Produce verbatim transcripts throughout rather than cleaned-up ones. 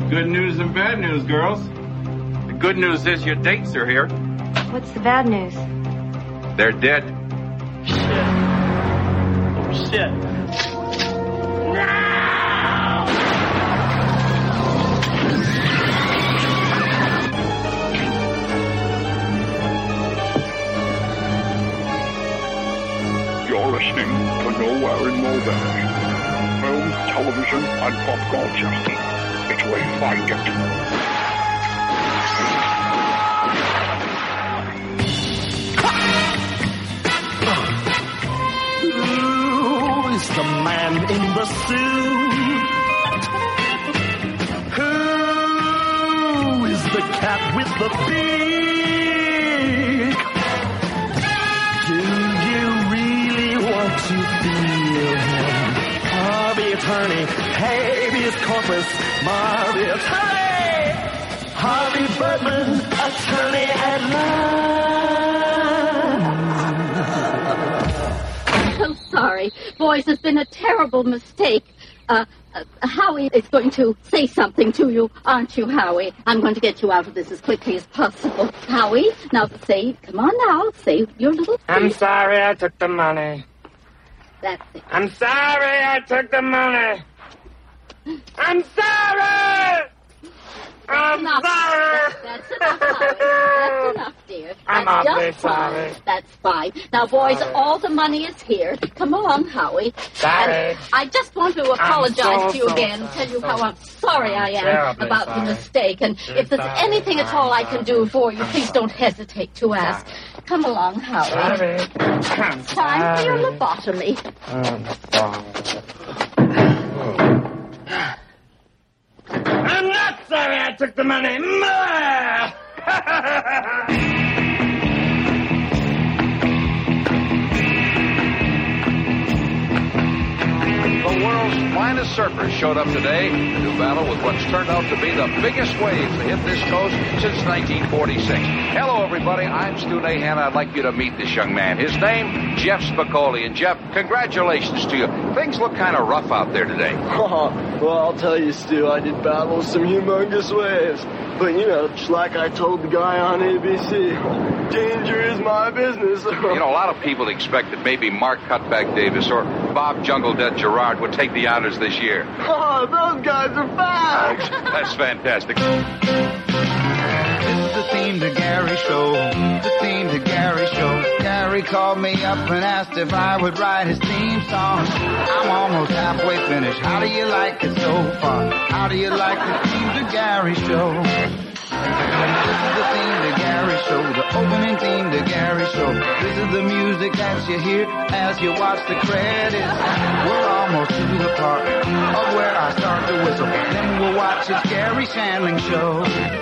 Good news and bad news, girls. The good news is your dates are here. What's the bad news? They're dead. Shit. Oh, shit. No! You're listening to Nowhere in Mulberry. Film, television, and pop culture. It's where you find it. Who's the man in the suit? Who is the cat with the beak? Do you really want to feel him? Harvey Attorney, habeas corpus, Marvy Attorney, Harvey Birdman, attorney at law. So sorry. Boys, it's been a terrible mistake. Uh, uh, Howie is going to say something to you, aren't you, Howie? I'm going to get you out of this as quickly as possible. Howie, now say, come on now, say your little thing. I'm sorry I took the money. That's it. I'm sorry I took the money. I'm sorry! I'm enough. sorry! That's, that's enough, Howie. That's enough, dear. I'm That's awfully just fine. sorry. That's fine. Now, boys, Sorry. all the money is here. Come along, Howie. Sorry. And I just want to apologize so, to you so again and tell you so how I'm sorry I am terribly about sorry. the mistake. And You're if there's sorry. anything at all I can do for you, I'm please sorry. don't hesitate to ask. Come along, Howie. Sorry. I'm Time for your sorry. lobotomy. I'm sorry. I'm not sorry I took the money. The world's finest surfers showed up today to do battle with what's turned out to be the biggest waves to hit this coast since nineteen forty-six. Hello, everybody. I'm Stu Nahan. I'd like you to meet this young man. His name, Jeff Spicoli. And, Jeff, congratulations to you. Things look kind of rough out there today. Oh, well, I'll tell you, Stu, I did battle some humongous waves. But, you know, just like I told the guy on A B C, danger is my business. You know, a lot of people expect that maybe Mark Cutback Davis or Bob Jungle Death Gerard would take the honors this year. Oh, those guys are back! That's fantastic. This is the theme to Gary Show. The theme to Gary Show. Gary called me up and asked if I would write his theme song. I'm almost halfway finished. How do you like it so far? How do you like the theme to Gary Show? This is the theme to Gary Show. The opening theme to Gary Show. This is the music that you hear as you watch the credits. We're almost to the part of where I start to whistle. Then we'll watch his Gary Shandling Show.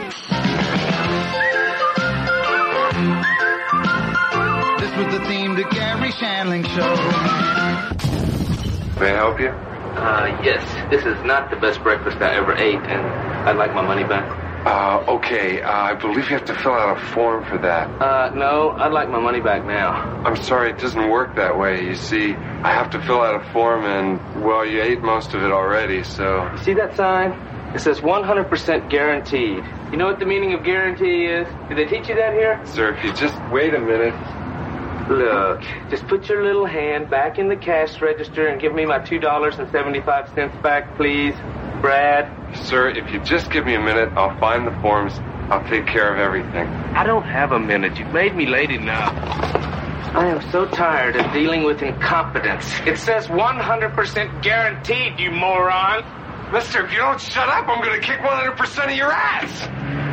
This was the theme to Gary Shandling Show. May I help you? Uh, yes. This is not the best breakfast I ever ate, and I'd like my money back. Uh, okay. Uh, I believe you have to fill out a form for that. Uh, no, I'd like my money back now. I'm sorry, it doesn't work that way. You see, I have to fill out a form, and, well, you ate most of it already, so... You see that sign? It says one hundred percent guaranteed. You know what the meaning of guarantee is? Did they teach you that here? Sir, if you just wait a minute... Look, just put your little hand back in the cash register and give me my two dollars and seventy-five cents back, please, Brad. Sir, if you just give me a minute, I'll find the forms. I'll take care of everything. I don't have a minute. You've made me late enough. I am so tired of dealing with incompetence. It says one hundred percent guaranteed, you moron. Mister, if you don't shut up, I'm going to kick one hundred percent of your ass.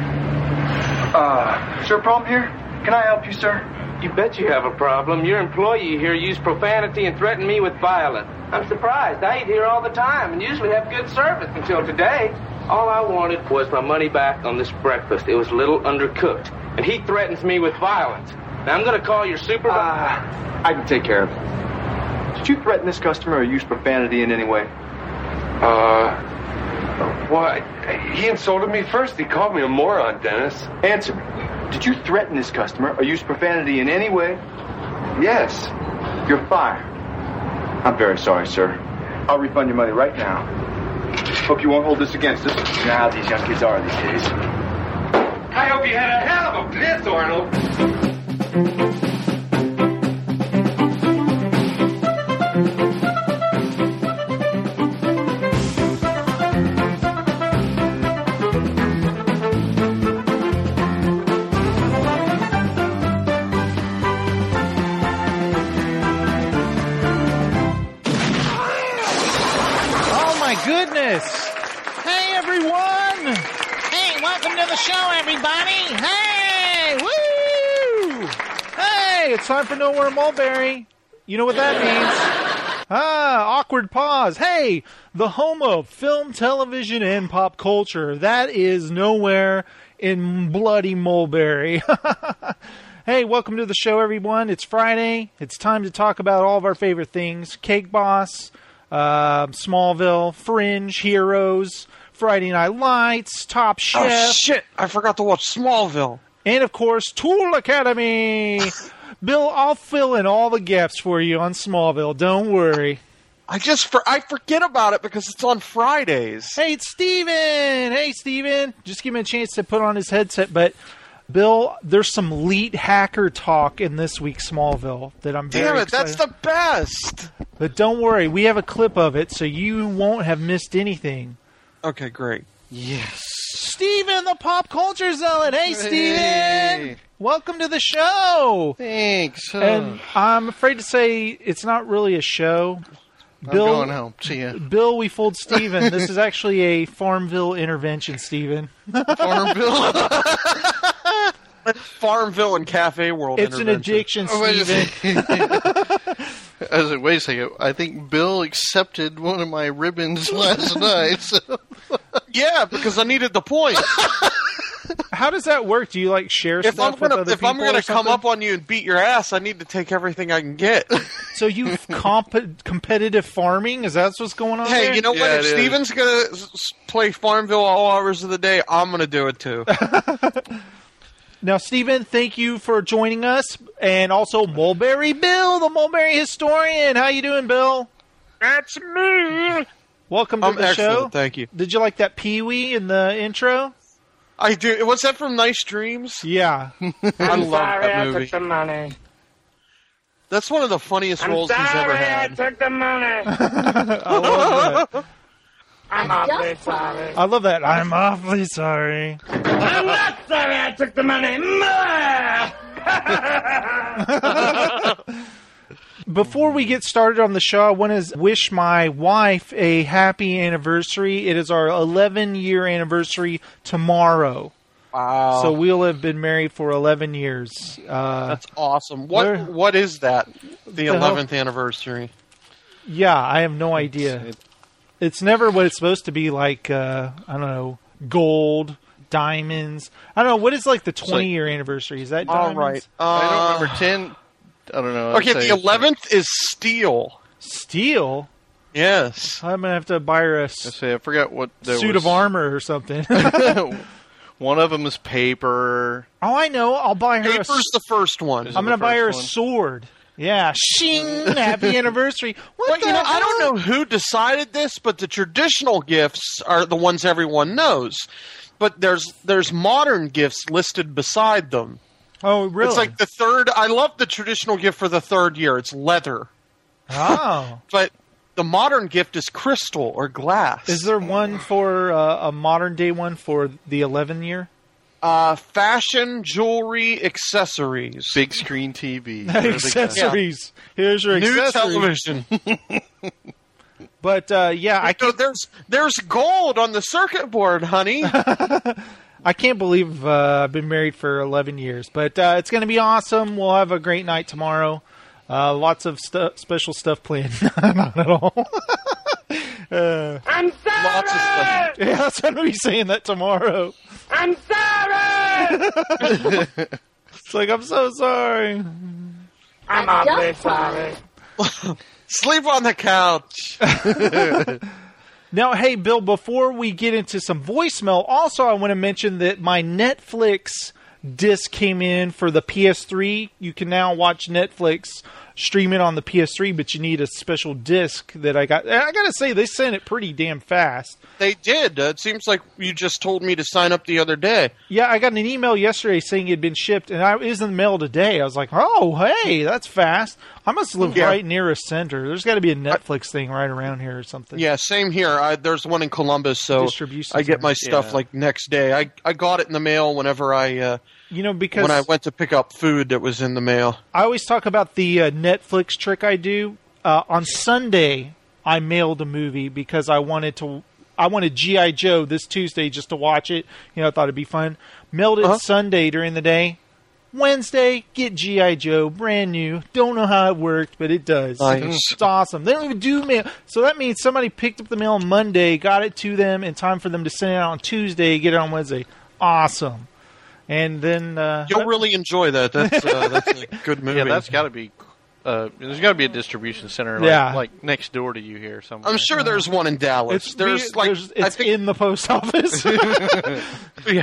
Uh, is there a problem here? Can I help you, sir? You bet you have a problem. Your employee here used profanity and threatened me with violence. I'm surprised. I eat here all the time and usually have good service until today. All I wanted was my money back on this breakfast. It was a little undercooked. And he threatens me with violence. Now, I'm going to call your supervisor. Uh, I can take care of it. Did you threaten this customer or use profanity in any way? Uh... Well, he insulted me first. He called me a moron, Dennis. Answer me. Did you threaten this customer or use profanity in any way? Yes. You're fired. I'm very sorry, sir. I'll refund your money right now. Hope you won't hold this against us. You know how these young kids are these days. I hope you had a hell of a piss, Arnold. Goodness! Hey, everyone! Hey, welcome to the show, everybody! Hey! Woo! Hey, it's time for Nowhere Mulberry. You know what that means? Ah, awkward pause. Hey, the home of film, television, and pop culture. That is Nowhere in bloody Mulberry. Hey, welcome to the show, everyone. It's Friday. It's time to talk about all of our favorite things. Cake Boss, Uh, Smallville, Fringe, Heroes, Friday Night Lights, Top Chef. Oh, shit. I forgot to watch Smallville. And, of course, Tool Academy. Bill, I'll fill in all the gaps for you on Smallville. Don't worry. I just for, I forget about it because it's on Fridays. Hey, it's Steven. Hey, Steven. Just give him a chance to put on his headset. But, Bill, there's some elite hacker talk in this week's Smallville that I'm very Damn it, excited. that's the best. But don't worry, we have a clip of it, so you won't have missed anything. Okay, great. Yes. Steven, the pop culture zealot. Hey, Steven. Hey. Welcome to the show. Thanks. Oh. And I'm afraid to say it's not really a show. I'm Bill, going home. See ya. Bill, we fooled Steven. This is actually a Farmville intervention, Steven. Farmville? Farmville and Cafe World. It's an addiction, Oh, wait a Steven. I was like, wait a second. I think Bill accepted one of my ribbons last night. So. Yeah, because I needed the point. How does that work? Do you like share If stuff I'm gonna with other if people I'm gonna or come something? up on you and beat your ass, I need to take everything I can get. So you comp- competitive farming? Is that what's going on Hey, there? you know Yeah, what? it If is. Steven's gonna s- play Farmville all hours of the day, I'm gonna do it too. Now, Steven, thank you for joining us, and also Mulberry Bill, the Mulberry historian. How you doing, Bill? That's me. Welcome to I'm the excellent, show. thank you. Did you like that Pee-wee in the intro? I do. Was that from Nice Dreams? Yeah. I love sorry that I movie. took the money. That's one of the funniest I'm roles sorry he's ever I had. took the money. I love that. I'm awfully sorry. I love that. I'm awfully sorry. I'm not sorry I took the money. Before we get started on the show, I want to wish my wife a happy anniversary. It is our eleven-year anniversary tomorrow. Wow. So we'll have been married for eleven years. Uh, That's awesome. What Where- What is that? The The hell- eleventh anniversary. yeah, I have no idea. It's never what it's supposed to be like, uh, I don't know, gold, diamonds. I don't know, what is like the twenty-year anniversary? Is that All diamonds? right. I don't Uh, remember ten. I don't know. I'd Okay, say the eleventh is steel. Steel? Yes. I'm going to have to buy her a I s- say I forgot what there suit was. of armor or something. One of them is paper. Oh, I know. I'll buy her a Paper's s- the first one. Is it I'm going to the buy her a first sword. Yeah. Shing! Happy anniversary. What But the you know, I hell? don't know who decided this, but the traditional gifts are the ones everyone knows. But there's there's modern gifts listed beside them. Oh, really? It's like the third. I love the traditional gift for the third year. It's leather. Oh. But the modern gift is crystal or glass. Is there one for uh, a modern day one for the eleven year? Uh, fashion, jewelry, accessories. Big screen T V. Accessories. Here's your New accessories. television. But uh, yeah, I You know, there's there's gold on the circuit board, honey. I can't believe uh, I've been married for eleven years. But uh, it's going to be awesome. We'll have a great night tomorrow. Uh, lots of stu- special stuff planned. Not at all. uh, I'm sorry. Lots of stuff. yeah, that's going to be saying that tomorrow. I'm sorry. It's like, I'm so sorry. I'm awfully sorry. Sleep on the couch. Now, hey, Bill, before we get into some voicemail, also I want to mention that my Netflix disc came in for the P S three. You can now watch Netflix stream it on the P S three, but you need a special disc that I got. I gotta say, they sent it pretty damn fast. They did. Uh, it seems like you just told me to sign up the other day. Yeah, I got an email yesterday saying it had been shipped, and I, it was in the mail today. I was like, oh, hey, that's fast. I must live Yeah. right near a center. There's got to be a Netflix thing right around here or something. Yeah, same here. I, there's one in Columbus, so Distribution I get my center. stuff Yeah. like next day. I I got it in the mail whenever I uh, You know, because when I went to pick up food that was in the mail. I always talk about the uh, Netflix trick I do. Uh, on Sunday, I mailed a movie because I wanted to. I wanted G I. Joe this Tuesday just to watch it. You know, I thought it'd be fun. Mailed it Uh-huh. Sunday during the day. Wednesday, get G I. Joe, brand new. Don't know how it worked, but it does. Nice. It's awesome. They don't even do mail. So that means somebody picked up the mail on Monday, got it to them in time for them to send it out on Tuesday, get it on Wednesday. Awesome. And then... Uh, You'll really enjoy that. That's uh, that's a good movie. Yeah, that's got to be. Uh, there's got to be a distribution center, like, Yeah. like next door to you here somewhere. I'm sure there's one in Dallas. It's, there's be- like there's- I it's think in the post office. yeah.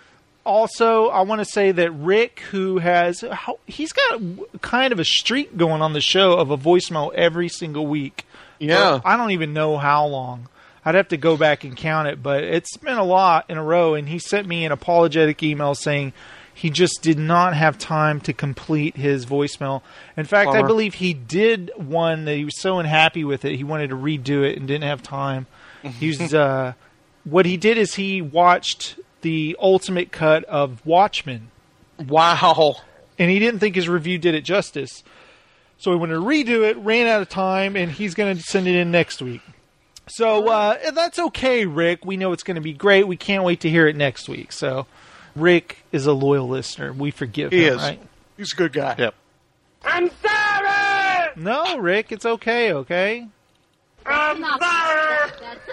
Also, I want to say that Rick, who has, how- he's got kind of a streak going on the show of a voicemail every single week. Yeah. For I don't even know how long. I'd have to go back and count it, but it's been a lot in a row. And he sent me an apologetic email saying he just did not have time to complete his voicemail. In fact, I Bummer. believe he did one that he was so unhappy with it, he wanted to redo it and didn't have time. He was, uh, what he did is he watched the ultimate cut of Watchmen. Wow. And he didn't think his review did it justice. So he wanted to redo it, ran out of time, and he's going to send it in next week. So uh, that's okay, Rick. We know it's going to be great. We can't wait to hear it next week. So Rick is a loyal listener. We forgive He him, is. right? He's a good guy. Yep. I'm sorry! No, Rick, it's okay, okay? I'm sorry!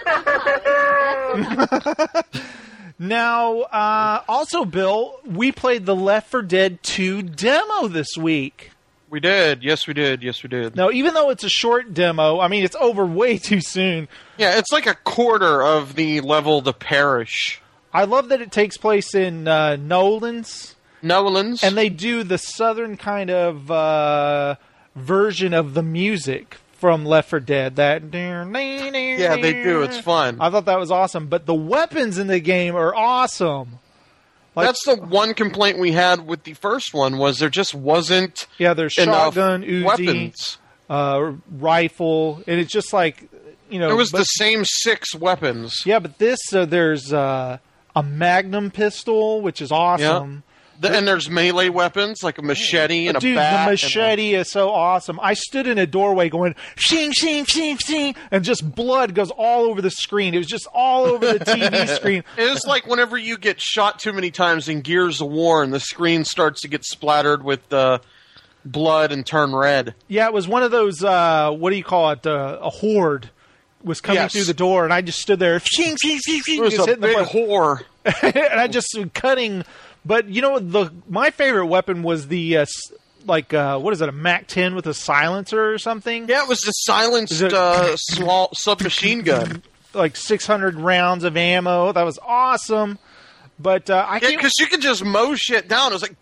Now, uh, also, Bill, we played the Left four Dead two demo this week. We did. Yes, we did. Yes, we did. Now, even though it's a short demo, I mean, it's over way too soon. Yeah, it's like a quarter of the level the parish. I love that it takes place in uh, Nolans. Nolans. And they do the southern kind of uh, version of the music from Left four Dead. That Yeah, they do. It's fun. I thought that was awesome. But the weapons in the game are awesome. Like, That's the one complaint we had with the first one was there just wasn't yeah, there's enough shotgun, Uzi, weapons. Uh, rifle, and it's just like, you know. It was but, the same six weapons. Yeah, but this, uh, there's uh, a Magnum pistol, which is awesome. The, and there's melee weapons like a machete and a Dude, bat. the machete is so awesome. I stood in a doorway going, shing, shing, shing, shing, and just blood goes all over the screen. It was just all over the T V screen. It's like whenever you get shot too many times in Gears of War and the screen starts to get splattered with uh, blood and turn red. Yeah, it was one of those, uh, what do you call it, uh, a horde was coming Yes. through the door, and I just stood there, shing, shing, shing, shing, It was just a hitting the big button. whore. And I just cutting. But you know, the my favorite weapon was the uh, s- like uh, what is it, a Mac ten with a silencer or something? Yeah, it was the silenced Is it- uh, small submachine gun. Like six hundred rounds of ammo. That was awesome. But uh, I Yeah, can't. because you could just mow shit down. It was like,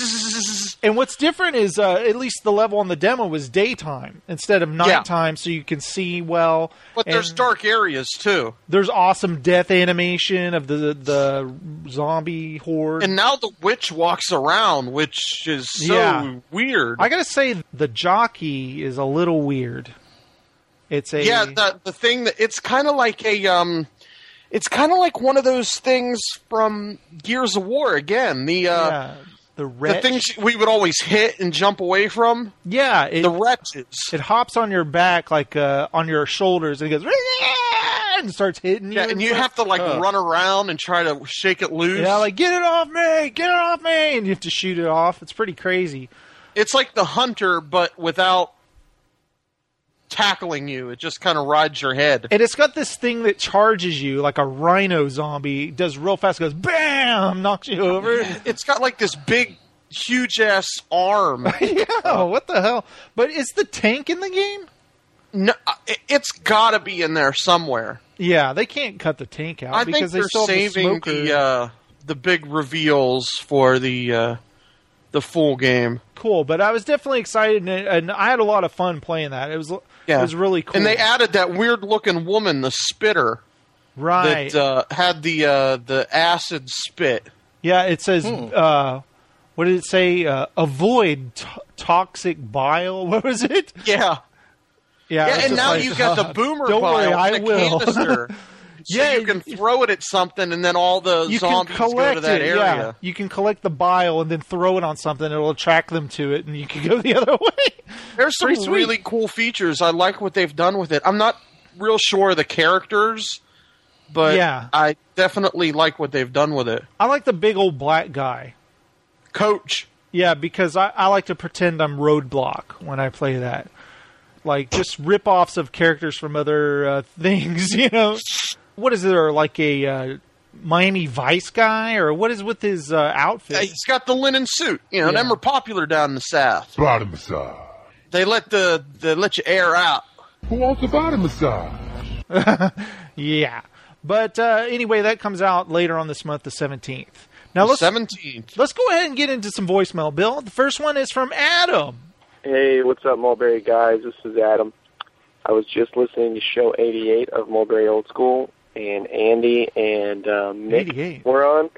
And what's different is uh, at least the level on the demo was daytime instead of nighttime, so you can see well. but there's And dark areas too. there's awesome death animation of the the zombie horde. And now the witch walks around, which is so Yeah. weird. I gotta say, the jockey is a little weird. It's a Yeah, the the thing that it's kind of like a um, it's kind of like one of those things from Gears of War again. The uh, yeah, the the wretch. things we would always hit and jump away from. Yeah, it, the wretches. It hops on your back, like uh, on your shoulders, and it goes and starts hitting you. Yeah, and you stuff. have to like Ugh. run around and try to shake it loose. Yeah, like get it off me, get it off me, and you have to shoot it off. It's pretty crazy. It's like the hunter, but without tackling you. It just kind of rides your head. And it's got this thing that charges you like a rhino zombie. It does real fast. Goes bam, knocks you over. It's got like this big, huge ass arm. Yeah, what the hell? But is the tank in the game? No, it- it's got to be in there somewhere. Yeah, they can't cut the tank out I because think they they're still have the saving smoker. the uh, the big reveals for the uh, the full game. Cool, but I was definitely excited, and, and I had a lot of fun playing that. It was Yeah. it was really cool. And they added that weird-looking woman, the Spitter, right? that uh, had the uh, the acid spit. Yeah, it says, Hmm. uh, what did it say? Uh, avoid t- toxic bile. What was it? Yeah. Yeah, Yeah, it's and just now like, you've got the uh, boomer don't bile worry, I in a will. canister. So Yeah, you can throw it at something, and then all the You zombies can go collect to that it, area. yeah. You can collect the bile and then throw it on something. It'll attract them to it, and you can go the other way. There's some Pretty sweet. really cool features. I like what they've done with it. I'm not real sure of the characters, but Yeah. I definitely like what they've done with it. I like the big old black guy. Coach. Yeah, because I, I like to pretend I'm Roadblock when I play that. Like, just rip-offs of characters from other uh, things, you know? What is there, like a uh, Miami Vice guy? Or what is with his uh, outfit? He's got the linen suit. You know, Yeah. them are popular down in the South. Body massage. They let the they let you air out. Who wants a body massage? Yeah. But uh, anyway, that comes out later on this month, the seventeenth. Now let's seventeenth. Let's go ahead and get into some voicemail, Bill. The first one is from Adam. Hey, what's up, Mulberry guys? This is Adam. I was just listening to show eighty-eight of Mulberry Old School, and Andy and um, Nick eighty-eight were on.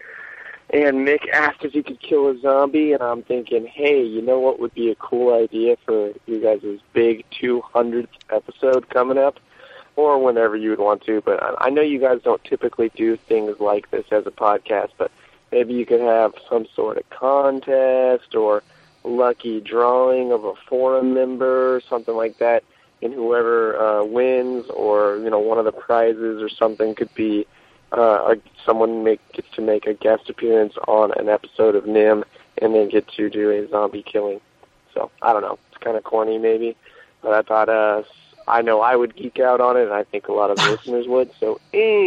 And Nick asked if he could kill a zombie, and I'm thinking, hey, you know what would be a cool idea for you guys' big two hundredth episode coming up? Or whenever you would want to, but I I know you guys don't typically do things like this as a podcast, but maybe you could have some sort of contest or lucky drawing of a forum member, something like that, and whoever uh, wins, or you know, one of the prizes or something could be uh, a, someone make, gets to make a guest appearance on an episode of N I M and then get to do a zombie killing. So I don't know, it's kind of corny maybe, but I thought uh, I know I would geek out on it, and I think a lot of listeners would. So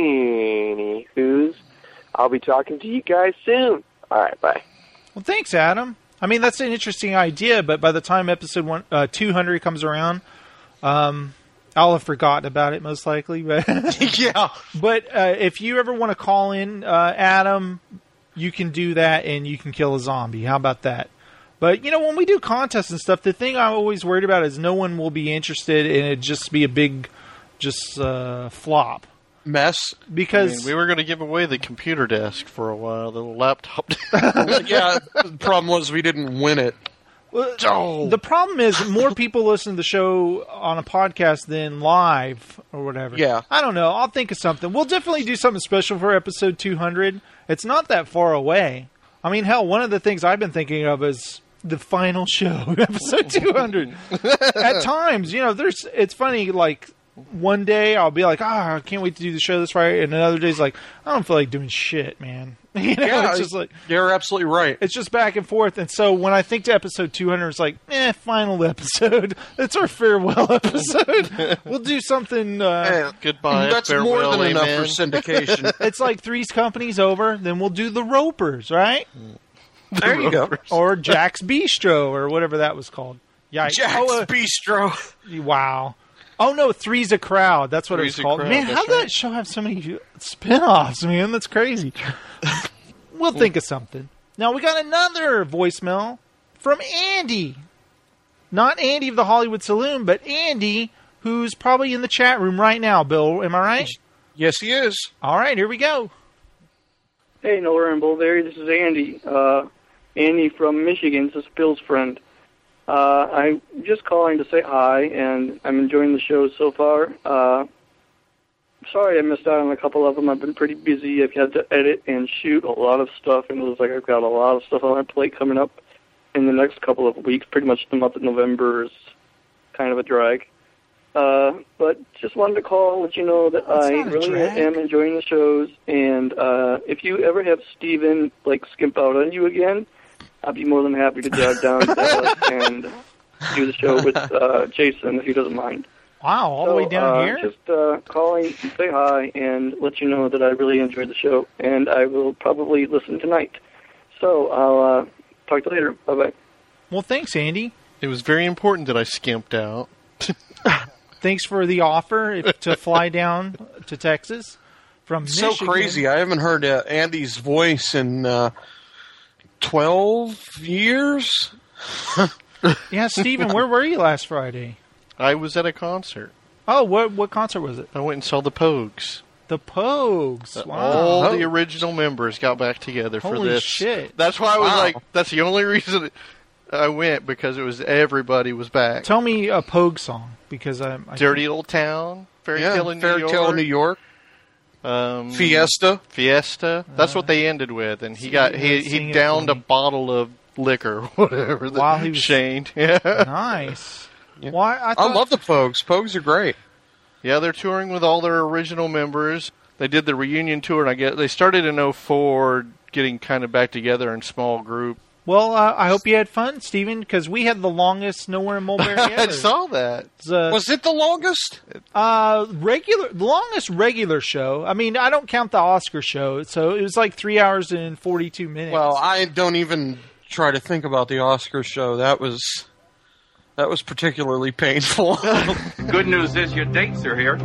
anywho's, I'll be talking to you guys soon. All right, bye. Well, thanks, Adam. I mean, that's an interesting idea, but by the time episode one, uh, two hundred comes around, um, I'll have forgotten about it, most likely. But yeah. But uh, if you ever want to call in, uh, Adam, you can do that, and you can kill a zombie. How about that? But, you know, when we do contests and stuff, the thing I'm always worried about is no one will be interested, and it just be a big, just uh, flop. Mess. Because I mean, we were going to give away the computer desk for a while, the laptop. Yeah, the problem was we didn't win it. Well, oh. The problem is more people listen to the show on a podcast than live or whatever. Yeah. I don't know. I'll think of something. We'll definitely do something special for episode two hundred. It's not that far away. I mean, hell, one of the things I've been thinking of is the final show, episode two hundred. At times, you know, there's. It's funny, like, one day I'll be like, ah, oh, I can't wait to do the show this Friday, and another day's like, I don't feel like doing shit, man. You know, Yeah, it's just like you're absolutely right. It's just back and forth, and so when I think to episode two hundred, it's like, eh, final episode. It's our farewell episode. We'll do something. Uh, Hey, goodbye. That's farewell, more than enough amen. for syndication. It's like Three's Company's over, then we'll do the Ropers, right? There you go. Or Jack's Bistro, or whatever that was called. Yikes. Jack's Oh, uh, Bistro. Wow. Oh, no, Three's a Crowd. That's what Three's it a was called. Crowd, Man, that's how did right. that show have so many spin-offs, man? That's crazy. We'll think of something. Now, we got another voicemail from Andy. Not Andy of the Hollywood Saloon, but Andy, who's probably in the chat room right now, Bill. Am I right? Yes, he is. All right, here we go. Hey, Nora and Bullberry, this is Andy. Uh, Andy from Michigan, this is Bill's friend. Uh, I'm just calling to say hi, and I'm enjoying the show so far. Uh, sorry I missed out on a couple of them. I've been pretty busy. I've had to edit and shoot a lot of stuff, and it looks like I've got a lot of stuff on my plate coming up in the next couple of weeks. Pretty much the month of November is kind of a drag. Uh, but just wanted to call, let you know that That's I not a really drag. am enjoying the shows, and uh, if you ever have Steven, like, skimp out on you again, I'd be more than happy to drive down to Dallas and do the show with uh, Jason, if he doesn't mind. Wow, all the So, way down uh, here? Just uh, calling to say hi and let you know that I really enjoyed the show, and I will probably listen tonight. So I'll uh, talk to you later. Bye-bye. Well, thanks, Andy. It was very important that I skimped out. Thanks for the offer if, to fly down to Texas from So Michigan. crazy. I haven't heard uh, Andy's voice in uh, twelve years. Yeah, Steven, where were you last Friday? I was at a concert. Oh, what what concert was it? I went and saw the Pogues. The Pogues. Wow. All oh. the original members got back together for Holy this. shit. That's why I was Wow. like, that's the only reason I went, because it was everybody was back. Tell me a Pogue song, because I'm... I Dirty Old Town, Fairy Yeah, Tale in Fairy New Tale York. in New York. Um, Fiesta. Fiesta. That's what they ended with, and he got he he downed a bottle of liquor, whatever. The, While he was- Shane. Yeah. Nice. Why? I, I thought, love the Pogues. Pogues are great. Yeah, they're touring with all their original members. They did the reunion tour, and I get they started in oh four, getting kind of back together in small group. Well, uh, I hope you had fun, Steven, because we had the longest Nowhere in Mulberry ever. I saw that. Uh, Was it the longest? Uh, regular, the longest regular show. I mean, I don't count the Oscar show, so it was like three hours and forty-two minutes. Well, I don't even try to think about the Oscar show. That was that was particularly painful. Good news is your dates are here.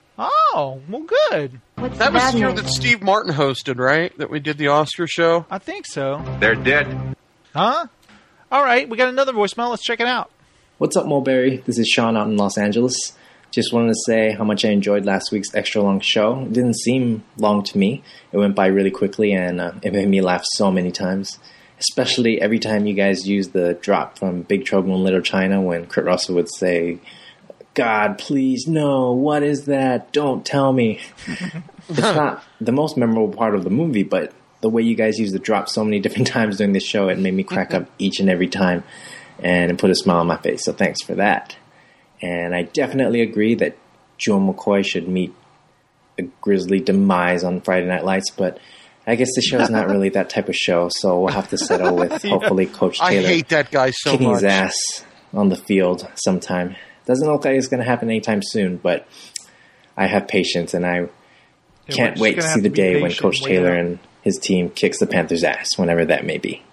Oh, well, good. That was the year that Steve Martin hosted, right? That we did the Oscar show? I think so. They're dead. Huh? All right, we got another voicemail. Let's check it out. What's up, Mulberry? This is Sean out in Los Angeles. Just wanted to say how much I enjoyed last week's extra long show. It didn't seem long to me. It went by really quickly, and uh, it made me laugh so many times. Especially every time you guys used the drop from Big Trouble in Little China when Kurt Russell would say, "God, please, no, what is that? Don't tell me." It's not the most memorable part of the movie, but the way you guys used the drop so many different times during this show, it made me crack up each and every time, and it put a smile on my face, so thanks for that. And I definitely agree that Joe McCoy should meet a grisly demise on Friday Night Lights, but I guess the show's not really that type of show, so we'll have to settle with hopefully Coach Taylor I hate that guy so kicking much. his ass on the field sometime. Doesn't look like it's going to happen anytime soon, but I have patience, and I Yeah, can't we're wait just to gonna see have the to be day when patient, Coach wait Taylor out. and his team kicks the Panthers' ass, whenever that may be.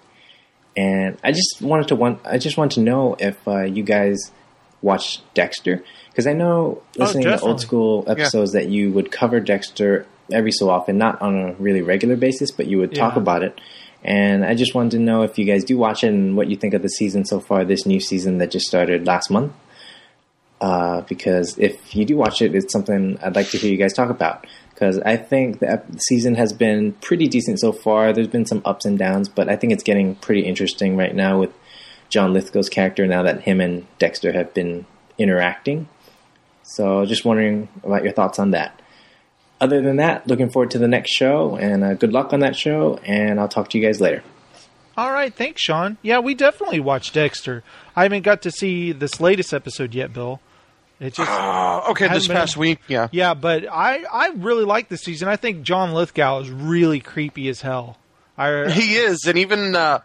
And I just wanted to want, I just wanted to know if uh, you guys watch Dexter, because I know listening to definitely. old school episodes that you would cover Dexter every so often, not on a really regular basis, but you would talk Yeah. about it. And I just wanted to know if you guys do watch it and what you think of the season so far, this new season that just started last month. Uh, because if you do watch it, it's something I'd like to hear you guys talk about. Because I think the ep- season has been pretty decent so far. There's been some ups and downs, but I think it's getting pretty interesting right now with John Lithgow's character now that him and Dexter have been interacting. So just wondering about your thoughts on that. Other than that, looking forward to the next show, and uh, good luck on that show, and I'll talk to you guys later. All right, thanks, Sean. Yeah, we definitely watched Dexter. I haven't got to see this latest episode yet, Bill. It just Uh, okay, hasn't this been- past week, yeah. Yeah, but I, I really like this season. I think John Lithgow is really creepy as hell. I, He is, and even uh,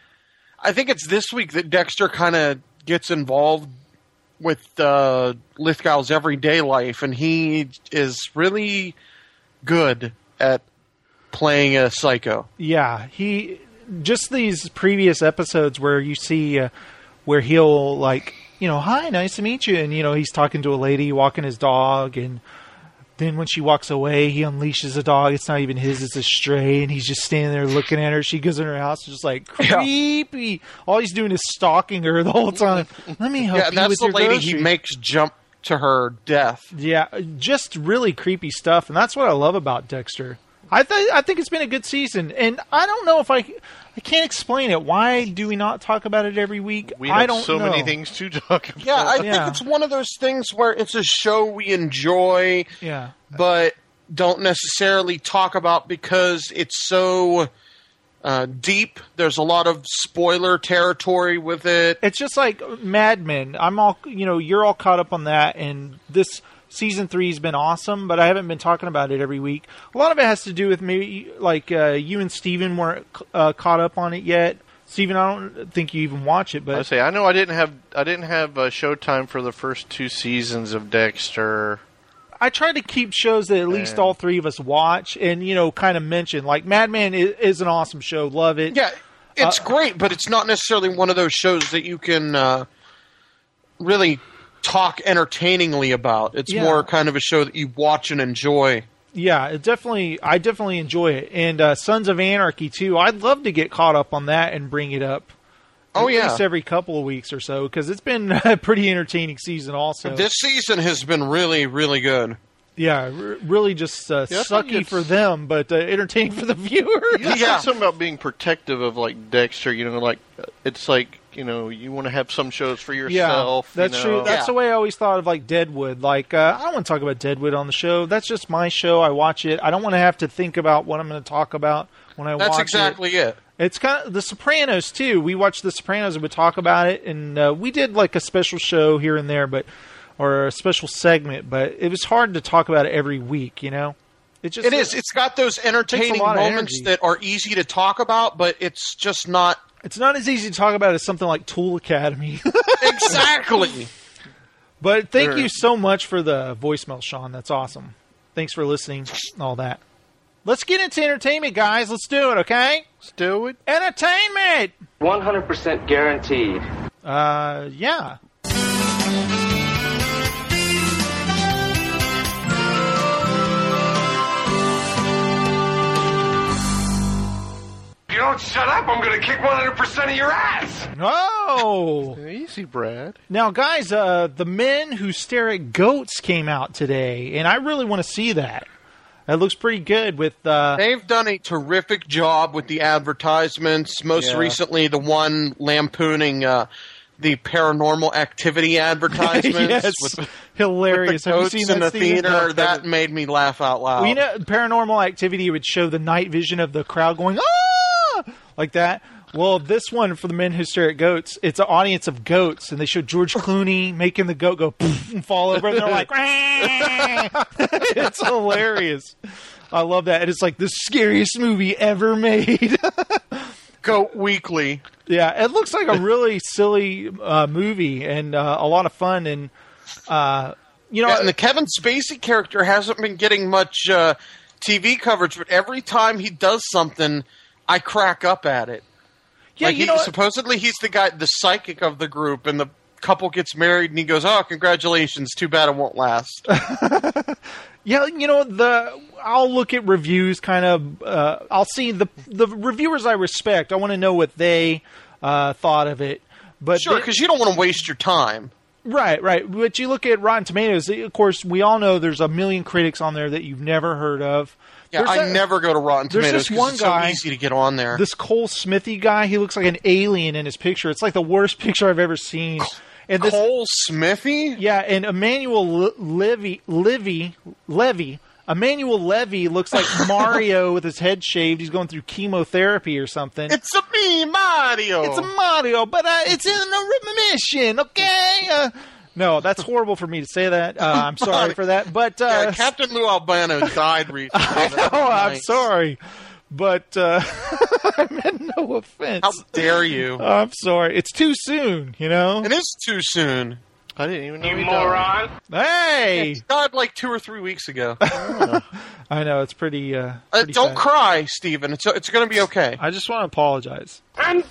I think it's this week that Dexter kind of gets involved with uh, Lithgow's everyday life, and he is really good at playing a psycho. Yeah, he just these previous episodes where you see uh, where he'll like, you know, hi, nice to meet you, and you know he's talking to a lady walking his dog, and then when she walks away, he unleashes a dog. It's not even his; it's a stray, and he's just standing there looking at her. She goes in her house, just like creepy. All he's doing is stalking her the whole time. Let me help Yeah, you that's with the your lady groceries. he makes jump to her death. Yeah, just really creepy stuff, and that's what I love about Dexter. I th- I think it's been a good season, and I don't know if I I can't explain it. Why do we not talk about it every week? We I have don't so know. many things to talk about. Yeah, I Yeah. think it's one of those things where it's a show we enjoy, Yeah, but don't necessarily talk about because it's so uh, deep. There's a lot of spoiler territory with it. it's just like Mad Men. I'm all you know. You're all caught up on that, and this season three has been awesome. But I haven't been talking about it every week. A lot of it has to do with maybe like uh, you and Steven weren't uh, caught up on it yet. Steven, I don't think you even watch it, but I say I know I didn't have I didn't have uh, Showtime for the first two seasons of Dexter. I try to keep shows that at least Man. all three of us watch, and you know, kind of mention. Like Mad Men is, is an awesome show, love it. Yeah, it's Uh, great, but it's not necessarily one of those shows that you can uh, really talk entertainingly about. It's Yeah. more kind of a show that you watch and enjoy. Yeah, it definitely. I definitely enjoy it, and uh, Sons of Anarchy too. I'd love to get caught up on that and bring it up. Oh at yeah, least every couple of weeks or so, because it's been a pretty entertaining season. Also, this season has been really, really good. Yeah, r- really just uh, Yeah, I think sucky it's- for them, but uh, entertaining for the viewer. Yeah, yeah. Something about being protective of like Dexter. You know, like it's like you know you want to have some shows for yourself. Yeah, that's you know? true. That's the way I always thought of like Deadwood. Like uh, I don't want to talk about Deadwood on the show. That's just my show. I watch it. I don't want to have to think about what I'm going to talk about when I That's watch it. That's exactly it. It's kind of The Sopranos too. We watched The Sopranos and would talk about it, and uh, we did like a special show here and there, but or a special segment. But it was hard to talk about it every week. You know, it just it is. It's got those entertaining moments that are easy to talk about, but it's just not. It's not as easy to talk about as something like Tool Academy. Exactly. But thank Sure. you so much for the voicemail, Sean. That's awesome. Thanks for listening and all that. Let's get into entertainment, guys. Let's do it, okay? Let's do it. Entertainment! one hundred percent guaranteed. Uh, yeah. If you don't shut up, I'm going to kick one hundred percent of your ass. Oh! Easy, Brad. Now, guys, uh, The Men Who Stare at Goats came out today, and I really want to see that. That looks pretty good with... Uh, They've done a terrific job with the advertisements. Most Yeah. recently, the one lampooning uh, the Paranormal Activity advertisements. Yes, with, hilarious. With the Have you goats seen in that, the Steven? theater. No, that made me laugh out loud. Well, you know, Paranormal Activity would show the night vision of the crowd going, ah! Like that. Well, this one, for The Men Who Stare at Goats, it's an audience of goats, and they show George Clooney making the goat go poof and fall over, and they're like, "Rah!" It's hilarious. I love that. And it's like the scariest movie ever made. Goat Weekly. Yeah, it looks like a really silly uh, movie and uh, a lot of fun. And, uh, you know, Yeah, and the Kevin Spacey character hasn't been getting much uh, T V coverage, but every time he does something, I crack up at it. Yeah, like you he, know what? supposedly he's the guy, the psychic of the group, and the couple gets married, and he goes, "Oh, congratulations! Too bad it won't last." Yeah, you know, the I'll look at reviews, kind of. Uh, I'll see the the reviewers I respect. I want to know what they uh, thought of it. But Sure, they- because you don't want to waste your time. Right, right. But you look at Rotten Tomatoes. Of course, we all know there's a million critics on there that you've never heard of. Yeah, There's I a- never go to Rotten there's Tomatoes this 'cause one it's guy- so easy to get on there. This Cole Smithy guy, he looks like an alien in his picture. It's like the worst picture I've ever seen. And this, Cole Smithy? Yeah, and Emmanuel Le- Levy, Levy, Levy, Emmanuel Levy looks like Mario with his head shaved. He's going through chemotherapy or something. It's a me, Mario. It's a Mario, but uh, it's in a remission, okay? Uh, no, that's horrible for me to say that. Uh, I'm sorry for that. But uh, Yeah, Captain Lou Albano died recently. oh, I'm sorry. But uh, I meant no offense. How dare you? I'm sorry. It's too soon, you know? It is too soon. I didn't even know You he moron. Hey! He died like two or three weeks ago. I know, it's pretty... Uh, Uh, pretty don't sad. cry, Steven. It's, it's going to be okay. I just want to apologize. I'm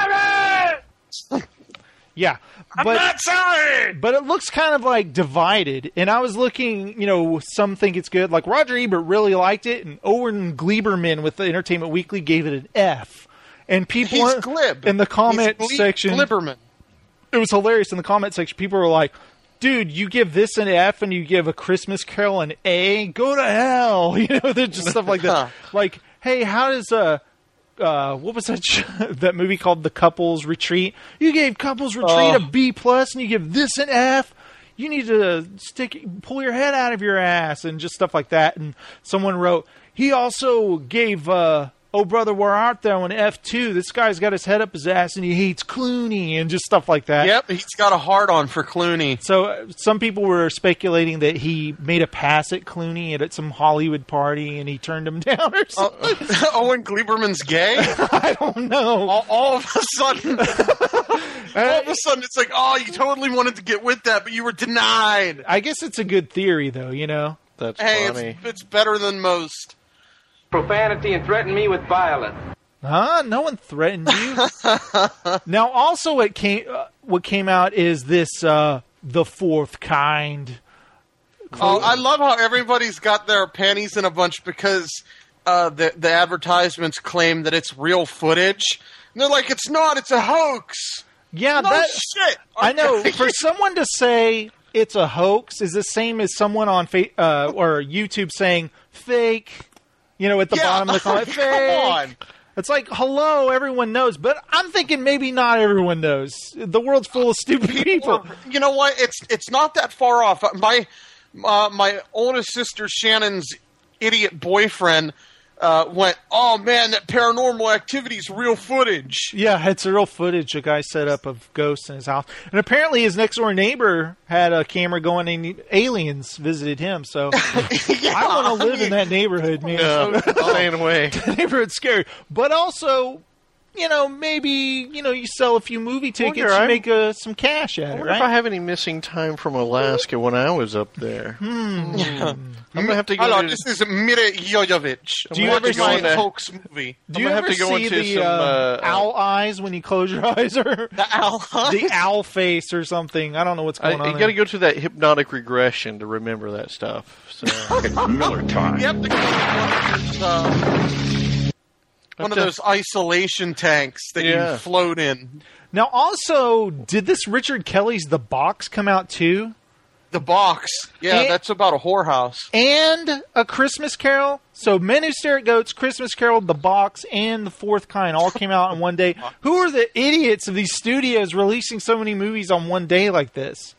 sorry. Yeah. I'm but, not sorry. But it looks kind of like divided. And I was looking, you know, some think it's good. Like Roger Ebert really liked it, and Owen Gleiberman with the Entertainment Weekly gave it an F. And people He's in- glib. in the comment He's gle- section, Glibberman. it was hilarious. In the comment section, people were like, "Dude, you give this an F and you give A Christmas Carol an A? Go to hell!" You know, they're just stuff like that. Like, hey, how does uh, uh, what was that sh- that movie called The Couples Retreat? You gave Couples Retreat Oh. a B plus, and you give this an F. You need to stick, pull your head out of your ass, and just stuff like that. And someone wrote, he also gave uh, Oh Brother, Where Art Thou an F two. This guy's got his head up his ass, and he hates Clooney, and just stuff like that. Yep, he's got a hard on for Clooney. So uh, some people were speculating that he made a pass at Clooney at, at some Hollywood party, and he turned him down or something. Uh, Owen Gleiberman's gay? I don't know. All, all of a sudden, all of a sudden, it's like, oh, you totally wanted to get with that, but you were denied. I guess it's a good theory, though, you know? That's Hey, funny. it's, it's better than most. Profanity and threaten me with violence. Huh? No one threatened you. Now, also, what came uh, what came out is this uh, The Fourth Kind Oh, I love how everybody's got their panties in a bunch because uh, the the advertisements claim that it's real footage. And they're like, it's not. It's a hoax. Yeah, no that, shit. I know. For someone to say it's a hoax is the same as someone on fa- uh, or YouTube saying fake. You know, at the yeah, bottom of the comment, fake. Come on. It's like, hello, everyone knows. But I'm thinking maybe not everyone knows. The world's full of stupid people. people. You know what? It's it's not that far off. My uh, my oldest sister Shannon's idiot boyfriend uh, went, oh, man, that Paranormal Activity is real footage. Yeah, it's real footage a guy set up of ghosts in his house. And apparently his next-door neighbor had a camera going and aliens visited him. So yeah, I want to live I mean, in that neighborhood, man. No, staying away. The neighborhood's scary. But also, you know, maybe, you know, you sell a few movie tickets, you I'm, make uh, some cash at I it, wonder right? if I have any missing time from Alaska when I was up there. Hmm. Yeah. I'm gonna have to go. Hello, to, this is Mira Jovovich. Do you ever see a hoax movie? Do you I'm ever have to go see into the some, uh, uh, owl eyes when you close your eyes, or the owl eyes? the owl face, or something? I don't know what's going I, on. You got to go to that hypnotic regression to remember that stuff. So. It's Miller time. You have to go to one of those, uh, one of those isolation tanks that Yeah. you float in. Now, also, did this Richard Kelly's The Box come out too? The Box. Yeah, And- that's about a whorehouse. And A Christmas Carol. So Men Who Stare at Goats, Christmas Carol, The Box, and The Fourth Kind all came out in one day. Who are the idiots of these studios releasing so many movies on one day like this?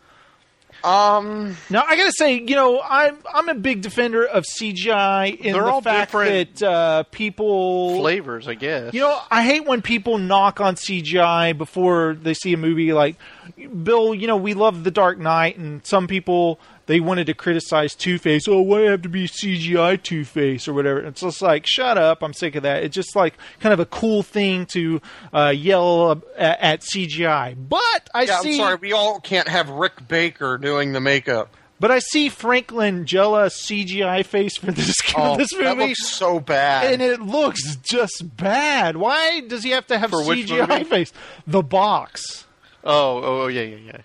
Um. Now, I gotta say, you know, I'm I'm a big defender of C G I in They're the all fact different that uh, people... flavors, I guess. You know, I hate when people knock on C G I before they see a movie. Like, Bill, you know, we love The Dark Knight, and some people, they wanted to criticize Two-Face. Oh, why have to be C G I Two-Face or whatever? It's just like, shut up, I'm sick of that. It's just like kind of a cool thing to uh, yell at, at C G I. But I yeah, see... I'm sorry, we all can't have Rick Baker doing the makeup. But I see Frank Langella's C G I face for this, Oh, this movie. that looks so bad. And it looks just bad. Why does he have to have For which C G I movie? face? The Box. Oh, oh, oh, yeah, yeah, yeah.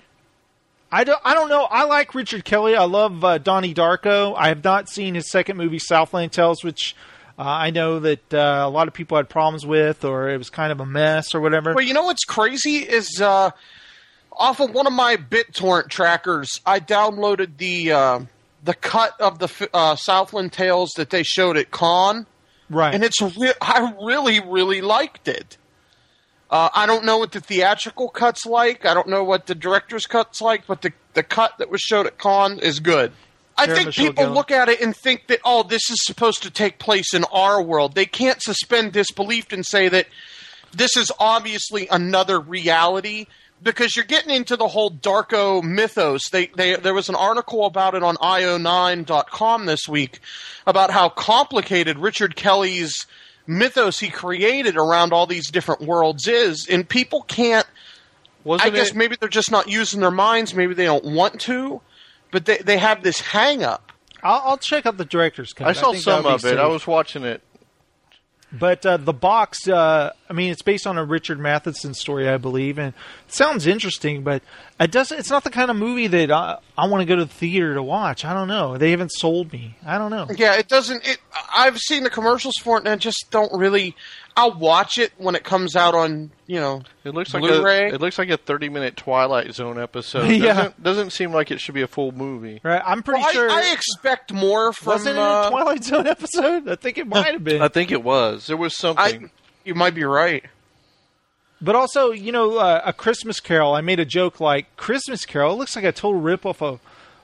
I don't, I don't know. I like Richard Kelly. I love uh, Donnie Darko. I have not seen his second movie, Southland Tales, which uh, I know that uh, a lot of people had problems with, or it was kind of a mess or whatever. Well, you know what's crazy is uh, off of one of my BitTorrent trackers, I downloaded the uh, the cut of the uh, Southland Tales that they showed at Con, right? And it's re- I really, really liked it. Uh, I don't know what the theatrical cut's like. I don't know what the director's cut's like, but the, the cut that was showed at Con is good. I Sarah think Michelle people Gellar. look at it and think that, oh, this is supposed to take place in our world. They can't suspend disbelief and say that this is obviously another reality, because you're getting into the whole Darko mythos. They, they, there was an article about it on I O nine dot com this week about how complicated Richard Kelly's mythos he created around all these different worlds is, and people can't. Wasn't I guess it, maybe they're just not using their minds. Maybe they don't want to, but they they have this hang up. I'll, I'll check out the director's cut. I saw think some that'll of be it. safe. I was watching it. But uh, The Box, uh, I mean, it's based on a Richard Matheson story, I believe, and it sounds interesting, but it doesn't. It's not the kind of movie that I, I want to go to the theater to watch. I don't know. They haven't sold me. I don't know. Yeah, it doesn't. It. I've seen the commercials for it, and I just don't really. I'll watch it when it comes out on, you know, It looks Blu-ray. like a, it looks like a thirty minute Twilight Zone episode. Yeah. Doesn't, doesn't seem like it should be a full movie. Right? I'm pretty Well, sure. I, I expect more from. wasn't it uh, a Twilight Zone episode? I think it might have been. I think it was. There was something. I, you might be right. But also, you know, uh, A Christmas Carol, I made a joke like, Christmas Carol, it looks like a total ripoff of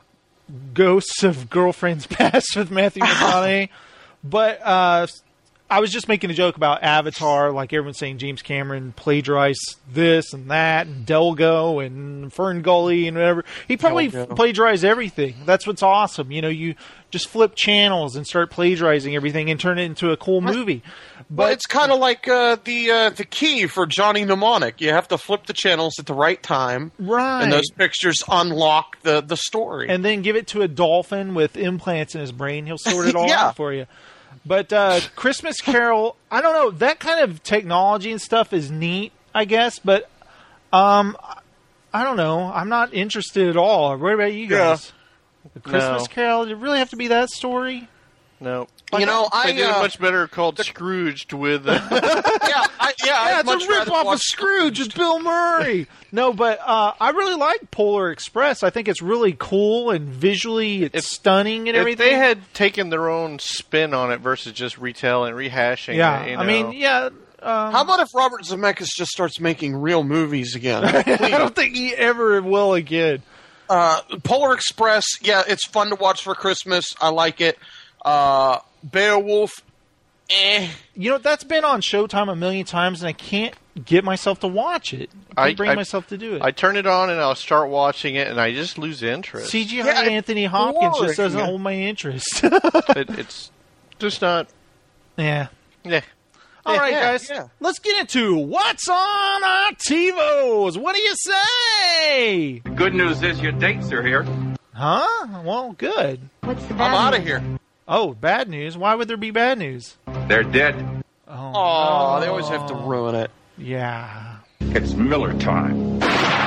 Ghosts of Girlfriends Past with Matthew McConaughey. But uh, I was just making a joke about Avatar, like everyone's saying James Cameron plagiarized this and that, and Delgo and Fern Gully and whatever. He probably Delgo. plagiarized everything. That's what's awesome. You know, you just flip channels and start plagiarizing everything and turn it into a cool movie. But Well, it's kind of like uh, the uh, the key for Johnny Mnemonic. You have to flip the channels at the right time, right. and those pictures unlock the, the story. And then give it to a dolphin with implants in his brain. He'll sort it all Yeah. out for you. But uh, Christmas Carol, I don't know. That kind of technology and stuff is neat, I guess. But um, I don't know. I'm not interested at all. What about you guys? A Christmas No. Carol? Did it really have to be that story? No. You know, I They did uh, a much better called Scrooged with. Uh, yeah, I, yeah, Yeah, I'd it's much a rip rather off of watch- Scrooge. It's Bill Murray. No, but uh, I really like Polar Express. I think it's really cool and visually it's, It's- stunning and if everything. they had taken their own spin on it versus just retelling, rehashing yeah, it, you I know. mean, yeah. Um, How about if Robert Zemeckis just starts making real movies again? I don't think he ever will again. Uh, Polar Express, yeah, it's fun to watch for Christmas. I like it. Uh, Beowulf, eh. You know, that's been on Showtime a million times, and I can't get myself to watch it. I can't bring myself to do it. I turn it on and I'll start watching it, and I just lose interest. C G I Yeah, Anthony Hopkins boring. just doesn't hold my interest. it, it's just not. Yeah. Yeah. All Yeah, right, yeah, guys. yeah. Let's get into what's on our TiVos. What do you say? The good news is your dates are here. Huh? Well, good. What's the I'm bad out of news? here. Oh, bad news. Why would there be bad news? They're dead. Oh, Oh, they always have to ruin it. yeah. It's Miller time.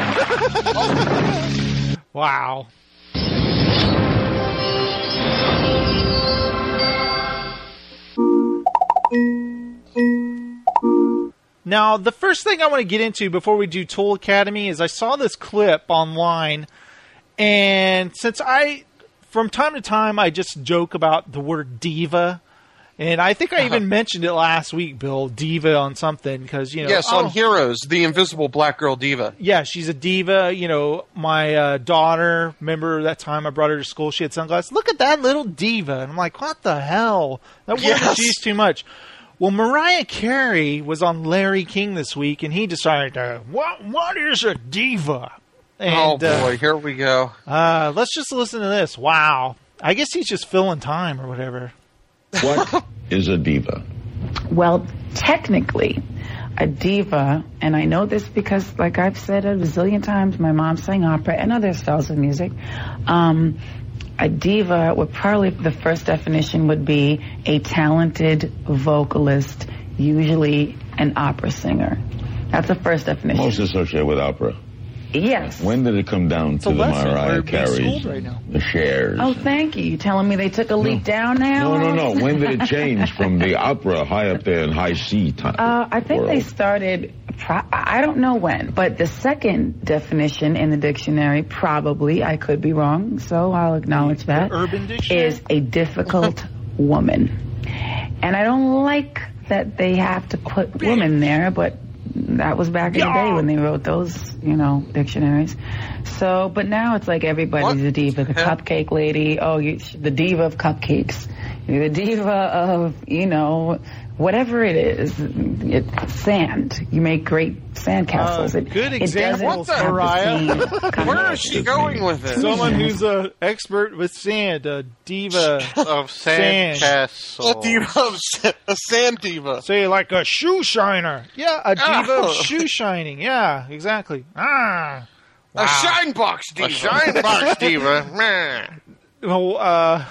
Wow. Now, the first thing I want to get into before we do Tool Academy is I saw this clip online, and since I, from time to time, I just joke about the word diva, and I think I even mentioned it last week, Bill, diva on something, because, you know. Yes, oh, on Heroes, the invisible black girl diva. yeah, she's a diva. You know, my uh, daughter, remember that time I brought her to school, she had sunglasses. Look at that little diva. And I'm like, what the hell? That word Yes. is used too much. Well, Mariah Carey was on Larry King this week, and he decided, uh, what, what is a diva? And, oh, boy, uh, here we go. uh, let's just listen to this. Wow. I guess he's just filling time or whatever. What is a diva? Well, technically, a diva, and I know this because, like I've said a bazillion times, my mom sang opera and other styles of music. Um, a diva would probably, the first definition would be a talented vocalist, usually an opera singer. That's the first definition. Most associated with opera. Yes. When did it come down to a the lesson. Mariah We're being Carey's, schooled right now. the shares? Oh, thank you. You telling me they took a leap down now? No, no, no. When did it change from the opera high up there in high C time? Uh, I think world? they started, pro- I don't know when, but the second definition in the dictionary, probably, I could be wrong, so I'll acknowledge that, Urban Dictionary? is a difficult woman. And I don't like that they have to put women there, but that was back in the day when they wrote those, you know, dictionaries. So, but now it's like everybody's a diva. The cupcake lady, oh, you, the diva of cupcakes. You're the diva of, you know, whatever it is. It's sand. You make great sandcastles. Uh, it, good it example, doesn't have the Mariah. same kind Where of- is she going with it? Someone who's an expert with sand, a diva of sand. Sandcastle. A diva of sa- a sand diva. Say like a shoe shiner. Yeah, a diva Oh. of shoe shining. Yeah, exactly. Ah. A shine box diva. A shine box diva. Meh. Well, uh,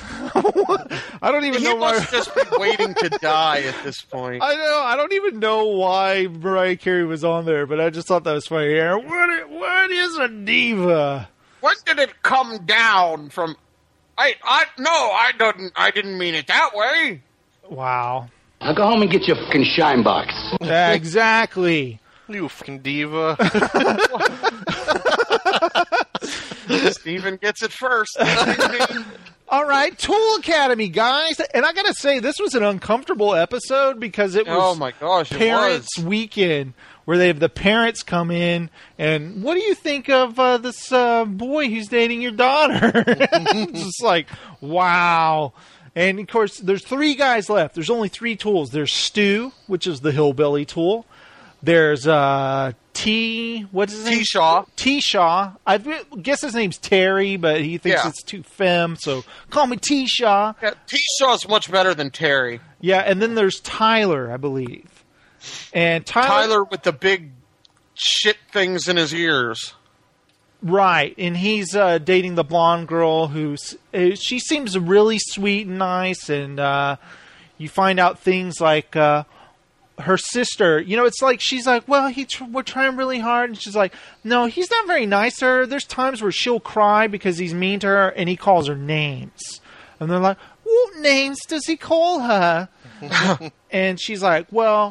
I don't even He know why. must just be waiting to die at this point. I know. I don't even know why Mariah Carey was on there, but I just thought that was funny. Yeah, what? i- What is a diva? When did it come down from? I, I, no, I didn't. I didn't mean it that way. Wow. Now go home and get your fucking shine box. Yeah, exactly. You fucking diva. Steven gets it first. All right, Tool Academy, guys. And I got to say, this was an uncomfortable episode because it was Oh my gosh, it Parents was. Weekend, where they have the parents come in. And what do you think of uh, this uh, boy who's dating your daughter? It's just like, wow. And, of course, there's three guys left. There's only three tools. There's Stu, which is the hillbilly tool. There's uh, T. What's his name? T. Shaw. T. Shaw. I guess his name's Terry, but he thinks Yeah. it's too femme, so call me T. Shaw. Yeah, T. Shaw's much better than Terry. Yeah, and then there's Tyler, I believe. And Tyler, Tyler with the big shit things in his ears. right, and he's uh, dating the blonde girl who's uh, she seems really sweet and nice, and uh, you find out things like. Uh, her sister, you know, it's like she's like, well, he tr- we're trying really hard, and she's like, no, he's not very nice to her. There's times where she'll cry because he's mean to her, and he calls her names, and they're like, what names does he call her? And she's like, well,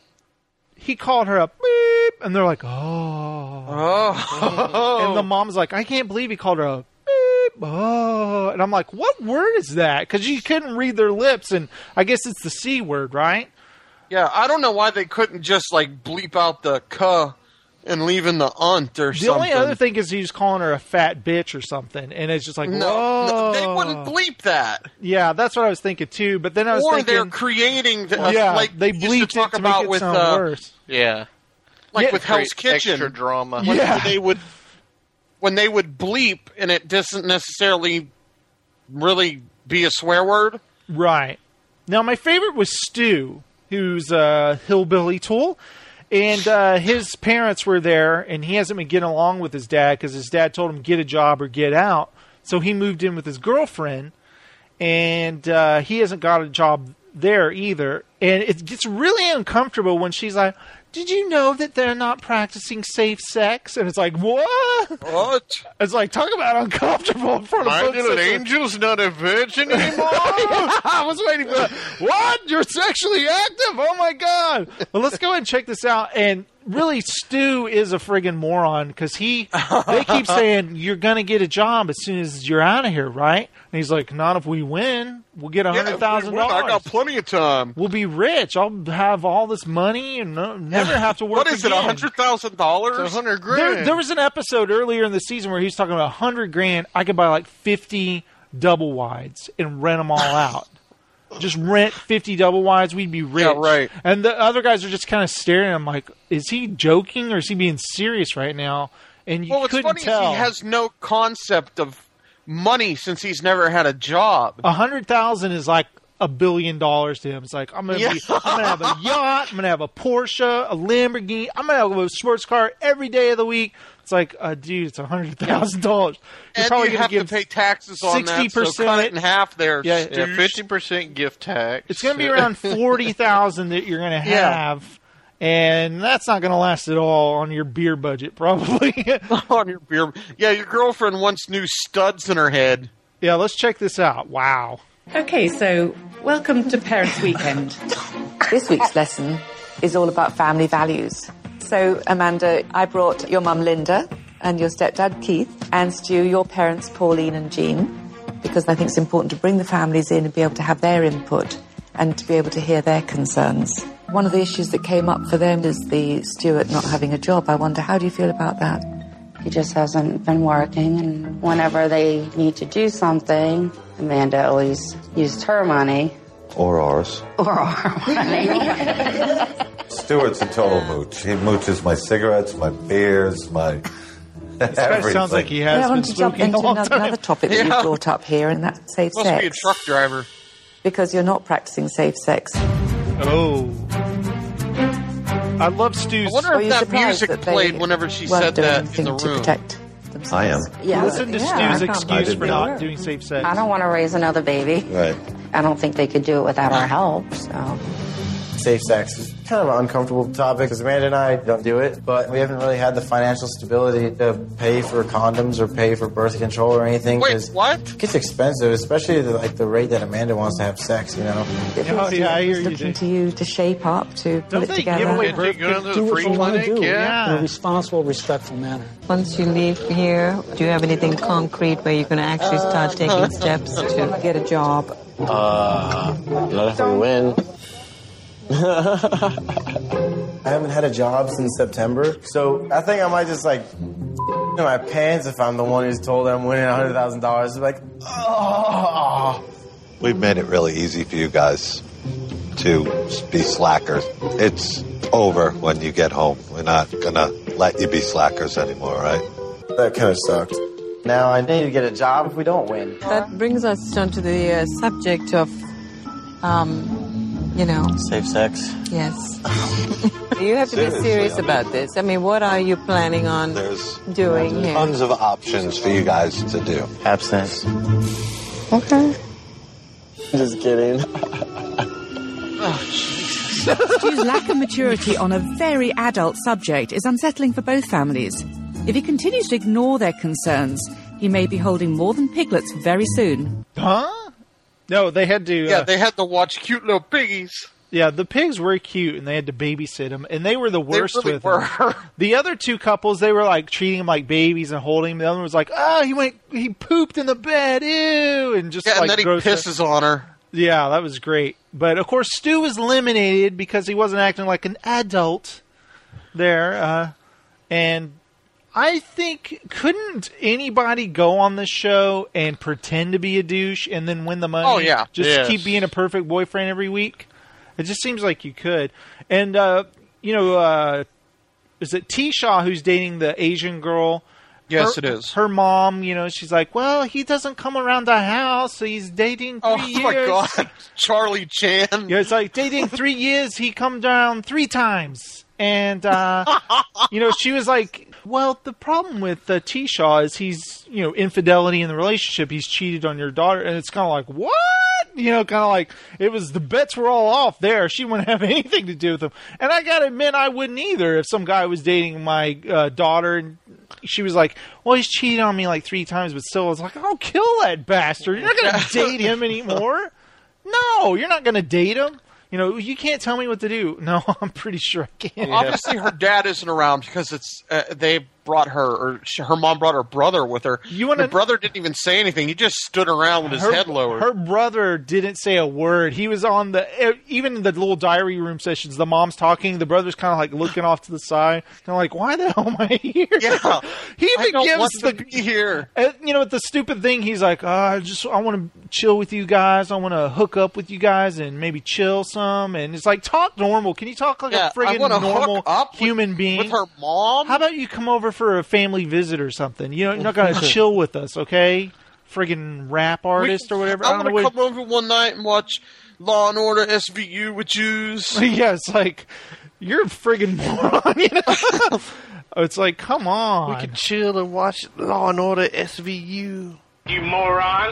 he called her a beep, and they're like, oh, oh, and the mom's like, I can't believe he called her a beep, oh, and I'm like, what word is that? Because you couldn't read their lips, and I guess it's the C word, right? Yeah, I don't know why they couldn't just, like, bleep out the "cuh" and leave in the "unt" or the something. The only other thing is he's calling her a fat bitch or something, and it's just like, no, whoa. no, they wouldn't bleep that. Yeah, that's what I was thinking too. But then I was or thinking, they're creating, the, uh, yeah, like they used bleeped to talk it to about make it with sound uh, worse. Yeah, like yeah, with Hell's Kitchen, extra drama. When yeah, they would when they would bleep, and it doesn't necessarily really be a swear word. Right. Now, my favorite was Stu, who's a hillbilly tool. And uh, his parents were there, and he hasn't been getting along with his dad because his dad told him, get a job or get out. So he moved in with his girlfriend, and uh, he hasn't got a job there either. And it gets really uncomfortable when she's like, did you know that they're not practicing safe sex? And it's like, what? What? It's like, talk about uncomfortable in front of My both little sisters. angel's not a virgin anymore. I was waiting for that. What? You're sexually active? Oh, my God. Well, let's go ahead and check this out. And really, Stu is a friggin' moron because he, they keep saying, you're going to get a job as soon as you're out of here, right? And he's like, not if we win. We'll get one hundred thousand dollars. Yeah, I got plenty of time. We'll be rich. I'll have all this money and no, never have to work What is again. it, one hundred thousand dollars? one hundred grand. There, there was an episode earlier in the season where he was talking about one hundred grand. I could buy like fifty double wides and rent them all out. Just rent fifty double wides, we'd be rich. Yeah, right. And the other guys are just kind of staring at him like, is he joking or is he being serious right now? And you well, what's couldn't funny tell. is he has no concept of money since he's never had a job. A hundred thousand is like a billion dollars to him. It's like, I'm gonna Yeah. be, I'm gonna have a yacht, I'm gonna have a Porsche, a Lamborghini, I'm gonna have a sports car every day of the week. It's like, uh, dude, it's a hundred thousand dollars. You're And probably you gonna have give to pay taxes on that, sixty so percent. cut it in half there. Yeah, Yeah, stooge. fifty percent gift tax. It's gonna be around forty thousand that you're gonna Yeah. have. And that's not going to last at all on your beer budget, probably. on your beer. Yeah, your girlfriend wants new studs in her head. Yeah, let's check this out. Wow. Okay, so welcome to Parents' Weekend. This week's lesson is all about family values. So, Amanda, I brought your mum Linda and your stepdad Keith, and Stu, your parents Pauline and Jean, because I think it's important to bring the families in and be able to have their input and to be able to hear their concerns. One of the issues that came up for them is the Stuart not having a job. I wonder, how do you feel about that? He just hasn't been working, and whenever they need to do something, Amanda always used her money. Or ours. Or our money. Stuart's a total mooch. He mooches my cigarettes, my beers, my everything. Sounds like he has I been want to jump smoking into a long another, time. another topic that Yeah. you brought up here, and that's safe Supposed sex. to be a truck driver. Because you're not practicing safe sex. Oh. I love Stu's. I wonder Were if you that surprised music that they played whenever she weren't said doing that in anything the to room. protect themselves? I am. Yeah. Listen to Yeah, Stu's I can't excuse believe for it. not doing safe sex. I don't want to raise another baby. Right. I don't think they could do it without our help, so... Safe sex is kind of an uncomfortable topic because Amanda and I don't do it, but we haven't really had the financial stability to pay for condoms or pay for birth control or anything. Wait, 'cause what? It gets expensive, especially the, like the rate that Amanda wants to have sex. You know. Oh, yeah, I hear you. Looking to you to shape up, to pull Don't it they together. give away Did birth you go to kits? the Do what free you want to clinic? do Yeah. in a responsible, respectful manner. Once you leave here, do you have anything concrete where you're going to actually start taking steps to get a job? Uh, not if we win. I haven't had a job since September, so I think I might just like in my pants if I'm the one who's told I'm winning a hundred thousand dollars. Like, oh. We've made it really easy for you guys to be slackers. It's over when you get home. We're not gonna let you be slackers anymore, right? That kind of sucked. Now I need to get a job if we don't win. That brings us on to the uh, subject of, um, you know... Safe sex? Yes. You have to be Seriously, serious I mean- about this. I mean, what are you planning on There's doing here? tons of options for you guys to do. Abstinence. Okay. Just kidding. Oh, Jesus. Stu's lack of maturity on a very adult subject is unsettling for both families. If he continues to ignore their concerns, he may be holding more than piglets very soon. Huh? No, they had to... Yeah, uh, they had to watch cute little piggies. Yeah, the pigs were cute, and they had to babysit them, and they were the worst really with were. them. The other two couples, they were like treating them like babies and holding them. The other one was like, oh, he went, he pooped in the bed, ew, and just Yeah, like and then he gross pisses stuff. on her. Yeah, that was great. But of course, Stu was eliminated because he wasn't acting like an adult there, uh, and I think, couldn't anybody go on this show and pretend to be a douche and then win the money? Oh, yeah. Just Yes. keep being a perfect boyfriend every week? It just seems like you could. And, uh, you know, uh, is it T-Shaw who's dating the Asian girl? Yes, her, it is. Her mom, you know, she's like, well, he doesn't come around the house, so he's dating three Oh, years. my God. Charlie Chan. Yeah, it's like dating three years, he come down three times. And, uh, you know, she was like, well, the problem with uh, T-Shaw is he's, you know, infidelity in the relationship. He's cheated on your daughter. And it's kind of like, what? You know, kind of like, it was, the bets were all off there. She wouldn't have anything to do with him. And I got to admit, I wouldn't either if some guy was dating my uh, daughter and she was like, well, he's cheated on me like three times, but still, I was like, oh, kill that bastard. You're not going to date him anymore. No, you're not going to date him. You know, you can't tell me what to do. No, I'm pretty sure I can. Obviously, her dad isn't around because it's uh, they brought her, or she, her mom brought her brother with her. You wanna, her brother didn't even say anything. He just stood around with his her, head lowered. Her brother didn't say a word. He was on the, even in the little diary room sessions, the mom's talking, the brother's kind of like looking off to the side. Kind of like, why the hell am I here? Yeah, he even I don't gives want the, to be here. Uh, you know, the stupid thing, he's like, oh, I just, I want to chill with you guys. I want to hook up with you guys and maybe chill some. And it's like, talk normal. Can you talk like Yeah, a friggin' I wanna normal hook up human with, being? with her mom. How about you come over for a family visit or something? You know, you're not going to chill with us, okay? Friggin' rap artist We- or whatever. I I'm don't know gonna what. come over one night and watch Law and Order S V U with Jews. Yeah, it's like, you're a friggin' moron, you know? It's like, come on. We could chill and watch Law and Order S V U. You moron.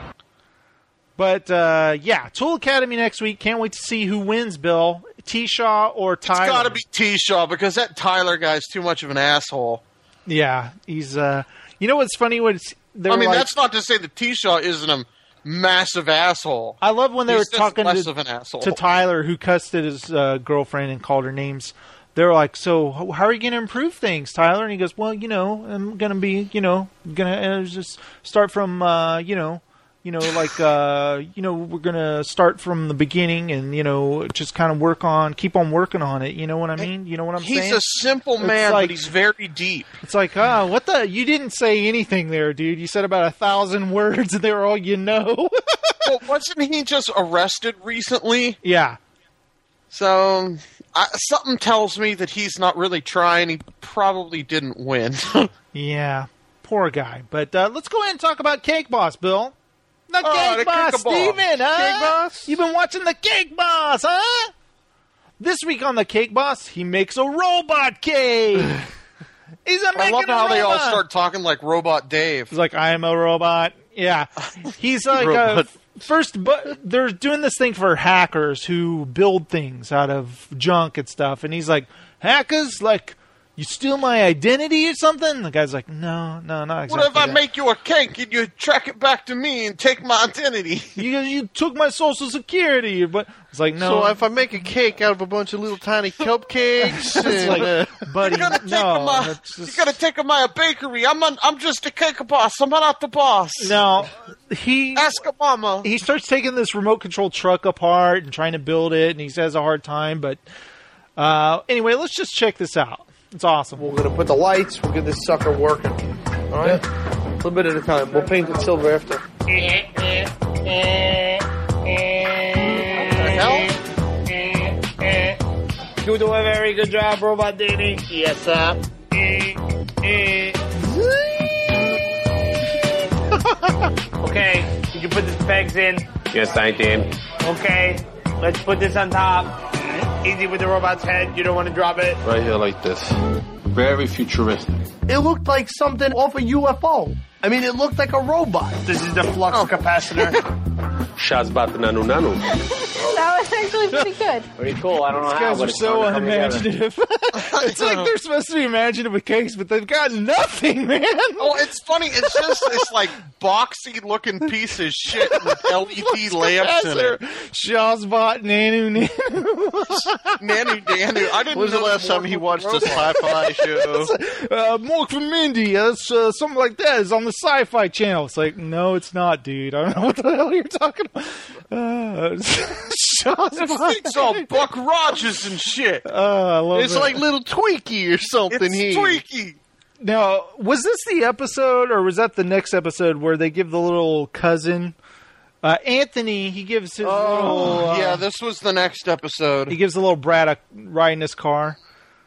But, uh, yeah, Tool Academy next week. Can't wait to see who wins, Bill. T-Shaw or Tyler? It's got to be T-Shaw because that Tyler guy's too much of an asshole. Yeah, he's, uh, you know what's funny? What's, I mean, like, that's not to say that T-Shaw isn't a massive asshole. I love when they He's were just talking less to, of an asshole. to Tyler, who cussed at his uh, girlfriend and called her names. They were like, so how are you going to improve things, Tyler? And he goes, well, you know, I'm going to be, you know, going to uh, just start from, uh, you know, you know, like, uh, you know, we're going to start from the beginning and, you know, just kind of work on, keep on working on it. You know what I mean? You know what I'm he's saying? a simple It's man, like- but he's very deep. It's like, oh, what the? You didn't say anything there, dude. You said about a thousand words and they were all you know. Well, wasn't he just arrested recently? Yeah. So, I, something tells me that he's not really trying. He probably didn't win. Yeah. Poor guy. But uh, let's go ahead and talk about Cake Boss, Bill. The Oh, Cake the Boss, Cake Boss. Steven, huh? Cake Boss? You've been watching the Cake Boss, huh? This week on the Cake Boss, he makes a robot cake. He's a I making love a how they all robot. start talking like Robot Dave. He's like, I am a robot. Yeah. He's like, uh, Robot. first, but they're doing this thing for hackers who build things out of junk and stuff. And he's like, hackers, like, you steal my identity or something? The guy's like, no, no, not exactly What if I that. make you a cake and you track it back to me and take my identity? You, you took my social security. But it's like, no. So if I make a cake out of a bunch of little tiny cupcakes, It's and, like, uh, buddy, You gotta take no. him, uh, that's just- You gotta take him to a bakery. I'm an, I'm just a cake boss. I'm not the boss. Now, he ask a mama. He starts taking this remote control truck apart and trying to build it, and he has a hard time. But uh, anyway, let's just check this out. It's awesome. We're going to put the lights. We'll get this sucker working. All right? A little bit at a time. We'll paint it silver after. You do a very good job, Robot Danny. Yes, sir. Okay, you can put the pegs in. Yes, I did. Okay, let's put this on top. Easy with the robot's head. You don't want to drop it. Right here like this. Very futuristic. It looked like something off a U F O. I mean, it looked like a robot. This is the flux capacitor. Shazbat nanu nanu. That was actually actually pretty good. Pretty cool. I don't know These how, guys but are it's so fun to come together. unimaginative. It's like they're supposed to be imaginative with cakes, but they've got nothing, man. Oh, it's funny. It's just this like boxy looking piece of shit with L E D lamps in it. Shawsbot Nanu Nanu. Nanu Nanu. I didn't When was the know last time he watched a sci-fi show? uh, Mork from Mindy, uh, uh, something like that is on the Sci-Fi Channel. It's like, no, it's not, dude. I don't know what the hell you're talking about. Uh, Shawsbot. It's all Buck Rogers and shit. Oh, I love It's that. like Little Twinkie or something. It's here. Tweaky. Now, was this the episode, or was that the next episode where they give the little cousin uh, Anthony? He gives his Oh, little uh, yeah, this was the next episode. He gives the little brat a ride in his car.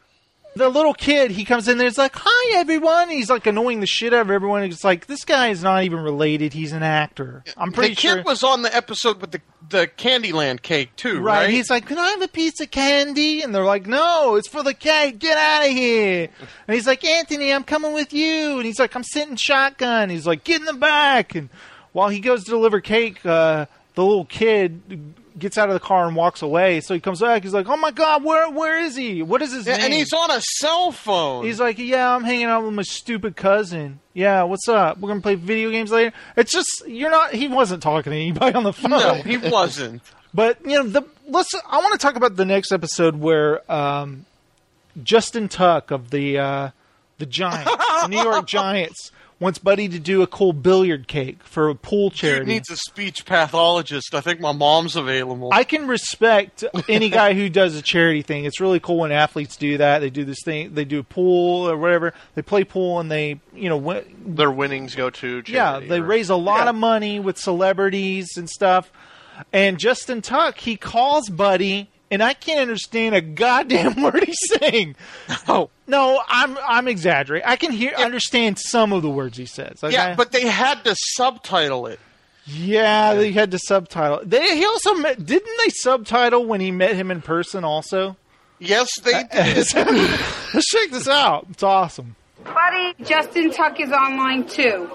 The little kid, he comes in there, he's like, "Hi, everyone." He's like annoying the shit out of everyone. It's like, this guy is not even related. He's an actor. I'm pretty the sure. kid was on the episode with the the Candyland cake too, Right. right? He's like, "Can I have a piece of candy?" And they're like, "No, it's for the cake. Get out of here." And he's like, "Anthony, I'm coming with you." And he's like, "I'm sitting shotgun." He's like, "Get in the back." And while he goes to deliver cake, uh, the little kid gets out of the car and walks away. So he comes back. He's like, "Oh my God, where where is he? What is his Yeah, name?" and he's on a cell phone. He's like, "Yeah, I'm hanging out with my stupid cousin. Yeah, what's up? We're gonna play video games later." It's just, you're not. He wasn't talking to anybody on the phone. No, he wasn't. But you know, the let's. I want to talk about the next episode where um, Justin Tuck of the uh, the Giants, the New York Giants, wants Buddy to do a cool billiard cake for a pool charity. Dude needs a speech pathologist. I think my mom's available. I can respect any guy who does a charity thing. It's really cool when athletes do that. They do this thing. They do a pool or whatever. They play pool and they, you know, win. Their winnings go to charity. Yeah, they or- raise a lot Yeah. of money with celebrities and stuff. And Justin Tuck, he calls Buddy, and I can't understand a goddamn word he's saying. Oh. No, I'm I'm exaggerating. I can hear understand some of the words he says. Okay? Yeah, but they had to subtitle it. Yeah, they had to subtitle. They he also met, didn't they subtitle when he met him in person also? Yes, they did. Let's check this out. It's awesome. Buddy, Justin Tuck is online too.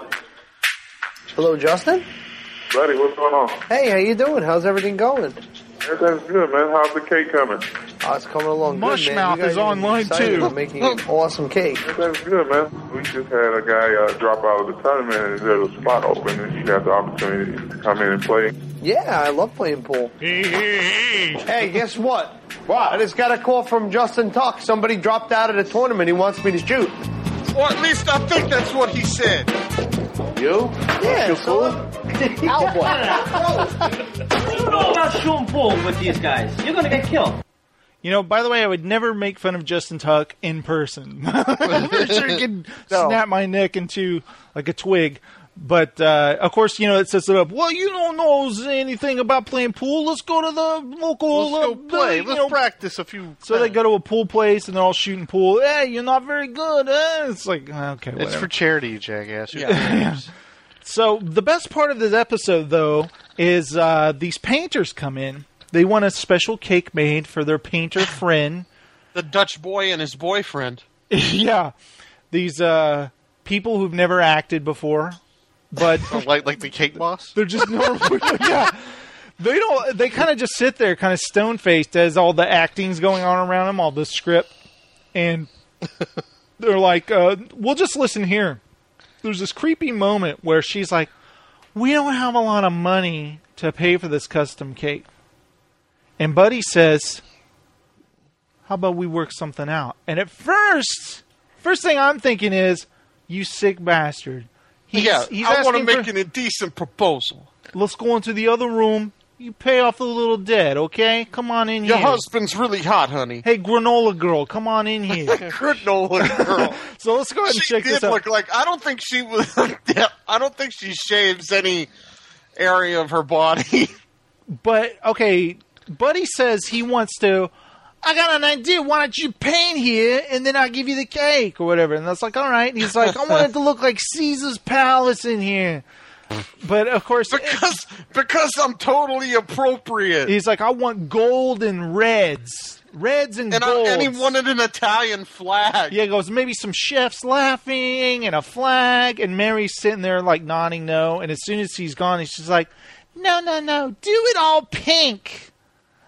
Hello, Justin. Buddy, what's going on? Hey, how you doing? How's everything going? Everything's good, man. How's the cake coming? Oh, it's coming along good, man. Mushmouth You guys is are online, excited too. about making an awesome cake. Everything's good, man. We just had a guy uh, drop out of the tournament and there's a spot open and you got the opportunity to come in and play. Yeah, I love playing pool. Hey, guess what? What? I just got a call from Justin Tuck. Somebody dropped out of the tournament. He wants me to shoot. Or at least I think that's what he said. You? Yeah, You so You know about shooting pool with these guys. You're going to get killed. You know, by the way, I would never make fun of Justin Tuck in person. I'm pretty sure he could No. snap my neck into like a twig. But, uh, of course, you know, it sets it up. Well, you don't know anything about playing pool. Let's go to the local... Let's go uh, play. you Let's know. practice a few. So they go to a pool place and they're all shooting pool. Hey, you're not very good. Eh? It's like, okay, whatever. It's for charity, you jackass. Yeah. So the best part of this episode, though, is uh, these painters come in. They want a special cake made for their painter friend. The Dutch boy and his boyfriend. Yeah. These uh, people who've never acted before. But like like the cake boss? They're just normal. Yeah. They don't. They kind of just sit there, kind of stone faced, as all the acting's going on around them, all the script, and they're like, uh, "We'll just listen here." There's this creepy moment where she's like, "We don't have a lot of money to pay for this custom cake," and Buddy says, "How about we work something out?" And at first, first thing I'm thinking is, "You sick bastard." He's, yeah, he's I want to asking make for- an indecent proposal. Let's go into the other room. You pay off the little debt, okay? Come on in Your here. husband's really hot, honey. Hey, granola girl, come on in here. Granola girl. So let's go ahead and she check did this out. look like. I don't think she was. I don't think she shaves any area of her body. But okay, Buddy says he wants to. I got an idea. Why don't you paint here, and then I'll give you the cake or whatever. And that's like, all right. And he's like, I want it to look like Caesar's Palace in here. But of course, because because I'm totally appropriate. He's like, I want gold and reds, reds and, And, I, golds. and he wanted an Italian flag. Yeah, he goes, maybe some chefs laughing and a flag, and Mary's sitting there like nodding no. And as soon as he's gone, he's just like, no, no, no, do it all pink.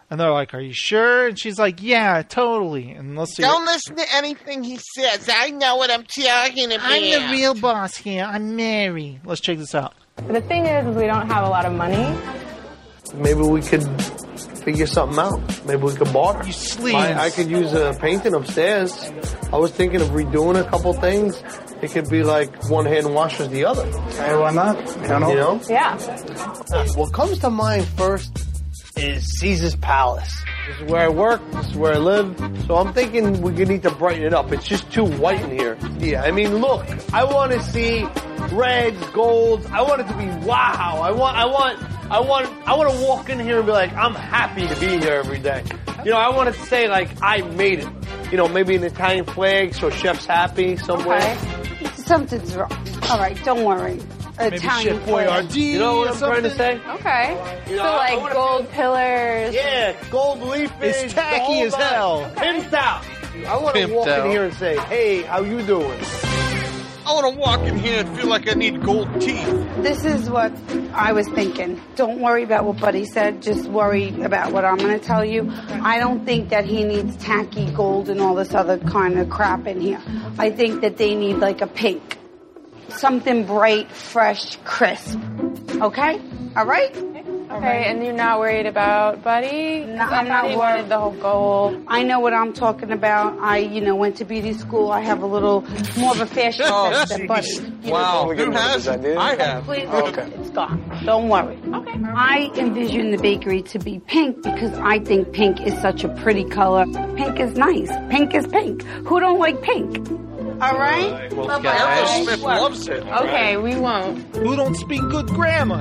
And they're like, are you sure? And she's like, yeah, totally. And let's see. Don't listen to anything he says. I know what I'm talking about. I'm the real boss here. I'm Mary. Let's check this out. The thing is, is we don't have a lot of money. Maybe we could figure something out. Maybe we could barter. You sleeves. I, I could use a painting upstairs. I was thinking of redoing a couple things. It could be like one hand washes the other. Hey, why not? You know? You know? Yeah. What comes to mind first is Caesar's Palace. This is where I work. This is where I live. So I'm thinking we need to brighten it up. It's just too white in here. Yeah, I mean, look, I want to see reds, golds. I want it to be wow. I want, I want, I want, I want to walk in here and be like, I'm happy to be here every day. You know, I want to say like, I made it. You know, maybe an Italian flag so chef's happy somewhere. Okay. Something's wrong. All right, don't worry. Maybe Italian Chef flag. Boyardee. You know what I'm something. trying to say? Okay. You know, so I- I like wanna gold feel- pillars. Yeah, gold leafage. It's tacky the whole as nine. hell. Pimped out. I want to Pimped walk out. in here and say, hey, how you doing? I want to walk in here and feel like I need gold teeth. This is what I was thinking. Don't worry about what Buddy said. Just worry about what I'm going to tell you. I don't think that he needs tacky gold and all this other kind of crap in here. I think that they need like a pink. Something bright, fresh, crisp. Okay? All right? Okay, and you're not worried about Buddy? No, I I'm thought not he worried. wanted the whole gold. I know what I'm talking about. I, you know, went to beauty school. I have a little more of a fashion Oh, sense than Buddy. You Wow, know, who has? I have. Completely, Okay. it's gone. Don't worry. Okay. I envision the bakery to be pink because I think pink is such a pretty color. Pink is nice. Pink is pink. Who don't like pink? All right? Well, Bye-bye. Elvis Smith loves it. Okay, we won't. Who don't speak good grammar?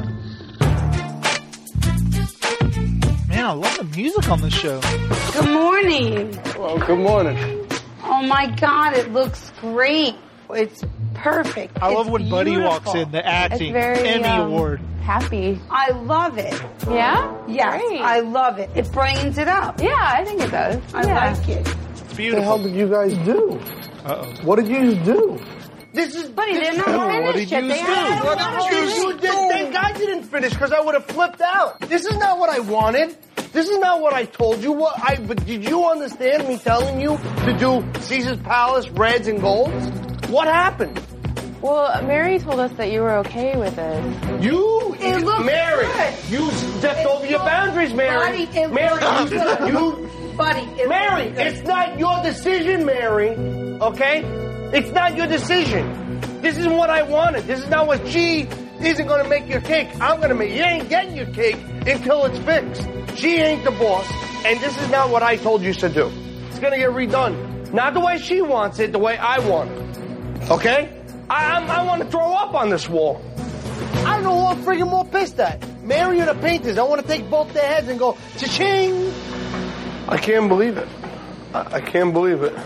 Man, I love the music on this show. Good morning. Well, good morning. Oh my God, it looks great. It's perfect. I love It's when Buddy beautiful. walks in, the acting, It's very, Emmy um, Award. Happy. I love it. Yeah? Yes, Great. I love it. It brightens it up. Yeah, I think it does. I yeah. like it. It's What the beautiful. hell did you guys do? Uh-oh. What did you do? This is Buddy, they're not What finished did yet. you They do? have What a did you do? Thank God you didn't finish because I would have flipped out. This is not what I wanted. This is not what I told you. What I but did you understand me telling you to do Caesar's Palace reds and golds? What happened? Well, Mary told us that you were okay with it. You, It looks Mary, good. you stepped It over your looks- boundaries, Mary. Buddy, it Mary, looks you, good. you, Buddy, it Mary, looks good. it's not your decision, Mary. Okay, it's not your decision. This isn't what I wanted. This is not what she isn't going to make your cake. I'm going to make. You ain't getting your cake until it's fixed. She ain't the boss, and this is not what I told you to do. It's going to get redone, not the way she wants it, the way I want it. Okay? I I'm, I want to throw up on this wall. I don't know who I'm freaking more pissed at. Mary or the painters. I want to take both their heads and go cha-ching. I can't believe it. I, I can't believe it.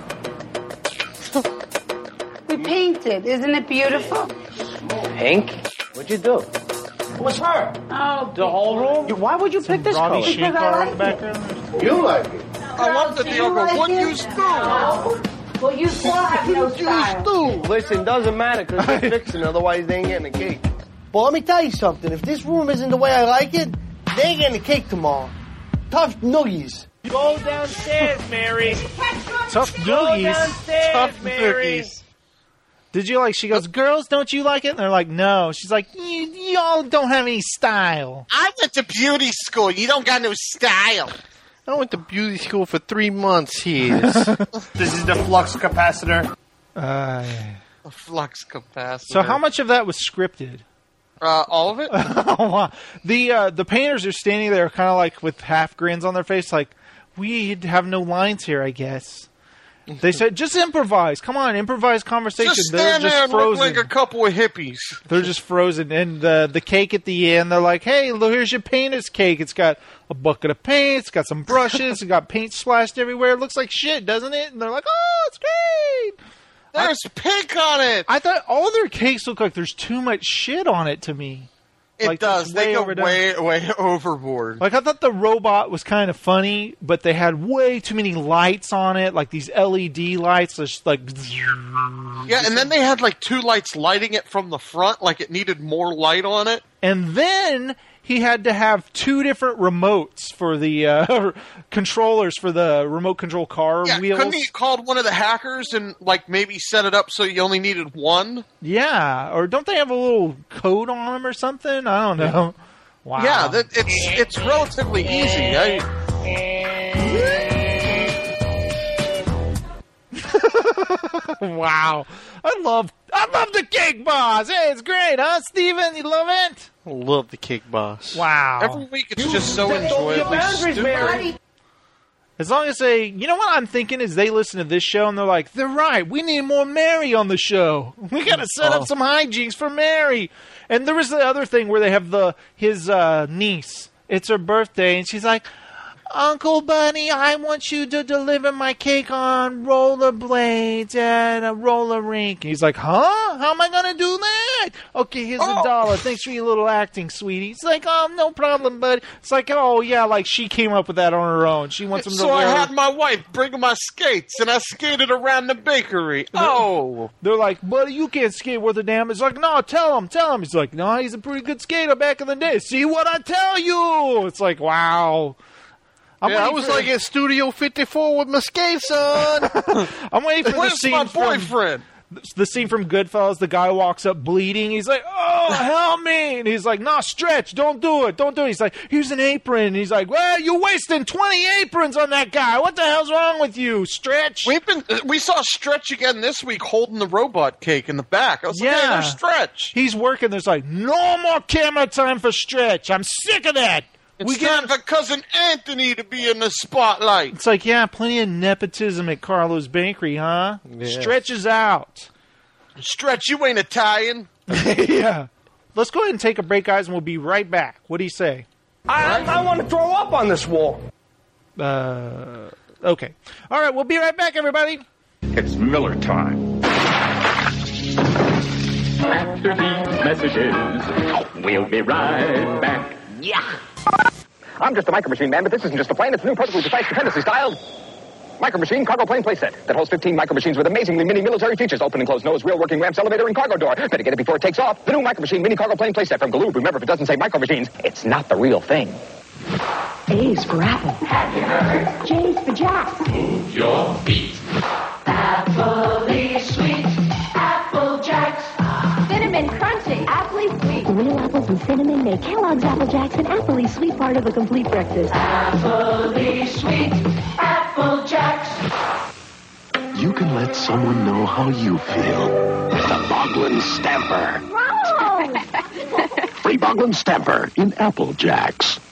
We painted. Isn't it beautiful? Pink? What'd you do? What's her? Oh, The whole room? You- Why would you pick this Robbie color? Shankar I in like the background. You like it. I love that Do the you uncle. like What it? you do? Well, you still have no style. Dude, listen, doesn't matter because they're fixing it, otherwise they ain't getting a cake. But let me tell you something. If this room isn't the way I like it, they ain't getting a cake tomorrow. Tough noogies. Go downstairs, Mary. Tough Go noogies. downstairs, Tough Mary. noogies. Did you like, she goes, girls, don't you like it? And they're like, no. She's like, "Y- y'all don't have any style. I went to beauty school. You don't got no style. I went to beauty school for three months here. This is the flux capacitor. Uh, A flux capacitor. so how much of that was scripted? Uh, all of it? the uh, the painters are standing there kind of like with half grins on their face like, we have no lines here, I guess. They said, just improvise. Come on, improvise conversation. Just They're stand there just and look frozen. like a couple of hippies. They're just frozen. And the the cake at the end, they're like, hey, look, here's your painter's cake. It's got a bucket of paint. It's got some brushes. It's got paint splashed everywhere. It looks like shit, doesn't it? And they're like, oh, it's great. There's pink on it. I thought all their cakes look like there's too much shit on it to me. It Like, does. it's They way go overdone. way, way overboard. Like, I thought the robot was kind of funny, but they had way too many lights on it, like these L E D lights. Just like, Yeah, and then they had like two lights lighting it from the front, like it needed more light on it. and then he had to have two different remotes for the uh, controllers for the remote control car Yeah, wheels. couldn't he have called one of the hackers and like maybe set it up so you only needed one? Yeah, or don't they have a little code on them or something? I don't know. Wow. Yeah, that, it's it's relatively easy. I, Wow. I love I love the Cake Boss. Hey, it's great, huh, Steven? You love it? Love the Cake Boss. Wow. Every week it's just so enjoyably stupid. As long as they, you know what I'm thinking is they listen to this show and they're like, they're right, we need more Mary on the show. We got to set Oh. up some hijinks for Mary. And there was the other thing where they have the his uh, niece. It's her birthday, and she's like, Uncle Bunny, I want you to deliver my cake on rollerblades at a roller rink. And he's like, huh? How am I going to do that? Okay, here's Oh. a dollar. Thanks for your little acting, sweetie. It's like, oh, no problem, buddy. It's like, oh, yeah, like she came up with that on her own. She wants him to So I wear- had my wife bring my skates, and I skated around the bakery. Oh. They're like, buddy, you can't skate worth a damn. It's like, no, tell him, tell him. He's like, no, he's a pretty good skater back in the day. See what I tell you. It's like, wow. I'm yeah, I waiting was for- like at Studio fifty-four with my skates on. I'm waiting for the Where's scene my from- boyfriend? The scene from Goodfellas, the guy walks up bleeding. He's like, oh, help me. And he's like, no, stretch. Don't do it. Don't do it. He's like, here's an apron. And he's like, well, you're wasting twenty aprons on that guy. What the hell's wrong with you, Stretch? We've been we saw Stretch again this week holding the robot cake in the back. I was like, hey, Yeah. there's Stretch. He's working. There's like, no more camera time for Stretch. I'm sick of that. It's We time for cousin Anthony to be in the spotlight. It's like, yeah, plenty of nepotism at Carlo's Bakery, huh? Yeah. Stretch is out. Stretch, you ain't Italian. Yeah. Let's go ahead and take a break, guys, and we'll be right back. What do you say? I, I want to throw up on this wall. Uh, okay. All right, we'll be right back, everybody. It's Miller time. After these messages, we'll be right back. Yeah. I'm just a Micro Machine man, but this isn't just a plane. It's a new perfectly precise dependency style Micro Machine cargo plane playset that holds fifteen Micro Machines with amazingly mini military features. Open and closed nose, real working ramps, elevator, and cargo door. Better get it before it takes off. The new Micro Machine mini cargo plane playset from Galoob. Remember, if it doesn't say Micro Machines, it's not the real thing. A's for apple. J's for Jack. Move your feet. Apple sweet. Apple Jacks. Cinnamon crunchy. Apple sweet. Real apples and cinnamon make Kellogg's Apple Jacks an Apple sweet part of a complete breakfast. Apple sweet. Apple Jacks. You can let someone know how you feel with a Boglin Stamper. Free Boglin Stamper in Apple Jacks.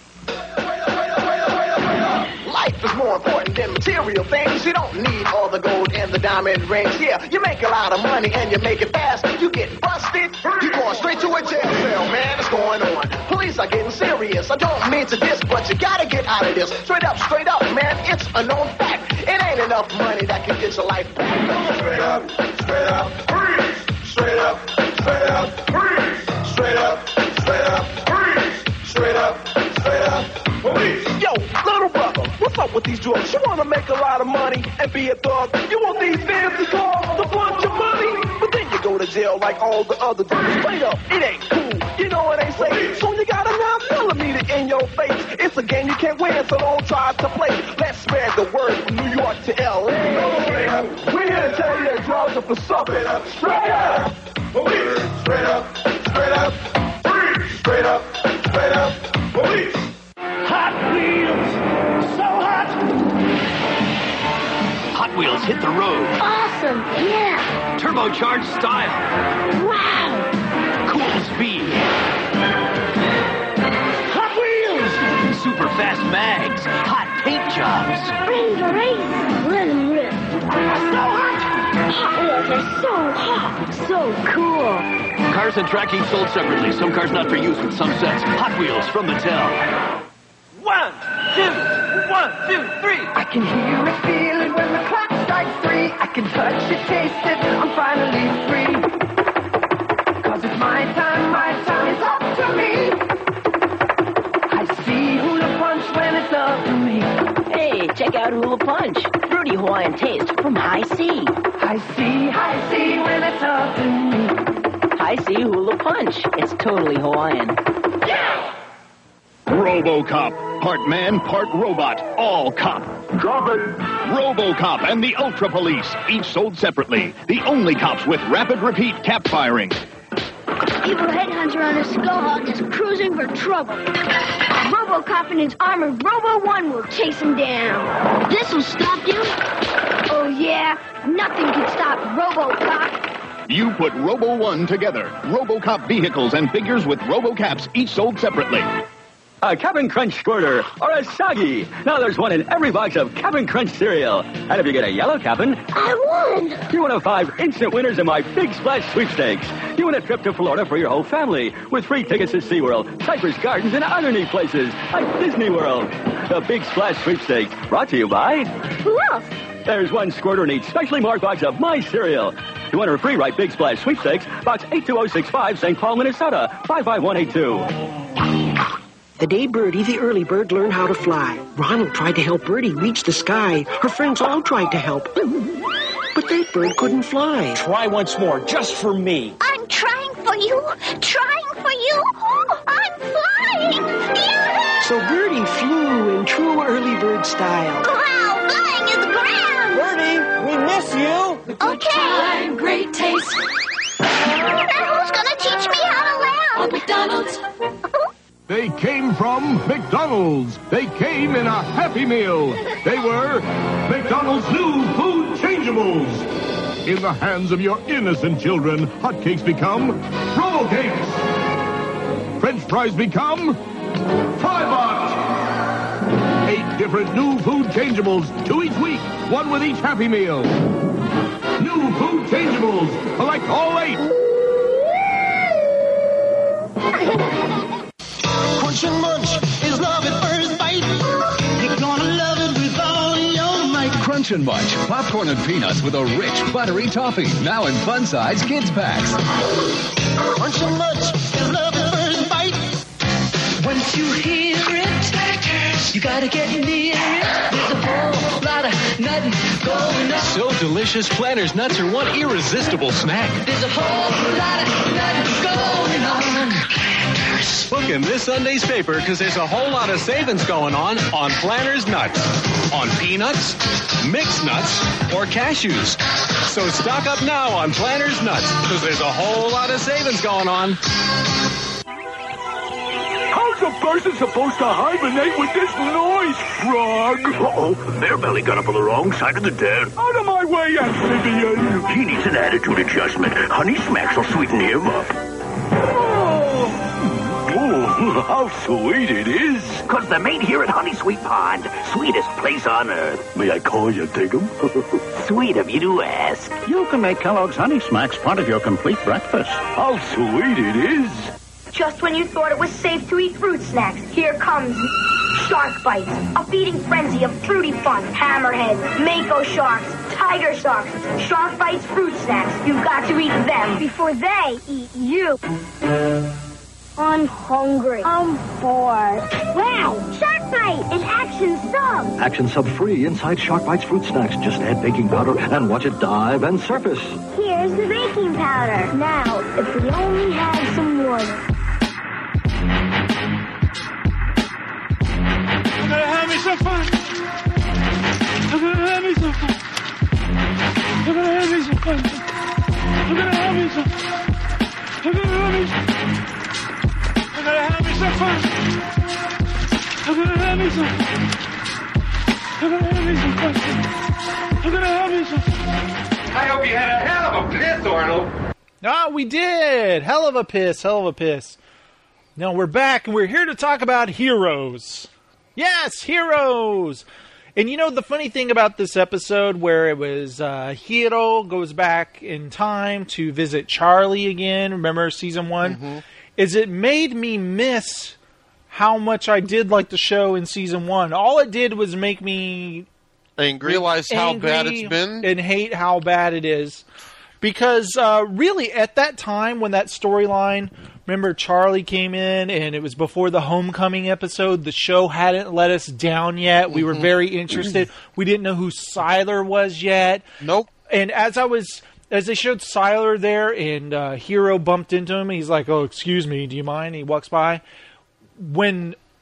Life is more important than material things. You don't need all the gold and the diamond rings. Yeah, you make a lot of money and you make it fast. You get busted, you going straight to a jail cell, man. What's going on? Police are getting serious. I don't mean to diss, but you gotta get out of this. Straight up, straight up, man. It's a known fact. It ain't enough money that can get your life back. Straight up, straight up, freeze. Straight up, straight up, freeze. Straight up, straight up, freeze. Straight up, straight up, police. Yo, little brother, what's up with these drugs? You wanna make a lot of money and be a thug? You want these fancy cars, the bunch of money? But then you go to jail like all the other dudes. Straight up, it ain't cool. You know it ain't safe. So you got a nine millimeter in your face. It's a game you can't win, so don't try to play. Let's spread the word from New York to L A. We're here to tell you that drugs are for something. Straight up, police. Straight up, straight up, freeze. Straight up, straight up, police. Hot Wheels! So hot! Hot Wheels hit the road. Awesome, yeah. Turbocharged style. Wow. Cool speed. Hot Wheels! Super fast mags. Hot paint jobs. Ready to race. Let 'em rip. So hot. Hot Wheels are so hot. So cool. Cars and tracking sold separately. Some cars not for use with some sets. Hot Wheels from Mattel. One, two, one, two, three. I can hear it, feel it when the clock strikes three. I can touch it, taste it, I'm finally free. Cause it's my time, my time is up to me. I see Hula Punch when it's up to me. Hey, check out Hula Punch. Fruity Hawaiian taste from High C. I see, I see when it's up to me. High C Hula Punch. It's totally Hawaiian. Yeah! RoboCop. Part man, part robot. All cop. Drop it. RoboCop and the Ultra Police. Each sold separately. The only cops with rapid repeat cap firing. Evil headhunter on a Skullhawk is cruising for trouble. RoboCop and his armored Robo One will chase him down. This'll stop you. Oh yeah, nothing can stop RoboCop. You put Robo One together. RoboCop vehicles and figures with RoboCaps, each sold separately. A Cap'n Crunch squirter or a Soggy. Now there's one in every box of Cap'n Crunch cereal. And if you get a yellow Cap'n, I won. You're one of five instant winners in my Big Splash sweepstakes. You win a trip to Florida for your whole family with free tickets to SeaWorld, Cypress Gardens, and other neat places like Disney World. The Big Splash sweepstakes brought to you by... Who else? There's one squirter in each specially marked box of my cereal. To enter a free Right Big Splash sweepstakes, box eight two zero six five, Saint Paul, Minnesota, five five one eight two. The day Birdie, the early bird, learned how to fly. Ronald tried to help Birdie reach the sky. Her friends all tried to help. But that bird couldn't fly. Try once more, just for me. I'm trying for you. Trying for you. Oh, I'm flying. Yeah! So Birdie flew in true early bird style. Wow, flying is grand. Birdie, we miss you. Okay. Time, great taste. Now who's gonna teach me how to laugh? Oh, McDonald's. They came from McDonald's. They came in a Happy Meal. They were McDonald's new food changeables. In the hands of your innocent children, hotcakes become Robo Cakes. French fries become Five-Bot. Eight different new food changeables, two each week, one with each Happy Meal. New food changeables. Collect all eight. Crunch and Munch is love at first bite. You're gonna love it with all your might. Crunch and Munch, popcorn and peanuts with a rich, buttery topping. Now in fun-size kids packs. Crunch and Munch is love at first bite. Once you hear it, you gotta get near it. There's a whole lot of nothing going on. So delicious, Planters nuts are one irresistible snack. There's a whole lot of nothing going on. Look in this Sunday's paper because there's a whole lot of savings going on on Planters nuts. On peanuts, mixed nuts, or cashews. So stock up now on Planters nuts because there's a whole lot of savings going on. How's a person supposed to hibernate with this noise, Frog? Uh-oh, their belly got up on the wrong side of the den. Out of my way, amphibian! He needs an attitude adjustment. Honey Smacks will sweeten him up. Oh, how sweet it is. Because they're made here at Honey Sweet Pond. Sweetest place on earth. May I call you, Diggum? Sweet of you to ask. You can make Kellogg's Honey Smacks part of your complete breakfast. How sweet it is. Just when you thought it was safe to eat fruit snacks, here comes Shark Bites, a feeding frenzy of fruity fun. Hammerheads, Mako Sharks, Tiger Sharks, Shark Bites fruit snacks. You've got to eat them before they eat you. I'm hungry. I'm bored. Wow! Shark Bite! An action sub! Action sub free inside Shark Bites fruit snacks. Just add baking powder and watch it dive and surface. Here's the baking powder. Now, if we only had some water. I'm gonna have me some fun. I'm gonna have me some fun. I'm gonna have me some fun. I'm gonna have me some fun. I'm gonna have me some fun. I'm gonna have me some fun. I'm gonna have me some fun. I'm gonna have me some fun. I'm gonna have me some fun. I hope you had a hell of a piss, Arnold. Ah, we did. Hell of a piss. Hell of a piss. Now we're back, and we're here to talk about Heroes. Yes, Heroes. And you know the funny thing about this episode where it was uh, Hiro goes back in time to visit Charlie again, remember season one? Mm-hmm. Is it made me miss how much I did like the show in season one. All it did was make me angry. Realize how bad it's been? And hate how bad it is. Because uh, really, at that time when that storyline, remember Charlie came in and it was before the Homecoming episode, the show hadn't let us down yet. We mm-hmm. were very interested. We didn't know who Sylar was yet. Nope. And as I was... As they showed Sylar there, and uh, Hiro bumped into him, he's like, "Oh, excuse me, do you mind?" He walks by. When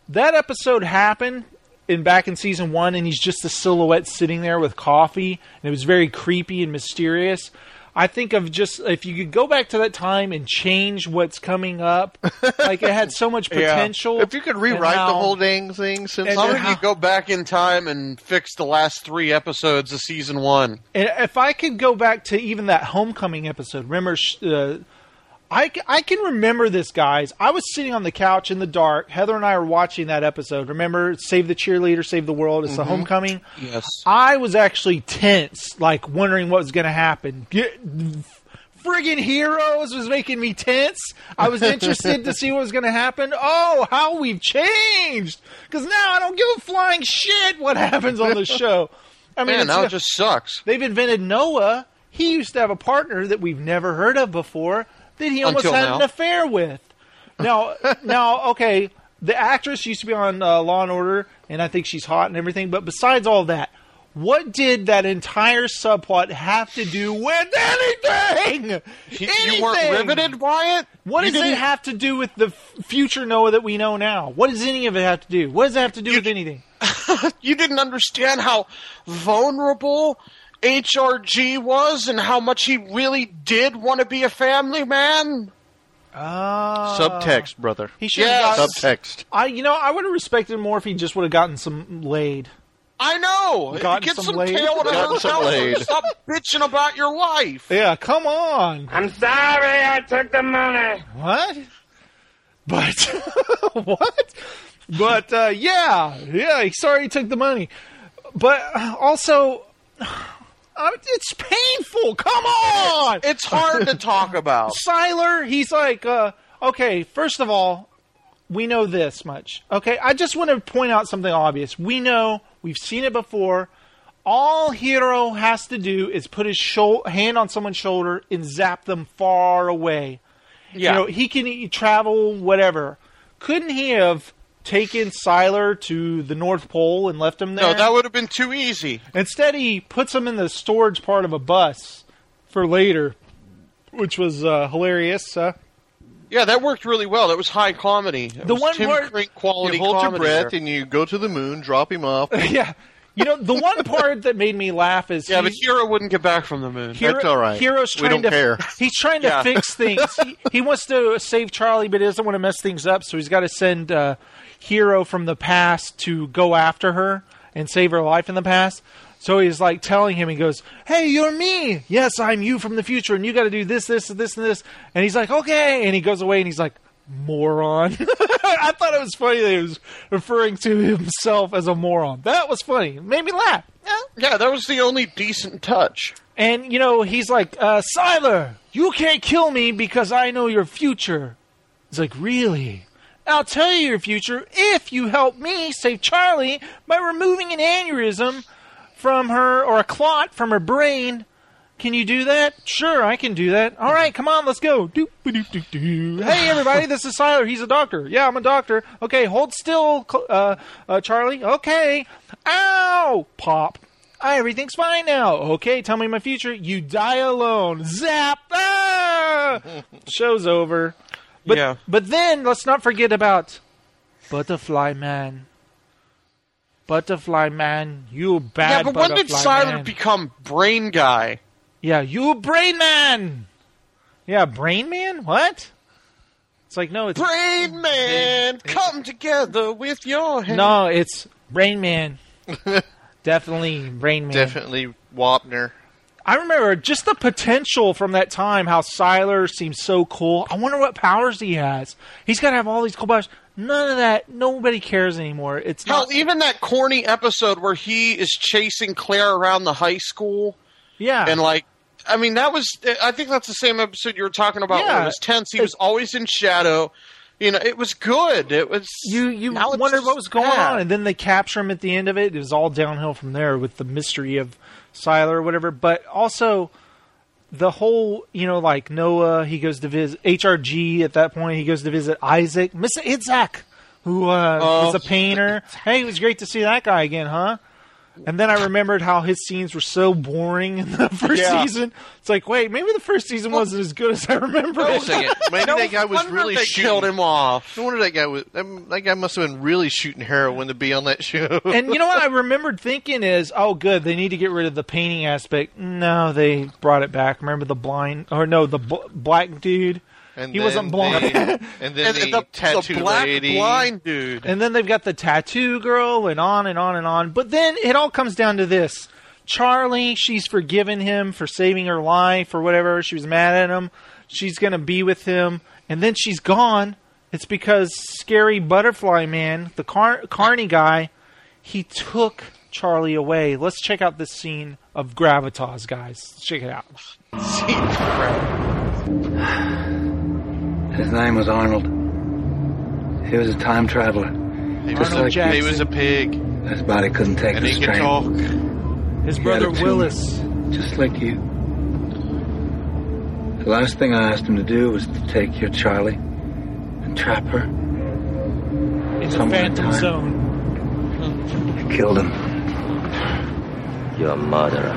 that episode happened in back in season one, and he's just a silhouette sitting there with coffee, and it was very creepy and mysterious. I think of just, if you could go back to that time and change what's coming up, like it had so much potential. Yeah. If you could rewrite how, the whole dang thing since... How would you go back in time and fix the last three episodes of season one? And if I could go back to even that Homecoming episode, remember... Uh, I, I can remember this, guys. I was sitting on the couch in the dark. Heather and I were watching that episode. Remember, Save the Cheerleader, Save the World. It's mm-hmm. the Homecoming. Yes. I was actually tense, like wondering what was going to happen. Get, friggin' Heroes was making me tense. I was interested to see what was going to happen. Oh, how we've changed. Because now I don't give a flying shit what happens on the show. I mean, Man, now it just sucks. They've invented Noah. He used to have a partner that we've never heard of before that he almost Until had now. an affair with. Now, now, okay, the actress used to be on uh, Law and Order, and I think she's hot and everything, but besides all that, what did that entire subplot have to do with anything? You, anything? you weren't riveted by it? What you does didn't... it have to do with the f- future Noah that we know now? What does any of it have to do? What does it have to do you, with anything? You didn't understand how vulnerable H R G was and how much he really did want to be a family man? Uh, Subtext, brother. He should yes. have Subtext. I, you know, I would have respected more if he just would have gotten some laid. I know. Gotten Get some some, laid. tail and Gotten some laid. Stop bitching about your life. Yeah, come on. I'm sorry I took the money. What? But what? But uh, yeah, yeah. He's sorry he took the money. But uh, also. Uh, it's painful. Come on. It's hard to talk about. Siler, he's like, uh, okay, first of all, we know this much. Okay, I just want to point out something obvious. We know, we've seen it before. All Hero has to do is put his sho- hand on someone's shoulder and zap them far away. Yeah. You know, he can e- travel, whatever. Couldn't he have taken Siler to the North Pole and left him there? No, that would have been too easy. Instead, he puts him in the storage part of a bus for later, which was uh, hilarious. Uh, yeah, that worked really well. That was high comedy. It the was one Tim part, Crink quality You hold your comedy breath there. and you go to the moon, drop him off. yeah. You know, the one part that made me laugh is yeah, but he's- Hero wouldn't get back from the moon. Hero, That's all right. Hero's We trying don't to care. he's trying to Yeah. fix things. He, he wants to save Charlie, but he doesn't want to mess things up, so he's got to send uh, Hero from the past to go after her and save her life in the past. So he's like telling him, he goes, "Hey, you're me. Yes, I'm you from the future, and you got to do this, this, this, and this." And he's like, "Okay," and he goes away, and he's like, "Moron." I thought it was funny that he was referring to himself as a moron. That was funny. It made me laugh. Yeah, that was the only decent touch. And, you know, he's like, uh, Siler, you can't kill me because I know your future. He's like, really? I'll tell you your future if you help me save Charlie by removing an aneurysm from her, or a clot from her brain. Can you do that? Sure, I can do that. All right, come on, let's go. Doop, doop, doop, doop. Hey, everybody, this is Siler. He's a doctor. Yeah, I'm a doctor. Okay, hold still, uh, uh, Charlie. Okay. Ow! Pop. Ah, everything's fine now. Okay, tell me my future. You die alone. Zap! Ah! Show's over. But, yeah. But then, let's not forget about Butterfly Man. Butterfly Man, you bad Yeah, but when did Butterfly Siler Man. become Brain Guy? Yeah, you Brain Man! Yeah, Brain Man? What? It's like, no, it's... Brain Man, come together with your hand. No, it's Brain Man. Definitely Brain Man. Definitely Wapner. I remember just the potential from that time, how Siler seems so cool. I wonder what powers he has. He's got to have all these cool powers. None of that. Nobody cares anymore. It's Hell, not... even that corny episode where he is chasing Claire around the high school. Yeah. And, like, I mean, that was... I think that's the same episode you were talking about Yeah. where it was tense. He was always in shadow. You know, it was good. It was... You you now it's wondered just what was going bad. on, and then they capture him at the end of it. It was all downhill from there with the mystery of Siler or whatever. But also, the whole, you know, like Noah, he goes to visit H R G at that point. He goes to visit Isaac, Mister Itzhak, who uh, Oh. was a painter. Hey, it was great to see that guy again, huh? And then I remembered how his scenes were so boring in the first Yeah. season. It's like, wait, maybe the first season wasn't as good as I remember. Wait a second. Maybe No that guy was wonder really they shooting. killed him off. No wonder that guy was. That, that guy must have been really shooting heroin to be on that show. And you know what I remembered thinking is, oh, good, they need to get rid of the painting aspect. No, they brought it back. Remember the blind, or no, the bl- black dude? And he then wasn't blind. the- and then the, the, tattoo the black lady. blind dude. And then they've got the tattoo girl, and on and on and on. But then it all comes down to this. Charlie, she's forgiven him for saving her life or whatever. She was mad at him. She's going to be with him. And then she's gone. It's because Scary Butterfly Man, the Car- Carney guy, he took Charlie away. Let's check out this scene of Gravitas, guys. Let's check it out. His name was Arnold. He was a time traveler. He Just was, like a, he you. was a pig. His body couldn't take And the he strain. could talk. His He brother had a tumor, Willis. just like you. The last thing I asked him to do was to take your Charlie and trap her. In the Somewhere in Phantom time. Zone. I killed him. You're a murderer.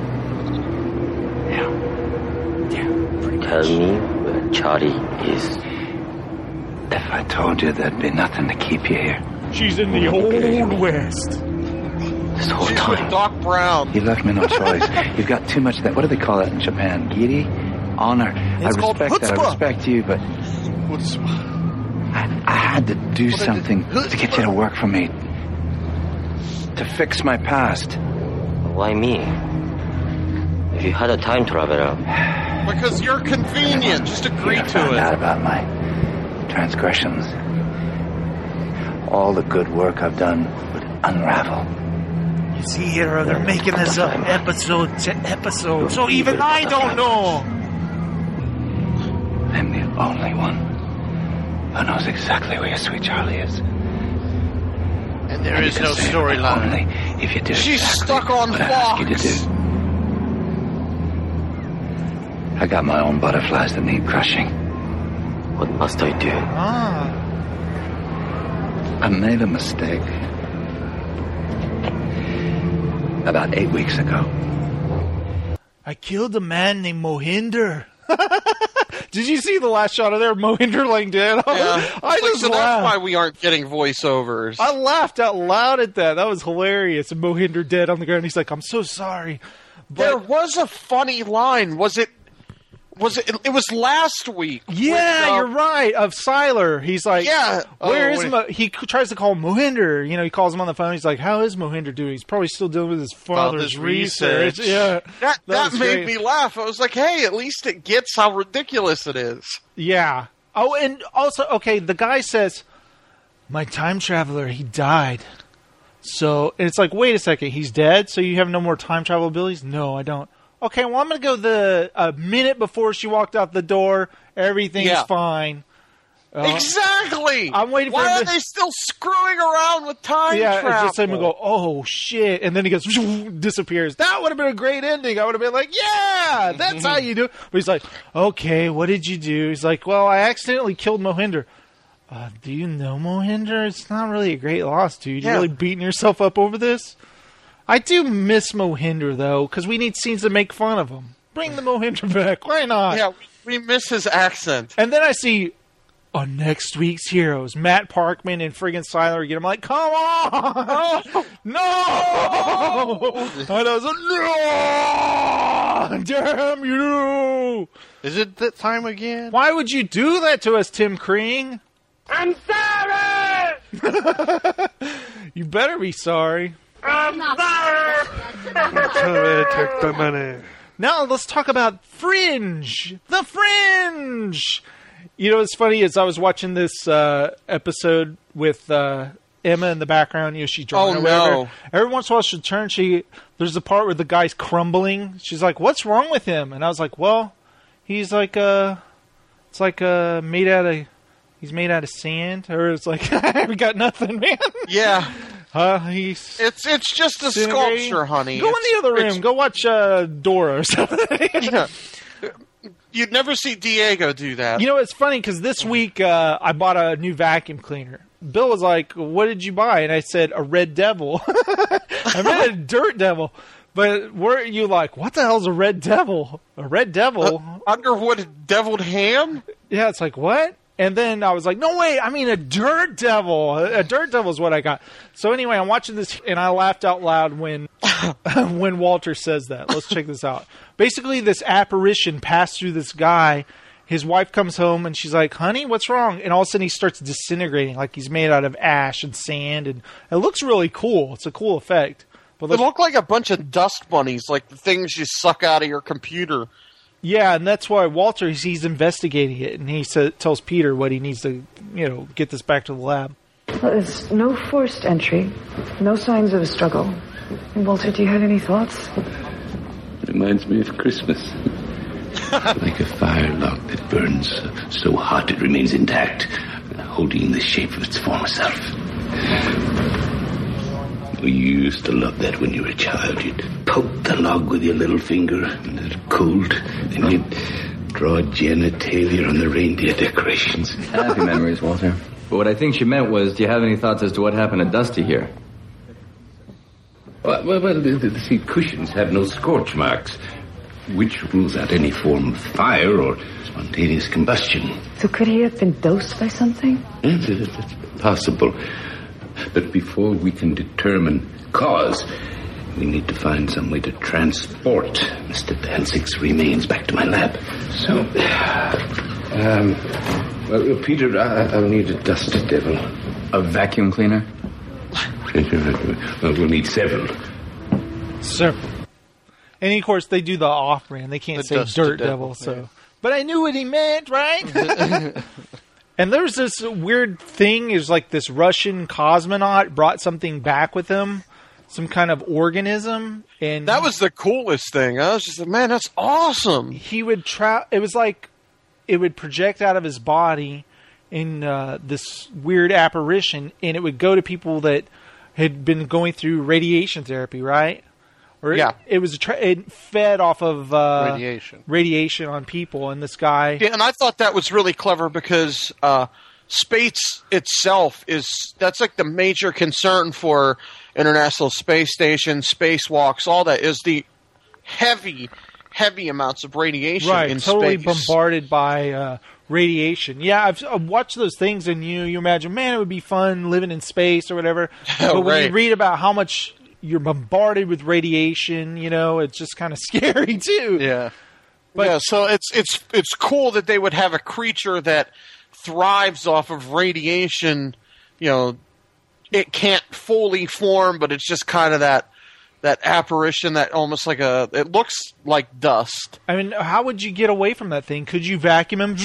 Yeah. Tell me where Charlie is. If I told you, there'd be nothing to keep you here. She's in the Old West. This whole She's time. with Doc Brown. You left me no choice. You've got too much of that. What do they call that in Japan? Giri? Honor. It's I called respect that. I chutzpah. respect you, but I, I had to do something to get you to work for me. To fix my past. Why me? If you had a time traveler, Because you're convenient. Just agree I to found out it. about my transgressions. All the good work I've done would unravel. You see, Hero, they're making this up episode to episode, so even I don't know. I'm the only one who knows exactly where your sweet Charlie is. And there And is you no can save her storyline. Only if you do She's exactly stuck on what I ask you to Fox. do. I got my own butterflies that need crushing. what must I do? Ah. I made a mistake. About eight weeks ago. I killed a man named Mohinder. Did you see the last shot of there? Mohinder laying dead? Yeah. I It's like, just so that's laughed. why we aren't getting voiceovers. I laughed out loud at that. That was hilarious. And Mohinder dead on the ground. He's like, I'm so sorry. There was a funny line. Was it? Was it? It was last week. Yeah, with, uh, you're right. Of Siler, he's like, Yeah. where Oh, is wait. Mo-? He c- tries to call Mohinder. You know, he calls him on the phone. He's like, how is Mohinder doing? He's probably still dealing with his father's his research. research. Yeah, That, that, was made great. me laugh. I was like, hey, at least it gets how ridiculous it is. Yeah. Oh, and also, okay, the guy says, my time traveler, he died. So, and it's like, wait a second, he's dead? So you have no more time travel abilities? No, I don't. Okay, well, I'm going to go the a minute before she walked out the door. Everything's Yeah. fine. Uh, Exactly. I'm waiting for Why him are to- they still screwing around with time yeah, travel? it's just him to go, oh, shit. And then he goes, disappears. That would have been a great ending. I would have been like, yeah, that's how you do it. But he's like, okay, what did you do? He's like, well, I accidentally killed Mohinder. Uh, do you know Mohinder? It's not really a great loss, dude. You're Yeah. really beating yourself up over this? I do miss Mohinder, though, because we need scenes to make fun of him. Bring the Mohinder back. Why not? Yeah, we, we miss his accent. And then I see on next week's Heroes, Matt Parkman and friggin' Siler again. I'm like, come on! No! And I was like, no! Damn you! Is it that time again? Why would you do that to us, Tim Kring? I'm sorry! You better be sorry. I'm sorry! Take the money. Now let's talk about Fringe. The Fringe! You know what's funny is I was watching this uh, episode with uh, Emma in the background. You know, she's drawing Oh, or whatever. no. Every once in a while she'll turn. She there's a part where the guy's crumbling. She's like, "What's wrong with him?" And I was like, "Well, he's like uh, it's like uh, made out of he's made out of sand." Or it's like, "We got nothing, man." Yeah. Uh, he's It's it's just a disintegrating. sculpture, honey. Go in the other It's- room. Go watch uh, Dora or something. Yeah. You'd never see Diego do that. You know, it's funny because this week uh, I bought a new vacuum cleaner. Bill was like, "What did you buy?" And I said, "A Red Devil." I meant a dirt devil. But weren't you like, what the hell's a red devil? A red devil? Uh, Underwood deviled ham? Yeah, it's like, what? And then I was like, no, wait, I mean a dirt devil. A, a dirt devil is what I got. So anyway, I'm watching this, and I laughed out loud when when Walter says that. Let's check this out. Basically, this apparition passed through this guy. His wife comes home, and she's like, honey, what's wrong? And all of a sudden, he starts disintegrating, like he's made out of ash and sand. And it looks really cool. It's a cool effect. But they look like a bunch of dust bunnies, like the things you suck out of your computer. Yeah, and that's why Walter, he's, he's investigating it, and he sa- tells Peter what he needs to, you know, get this back to the lab. Well, there's no forced entry, no signs of a struggle. Walter, do you have any thoughts? Reminds me of Christmas. Like a fire log that burns so hot it remains intact, holding the shape of its former self. You used to love that when you were a child. You'd poke the log with your little finger, and let it cooled, then you'd draw genitalia on the reindeer decorations. Happy memories, Walter. But what I think she meant was, do you have any thoughts as to what happened to Dusty here? Well, well, well the, the seat cushions have no scorch marks, which rules out any form of fire or spontaneous combustion. So could he have been dosed by something? Yes, it's possible. But before we can determine cause, we need to find some way to transport Mister Danzig's remains back to my lab. So, um, well, Peter, I, I'll need a dust devil. A vacuum cleaner? Well, we'll need several. Several. And of course, they do the off-brand. They can't The say dust dirt devil, devil, so. yeah. But I knew what he meant, right? And there's this weird thing, is like this Russian cosmonaut brought something back with him, some kind of organism, and that was the coolest thing. I was just like, man, that's awesome. He would try. It was like it would project out of his body in uh, this weird apparition, and it would go to people that had been going through radiation therapy, right? Or yeah, it, it was tra- it fed off of uh, radiation, radiation on people, and this guy. Yeah, and I thought that was really clever because uh, space itself is that's like the major concern for International Space Station, spacewalks, all that is the heavy, heavy amounts of radiation right, in totally space. bombarded by uh, radiation. Yeah, I've, I've watched those things, and you you imagine, man, it would be fun living in space or whatever. Oh, but when right. you read about how much you're bombarded with radiation, you know, it's just kind of scary too. Yeah. But, yeah, so it's it's it's cool that they would have a creature that thrives off of radiation. You know, it can't fully form, but it's just kind of that that apparition, that almost like a. It looks like dust. I mean, how would you get away from that thing? Could you vacuum him?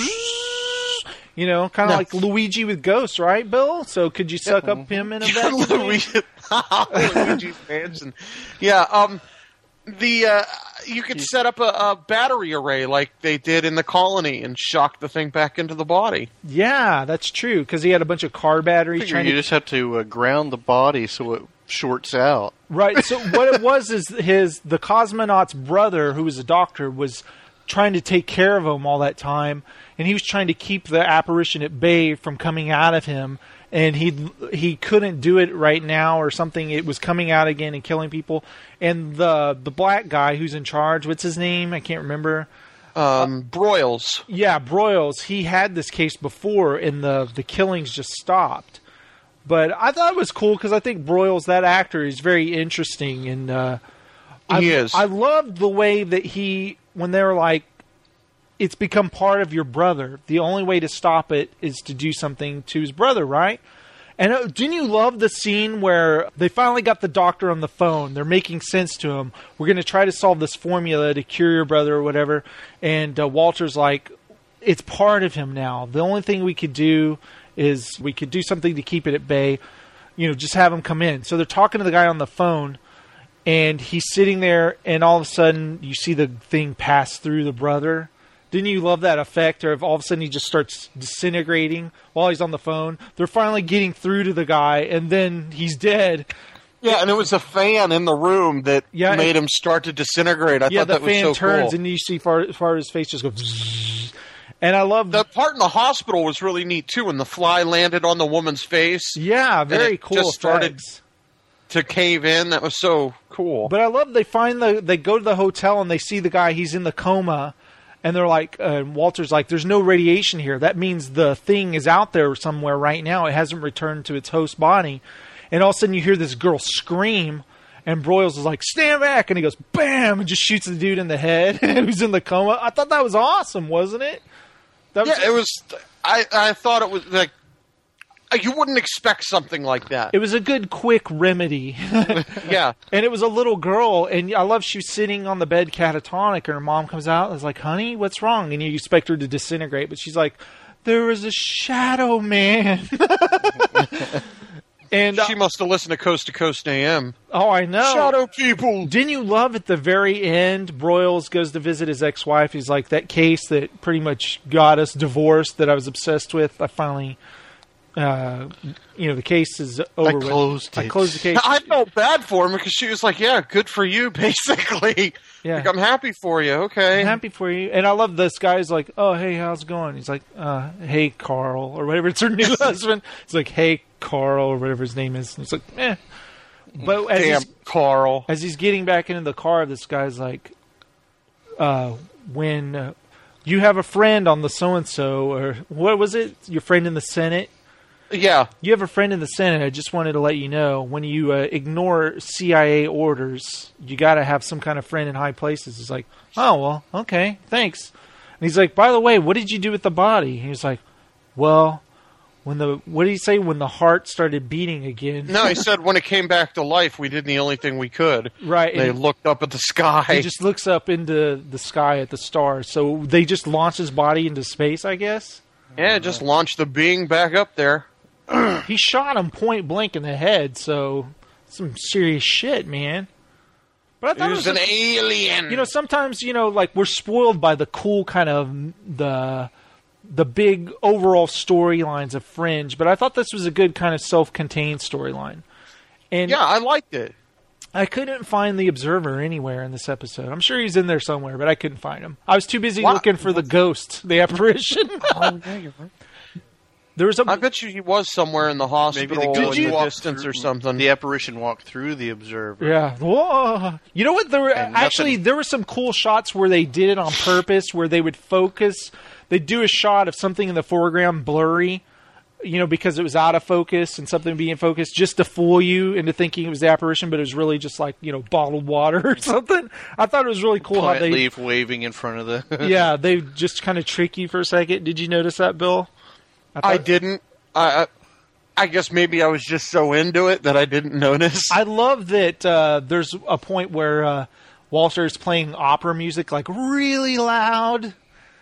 You know, kind of No. like Luigi with Ghosts, right, Bill? So could you suck up him in a vacuum? Luigi, Luigi's Mansion. Yeah, um, the uh, you could set up a, a battery array like they did in the colony and shock the thing back into the body. Yeah, that's true, because he had a bunch of car batteries Figure trying you to. just have to uh, ground the body so it shorts out. Right. So what it was is his the cosmonaut's brother, who was a doctor, was trying to take care of him all that time, and he was trying to keep the apparition at bay from coming out of him. And he he couldn't do it right now or something. It was coming out again and killing people. And the the black guy who's in charge, what's his name? I can't remember. Um, Broyles. Yeah, Broyles. He had this case before, and the the killings just stopped. But I thought it was cool because I think Broyles, that actor, is very interesting, and uh, he I, is. I loved the way that he, when they were like, it's become part of your brother. The only way to stop it is to do something to his brother, right? And uh, didn't you love the scene where they finally got the doctor on the phone? They're making sense to him. We're going to try to solve this formula to cure your brother or whatever. And uh, Walter's like, it's part of him now. The only thing we could do is we could do something to keep it at bay. You know, just have him come in. So they're talking to the guy on the phone, and he's sitting there, and all of a sudden you see the thing pass through the brother. Didn't you love that effect? Or if all of a sudden he just starts disintegrating while he's on the phone. They're finally getting through to the guy, and then he's dead. Yeah, and it was a fan in the room that Yeah, made and- him start to disintegrate. I yeah, thought the that was fan so turns, cool. and you see far, far his face just go. Bzzz. And I love the part in the hospital was really neat too, when the fly landed on the woman's face. Yeah, and very it cool Just started effects. to cave in. That was so cool. But I love they find the they go to the hotel and they see the guy. He's in the coma, and they're like, uh, Walter's like, "There's no radiation here. That means the thing is out there somewhere right now. It hasn't returned to its host body." And all of a sudden, you hear this girl scream, and Broyles is like, "Stand back!" And he goes, "Bam!" and just shoots the dude in the head who's in the coma. I thought that was awesome, wasn't it? That was yeah, it was. I I thought it was like. You wouldn't expect something like that. It was a good, quick remedy. Yeah. And it was a little girl, and I love she was sitting on the bed catatonic, and her mom comes out and is like, "Honey, what's wrong?" And you expect her to disintegrate, but she's like, "There was a shadow man." And she uh, must have listened to Coast to Coast A M. Oh, I know. Shadow people. Didn't you love at the very end, Broyles goes to visit his ex-wife. He's like, that case that pretty much got us divorced that I was obsessed with, I finally... Uh, you know, the case is over. I closed with. it. I closed the case. I felt bad for him because she was like, "Yeah, good for you," basically. Yeah, like, I'm happy for you. Okay, I'm happy for you. And I love this guy's like, "Oh, hey, how's it going?" He's like, uh, "Hey, Carl," or whatever. It's her new husband. He's like, "Hey, Carl," or whatever his name is. And he's like, "Eh." But as damn, he's, Carl. As he's getting back into the car, this guy's like, uh, "When uh, you have a friend on the so and so, or what was it? Your friend in the Senate." Yeah. You have a friend in the Senate. I just wanted to let you know, when you uh, ignore C I A orders, you got to have some kind of friend in high places. He's like, "Oh, well, okay, thanks." And he's like, "By the way, what did you do with the body?" And he was like, "Well, when the, what did he say? When the heart started beating again." No, he said when it came back to life, we did the only thing we could. Right. They and looked up at the sky. He just looks up into the sky at the stars. So they just launched his body into space, I guess? Yeah, just launched the being back up there. He shot him point blank in the head, so some serious shit, man. But I thought it was, it was an a, alien. You know, sometimes, you know, like, we're spoiled by the cool kind of the the big overall storylines of Fringe, but I thought this was a good kind of self-contained storyline. And yeah, I liked it. I couldn't find the Observer anywhere in this episode. I'm sure he's in there somewhere, but I couldn't find him. I was too busy what? looking for the ghost, the apparition. Oh, yeah, you're right. There was a, I bet you he was somewhere in the hospital Maybe the in the distance through, or something. The apparition walked through the Observer. Yeah. Whoa. You know what? There were And actually nothing- there were some cool shots where they did it on purpose, where they would focus. They'd do a shot of something in the foreground blurry, you know, because it was out of focus and something being focused, just to fool you into thinking it was the apparition, but it was really just like, you know, bottled water or something. I thought it was really cool Plant how they leaf waving in front of the. yeah, they just kind of trick you for a second. Did you notice that, Bill? I, thought, I didn't. I, I guess maybe I was just so into it that I didn't notice. I love that uh, there's a point where uh, Walter's playing opera music like really loud.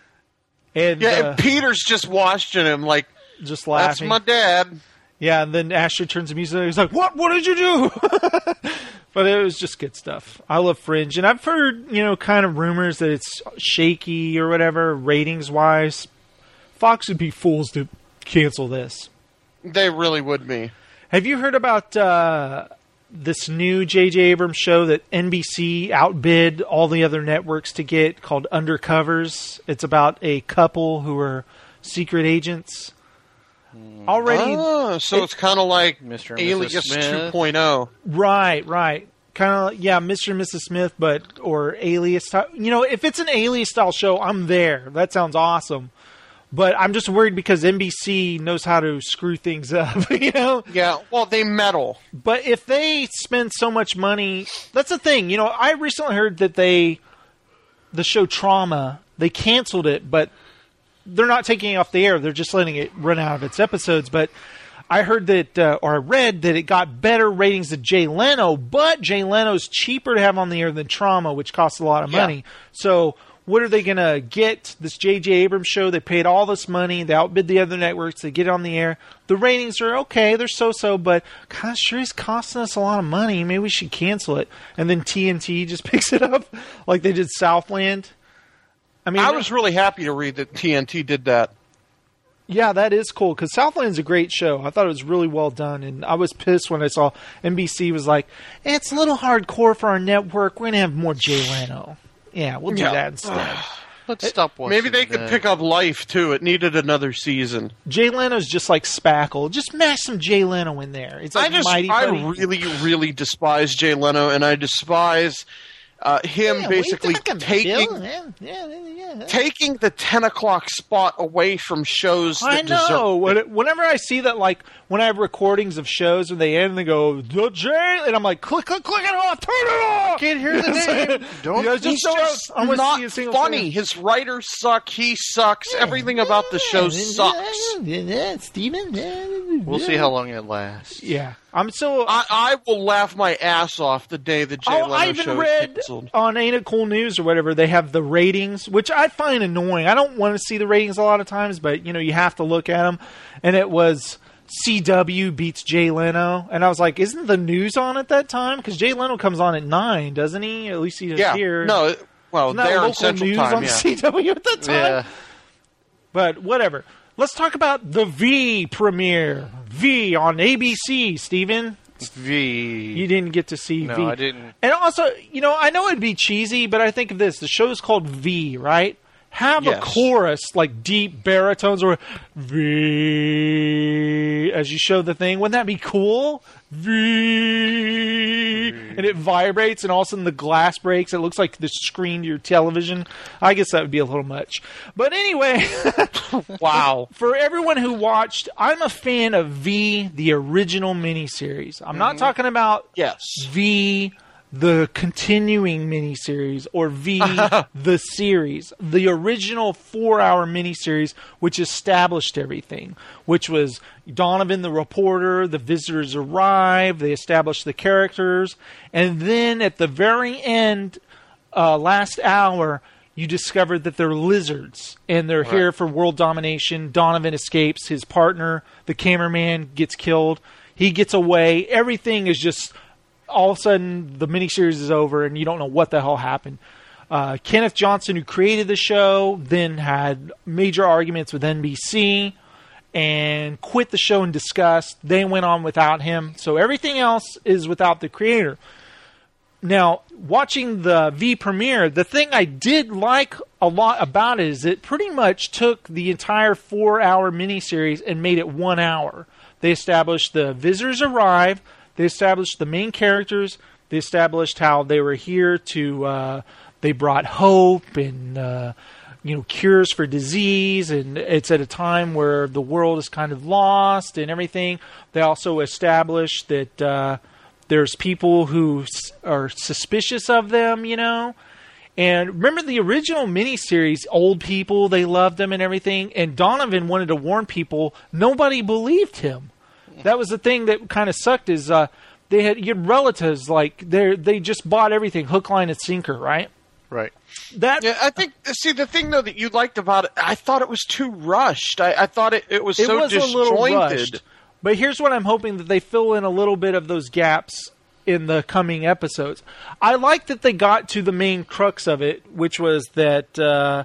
And, yeah, uh, and Peter's just watching him like, just laughing. That's my dad. Yeah, and then Asher turns the music on. He's like, "What? What did you do?" But it was just good stuff. I love Fringe, and I've heard, you know, kind of rumors that it's shaky or whatever ratings wise. Fox would be fools to cancel this. They really would be. Have you heard about uh, this new J J Abrams show that N B C outbid all the other networks to get, called Undercovers? It's about a couple who are secret agents. Already, oh, so it, it's kind of like Mister and Alias Missus Smith. two point oh. Right, right. Kind of, yeah, Mister and Missus Smith, but, or Alias style. You know, if it's an Alias style show, I'm there. That sounds awesome. But I'm just worried because N B C knows how to screw things up, you know? Yeah, well, they meddle. But if they spend so much money, that's the thing. You know, I recently heard that they, the show Trauma, they canceled it, but they're not taking it off the air. They're just letting it run out of its episodes. But I heard that, uh, or I read that it got better ratings than Jay Leno, but Jay Leno's cheaper to have on the air than Trauma, which costs a lot of money. Yeah. So what are they going to get? This J J Abrams show, they paid all this money. They outbid the other networks. They get it on the air. The ratings are okay. They're so-so, but gosh, sure is costing us a lot of money. Maybe we should cancel it. And then T N T just picks it up like they did Southland. I mean, I was really happy to read that T N T did that. Yeah, that is cool, because Southland's a great show. I thought it was really well done, and I was pissed when I saw N B C was like, it's a little hardcore for our network. We're going to have more Jay Leno. Yeah, we'll do yeah. that instead. Let's stop watching Maybe they could that. pick up Life, too. It needed another season. Jay Leno's just like Spackle. Just mash some Jay Leno in there. It's like I just, Mighty I Buddy. really, really despise Jay Leno, and I despise uh, him Yeah, basically what are you talking about, taking Bill? Yeah, yeah, yeah. taking the ten o'clock spot away from shows I that know. deserve When it- Whenever I see that, like, when I have recordings of shows and they end and they go, the Jay, and I'm like, click, click, click it off, turn it off. I can't hear the name. Don't. You know, He's so just I wanna not see a single funny. thing. His writers suck. He sucks. Everything about the show sucks. Steven. We'll see how long it lasts. Yeah. I'm so. I, I will laugh my ass off the day the Jay Oh, Leno I even show read is canceled. on Ain't It Cool News or whatever, they have the ratings, which I find annoying. I don't want to see the ratings a lot of times, but, you know, you have to look at them. And it was C W beats Jay Leno. And I was like, isn't the news on at that time? Because Jay Leno comes on at nine, doesn't he? At least he's Yeah. here. No, well, Isn't that they're on local Central news Time, on yeah. C W at that time? Yeah. But whatever. Let's talk about the V premiere. V on A B C, Steven. V. You didn't get to see No, V. I didn't. And also, you know, I know it'd be cheesy, but I think of this. The show is called V, right? Have a Yes. chorus, like deep baritones or V as you show the thing. Wouldn't that be cool? V. And it vibrates and all of a sudden the glass breaks. It looks like the screen to your television. I guess that would be a little much. But anyway. Wow. For everyone who watched, I'm a fan of V, the original miniseries. I'm not talking about Yes. V, the continuing miniseries, or V, the series. The original four-hour miniseries, which established everything, which was Donovan the reporter, the visitors arrive, they established the characters, and then at the very end, uh, last hour, you discovered that they're lizards, and they're Right. here for world domination. Donovan escapes. His partner, the cameraman, gets killed. He gets away. Everything is just... all of a sudden, the miniseries is over, and you don't know what the hell happened. Uh, Kenneth Johnson, who created the show, then had major arguments with N B C and quit the show in disgust. They went on without him. So everything else is without the creator. Now, watching the V premiere, the thing I did like a lot about it is it pretty much took the entire four-hour miniseries and made it one hour. They established the visitors arrive. They established the main characters. They established how they were here to. Uh, they brought hope and uh, you know cures for disease, and it's at a time where the world is kind of lost and everything. They also established that uh, there's people who s- are suspicious of them, you know. And remember the original miniseries, old people, they loved them and everything. And Donovan wanted to warn people. Nobody believed him. That was the thing that kind of sucked is uh, they had your relatives, like, they they just bought everything, hook, line, and sinker, right? Right. That Yeah, I think. See, the thing though that you liked about it, I thought it was too rushed. I, I thought it, it was it so was a little disjointed. rushed. But here's what I'm hoping, that they fill in a little bit of those gaps in the coming episodes. I like that they got to the main crux of it, which was that uh,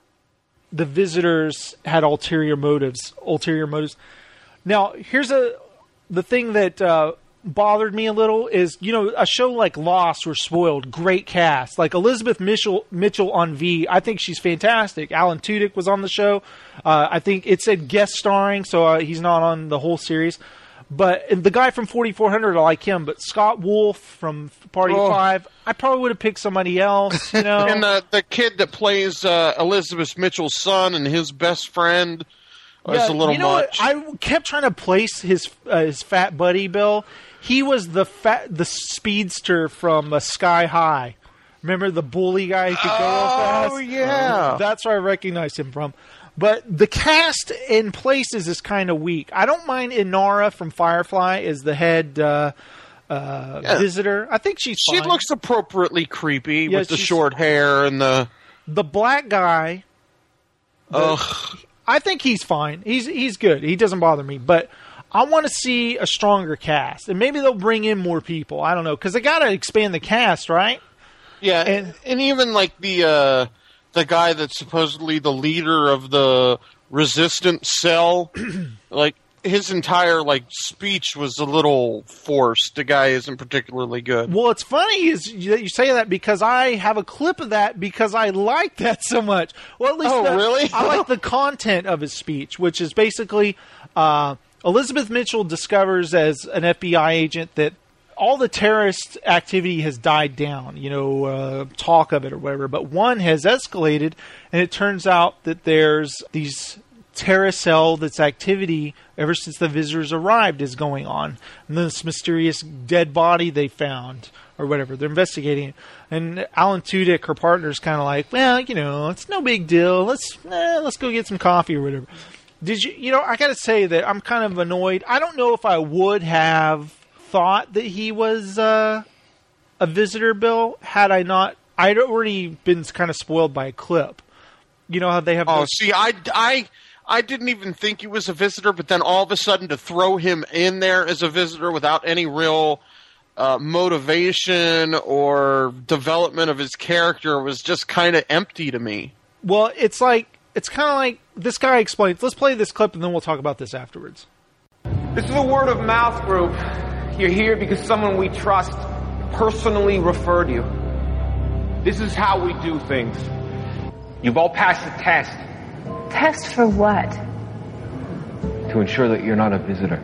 the visitors had ulterior motives. Ulterior motives. Now, here's a the thing that uh, bothered me a little is, you know, a show like Lost or Spoiled, great cast. Like Elizabeth Mitchell, Mitchell on V, I think she's fantastic. Alan Tudyk was on the show. Uh, I think it said guest starring, so uh, he's not on the whole series. But and the guy from forty-four hundred, I like him. But Scott Wolf from Party Oh. Five, I probably would have picked somebody else, you know. And the the kid that plays uh, Elizabeth Mitchell's son and his best friend was a little you know much. What? I kept trying to place his uh, his fat buddy, Bill. He was the fat, the speedster from uh, Sky High. Remember the bully guy who could go real fast? Oh, yeah. That's where I recognized him from. But the cast in places is kind of weak. I don't mind Inara from Firefly as the head uh, uh, Yeah. visitor. I think she's She fine. looks appropriately creepy Yeah, with the she's- short hair and the. The black guy. the- Ugh. I think he's fine. He's he's good. He doesn't bother me. But I want to see a stronger cast, and maybe they'll bring in more people. I don't know, because they got to expand the cast, right? Yeah, and, and even like the uh, the guy that's supposedly the leader of the resistant cell, like his entire like speech was a little forced. The guy isn't particularly good. Well, it's funny is that you say that because I have a clip of that because I like that so much. Well, at least Oh, the, really? I like the content of his speech, which is basically uh, Elizabeth Mitchell discovers as an F B I agent that all the terrorist activity has died down, you know, uh, talk of it or whatever, but one has escalated, and it turns out that there's these terrorist cell that's activity ever since the visitors arrived is going on. And this mysterious dead body they found or whatever. They're investigating it. And Alan Tudyk, her partner's kind of like, well, you know, it's no big deal. Let's eh, let's go get some coffee or whatever. Did you, you know, I got to say that I'm kind of annoyed. I don't know if I would have thought that he was uh, a visitor, Bill, had I not, I'd already been kind of spoiled by a clip. You know how they have... Oh, those- see, I, I, I didn't even think he was a visitor, but then all of a sudden to throw him in there as a visitor without any real uh, motivation or development of his character was just kind of empty to me. Well, it's like, it's kind of like, this guy explains, let's play this clip and then we'll talk about this afterwards. This is a word of mouth group. You're here because someone we trust personally referred you. This is how we do things. You've all passed the test. Test for what? To ensure that you're not a visitor.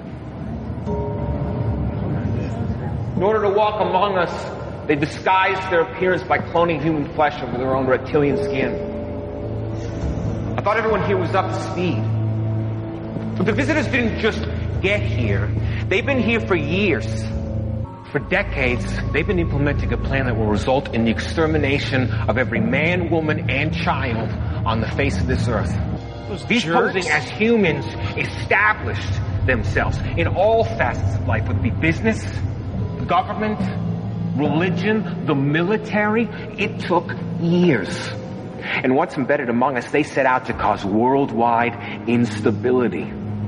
In order to walk among us, they disguised their appearance by cloning human flesh over their own reptilian skin. I thought everyone here was up to speed. But the visitors didn't just get here. They've been here for years. For decades, they've been implementing a plan that will result in the extermination of every man, woman, and child on the face of this earth. These jerks. posing as humans established themselves in all facets of life, whether it be business, government, religion, the military. It took years. And once embedded among us, they set out to cause worldwide instability.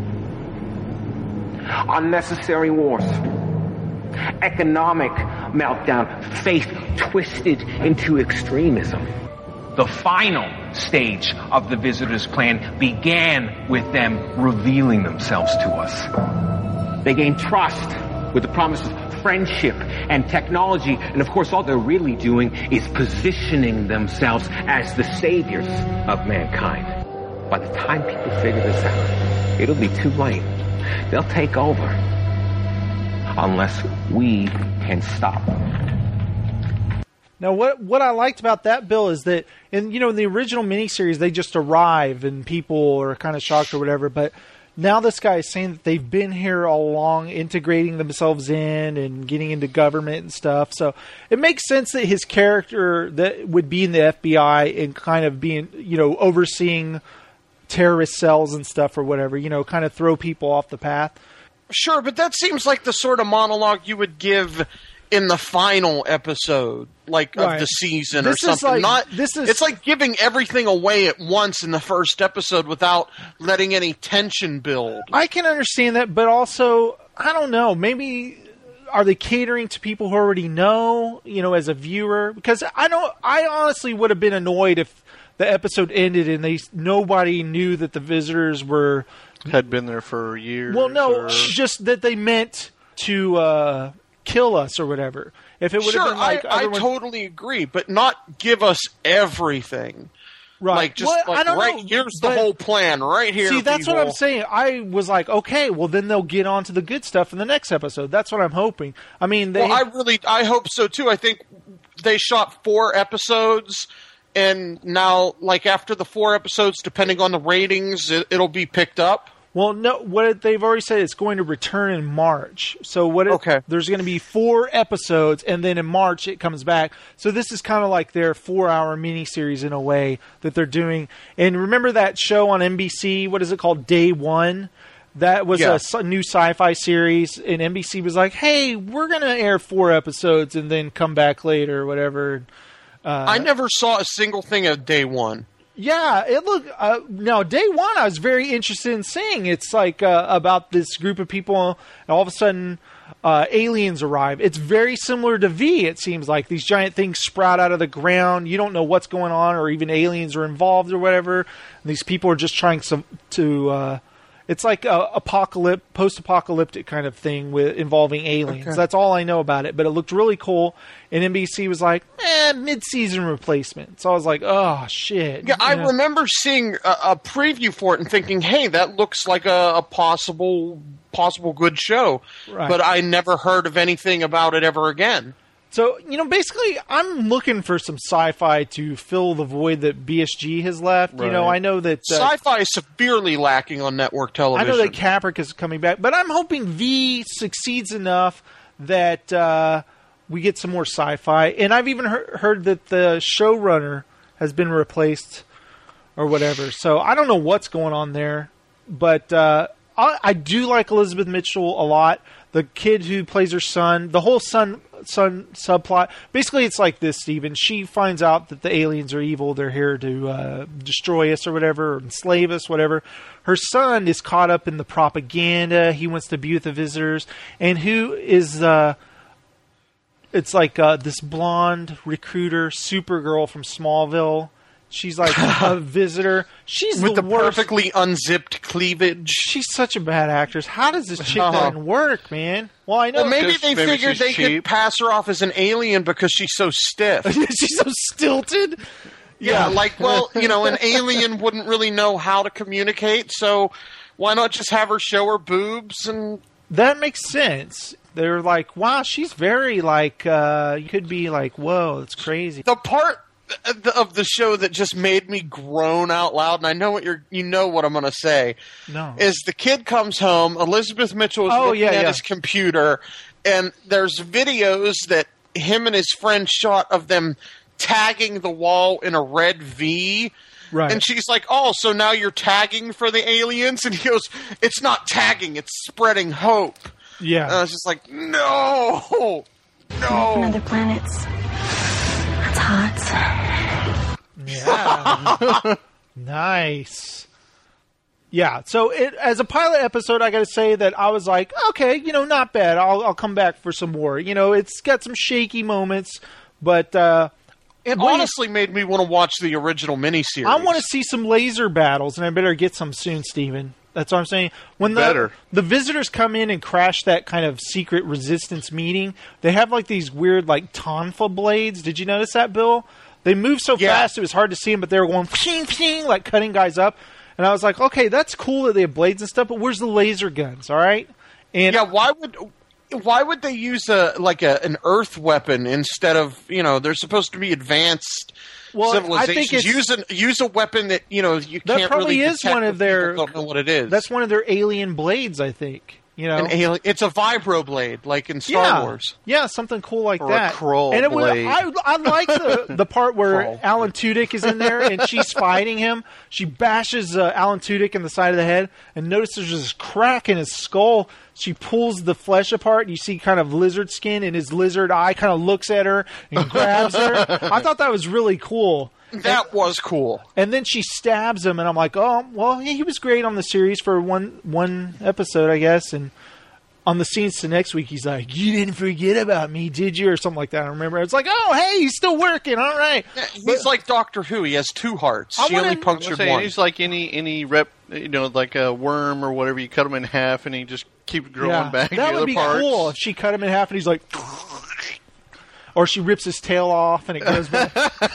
Unnecessary wars. Economic meltdown. Faith twisted into extremism. The final stage of the visitors' plan began with them revealing themselves to us. They gained trust with the promise of friendship and technology, and of course all they're really doing is positioning themselves as the saviors of mankind. By the time people figure this out, it'll be too late. They'll take over unless we can stop them. Now, what what I liked about that, Bill, is that in you know in the original miniseries they just arrive and people are kind of shocked or whatever, but now this guy is saying that they've been here all along, integrating themselves in and getting into government and stuff. So it makes sense that his character that would be in the F B I and kind of being you know overseeing terrorist cells and stuff or whatever, you know, kind of throw people off the path. Sure, but that seems like the sort of monologue you would give in the final episode, like Right. of the season This or is something. like- Not this is- it's like giving everything away at once in the first episode without letting any tension build. I can understand that, but also, I don't know, maybe are they catering to people who already know, you know, as a viewer? Because I don't, I honestly would have been annoyed if the episode ended and they nobody knew that the visitors were had been there for years. well, no, or... just that they meant to uh, kill us or whatever. If it would Sure, have been like I, I everyone- totally agree, but not give us everything. Right. Like just Well, I like don't right know, here's but- the whole plan right here. See, that's what people. I'm saying. I was like, okay, well then they'll get on to the good stuff in the next episode. That's what I'm hoping. I mean, they Well, I really, I hope so too. I think they shot four episodes, and now, like after the four episodes, depending on the ratings, it, it'll be picked up. Well, no, what they've already said it's going to return in March. So what? It, Okay. There's going to be four episodes, and then in March it comes back. So this is kind of like their four-hour miniseries in a way that they're doing. And remember that show on N B C? What is it called? Day One. That was Yeah. a s- new sci-fi series, and N B C was like, "Hey, we're going to air four episodes and then come back later, or whatever." Uh, I never saw a single thing of Day One. Yeah, it looked. Uh, now, day one, I was very interested in seeing. It's like uh, about this group of people, and all of a sudden, uh, aliens arrive. It's very similar to V. It seems like these giant things sprout out of the ground. You don't know what's going on, or even aliens are involved, or whatever. And these people are just trying some, to uh, It's like a apocalypse, post-apocalyptic kind of thing with involving aliens. Okay. That's all I know about it, but it looked really cool. And N B C was like, eh, mid-season replacement. So I was like, oh, shit. Yeah, I You know? remember seeing a, a preview for it and thinking, hey, that looks like a, a possible possible good show. Right. But I never heard of anything about it ever again. So, you know, basically, I'm looking for some sci-fi to fill the void that B S G has left. You know, Right. I know that... Uh, Sci-fi is severely lacking on network television. I know that Capric is coming back, but I'm hoping V succeeds enough that uh, we get some more sci-fi. And I've even he- heard that the showrunner has been replaced or whatever. So I don't know what's going on there, but uh, I, I do like Elizabeth Mitchell a lot. The kid who plays her son, the whole son son subplot. Basically, it's like this, Steven. She finds out that the aliens are evil. They're here to uh, destroy us or whatever, or enslave us, whatever. Her son is caught up in the propaganda. He wants to be with the visitors. And who is... Uh, it's like uh, this blonde recruiter, Supergirl from Smallville. She's like a visitor. She's with the, the, worst. perfectly unzipped cleavage. She's such a bad actress. How does this chick Uh-huh. not work, man? Well, I know Well, maybe Just- they maybe figured she's they cheap. could pass her off as an alien because she's so stiff. She's so stilted. Yeah, Yeah. like, well, you know, an alien wouldn't really know how to communicate, so why not just have her show her boobs and... That makes sense. They're like, wow, she's very like. Uh, you could be like, whoa, that's crazy. The part of the show that just made me groan out loud, and I know what you're, you know what I'm going to say, No. is the kid comes home, Elizabeth Mitchell is Oh, looking yeah, at yeah. his computer, and there's videos that him and his friend shot of them tagging the wall in a red V. Right. And she's like, oh, so now you're tagging for the aliens? And he goes, it's not tagging, it's spreading hope. Yeah. And I was just like, no! From No! other planets. That's hot. Yeah. Nice. Yeah. So it, as a pilot episode, I got to say that I was like, okay, you know, not bad. I'll, I'll come back for some more. You know, it's got some shaky moments, but uh, It Well, honestly made me want to watch the original miniseries. I want to see some laser battles, and I better get some soon, Steven. That's what I'm saying. When the Better. the visitors come in and crash that kind of secret resistance meeting, they have like these weird like tonfa blades. Did you notice that, Bill? They move so Yeah. fast it was hard to see them, but they were going ping, ping, like cutting guys up. And I was like, okay, that's cool that they have blades and stuff, but where's the laser guns? All right, and yeah, why would why would they use a like a an Earth weapon instead of, you know, they're supposed to be advanced Well, I civilizations. think it's- use an use a weapon that, you know, you that can't probably really is detect one of if their. people don't know what it is. That's one of their alien blades, I think. You know, An alien, it's a vibroblade, like in Star yeah. Wars. Yeah, something cool like Or a that. Kroll and it was, blade. I, I like the the part where Kroll. Alan Tudyk is in there and she's fighting him. She bashes uh, Alan Tudyk in the side of the head, and notice there's this crack in his skull. She pulls the flesh apart, and you see kind of lizard skin, and his lizard eye kind of looks at her and grabs her. I thought that was really cool. That was cool. And then she stabs him, and I'm like, oh, well, yeah, he was great on the series for one one episode, I guess. And on the scenes to next week, he's like, you didn't forget about me, did you? Or something like that. I remember. It's like, oh, hey, he's still working. All right. Yeah, he's like Doctor Who. He has two hearts. I She wanna- only punctured Saying one. he's like any any rep, you know, like a worm or whatever. You cut him in half, and he just keeps growing Yeah, back. that the would other be parts. cool if she cut him in half and he's like, or she rips his tail off and it goes back.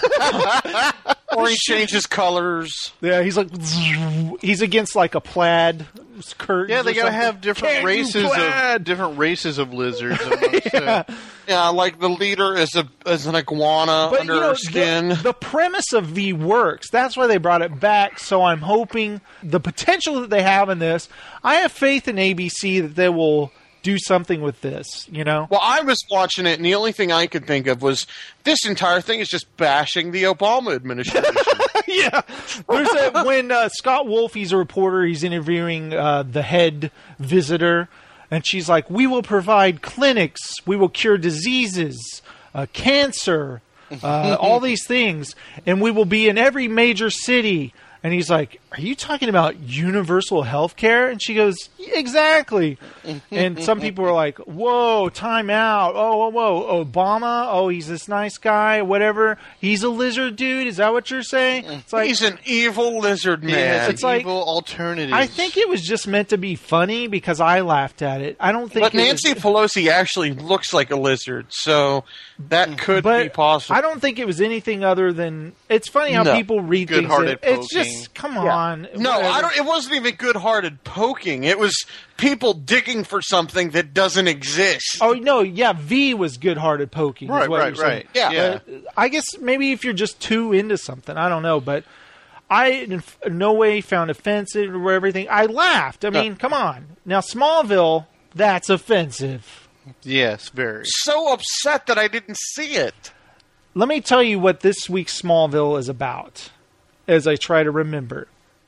Or he changes colors. Yeah, he's like, he's against like a plaid curtain. Yeah, they gotta have different races of different races of lizards. yeah. Yeah, like the leader is a is an iguana But, under you know, her skin. The, the premise of V works. That's why they brought it back. So I'm hoping the potential that they have in this. I have faith in A B C that they will do something with this. You know. Well, I was watching it, and the only thing I could think of was this entire thing is just bashing the Obama administration. yeah. There's a, when uh, Scott Wolf, he's a reporter, he's interviewing uh, the head visitor, and she's like, we will provide clinics, we will cure diseases, uh, cancer, uh, all these things, and we will be in every major city. And he's like, are you talking about universal health care? And she goes, exactly. And some people are like, whoa, time out. Oh, whoa, whoa, Obama? Oh, he's this nice guy, whatever. He's a lizard dude? Is that what you're saying? It's like, he's an evil lizard man. Yeah, it's like evil alternative. I think it was just meant to be funny because I laughed at it. I don't think But it Nancy was, Pelosi actually looks like a lizard, so that could but be possible. I don't think it was anything other than, it's funny how No. people read things. Good-hearted It's poking. just, come Yeah. on. No, whatever. I don't. It wasn't even good-hearted poking. It was people digging for something that doesn't exist. Oh no, yeah, V was good-hearted poking. is Right, what right, you're saying. right. Yeah. Yeah. But I guess maybe if you're just too into something, I don't know, but I in no way found offensive or everything. I laughed. I mean, come on. Now Smallville, that's offensive. Yes, very. So upset that I didn't see it. Let me tell you what this week's Smallville is about, as I try to remember.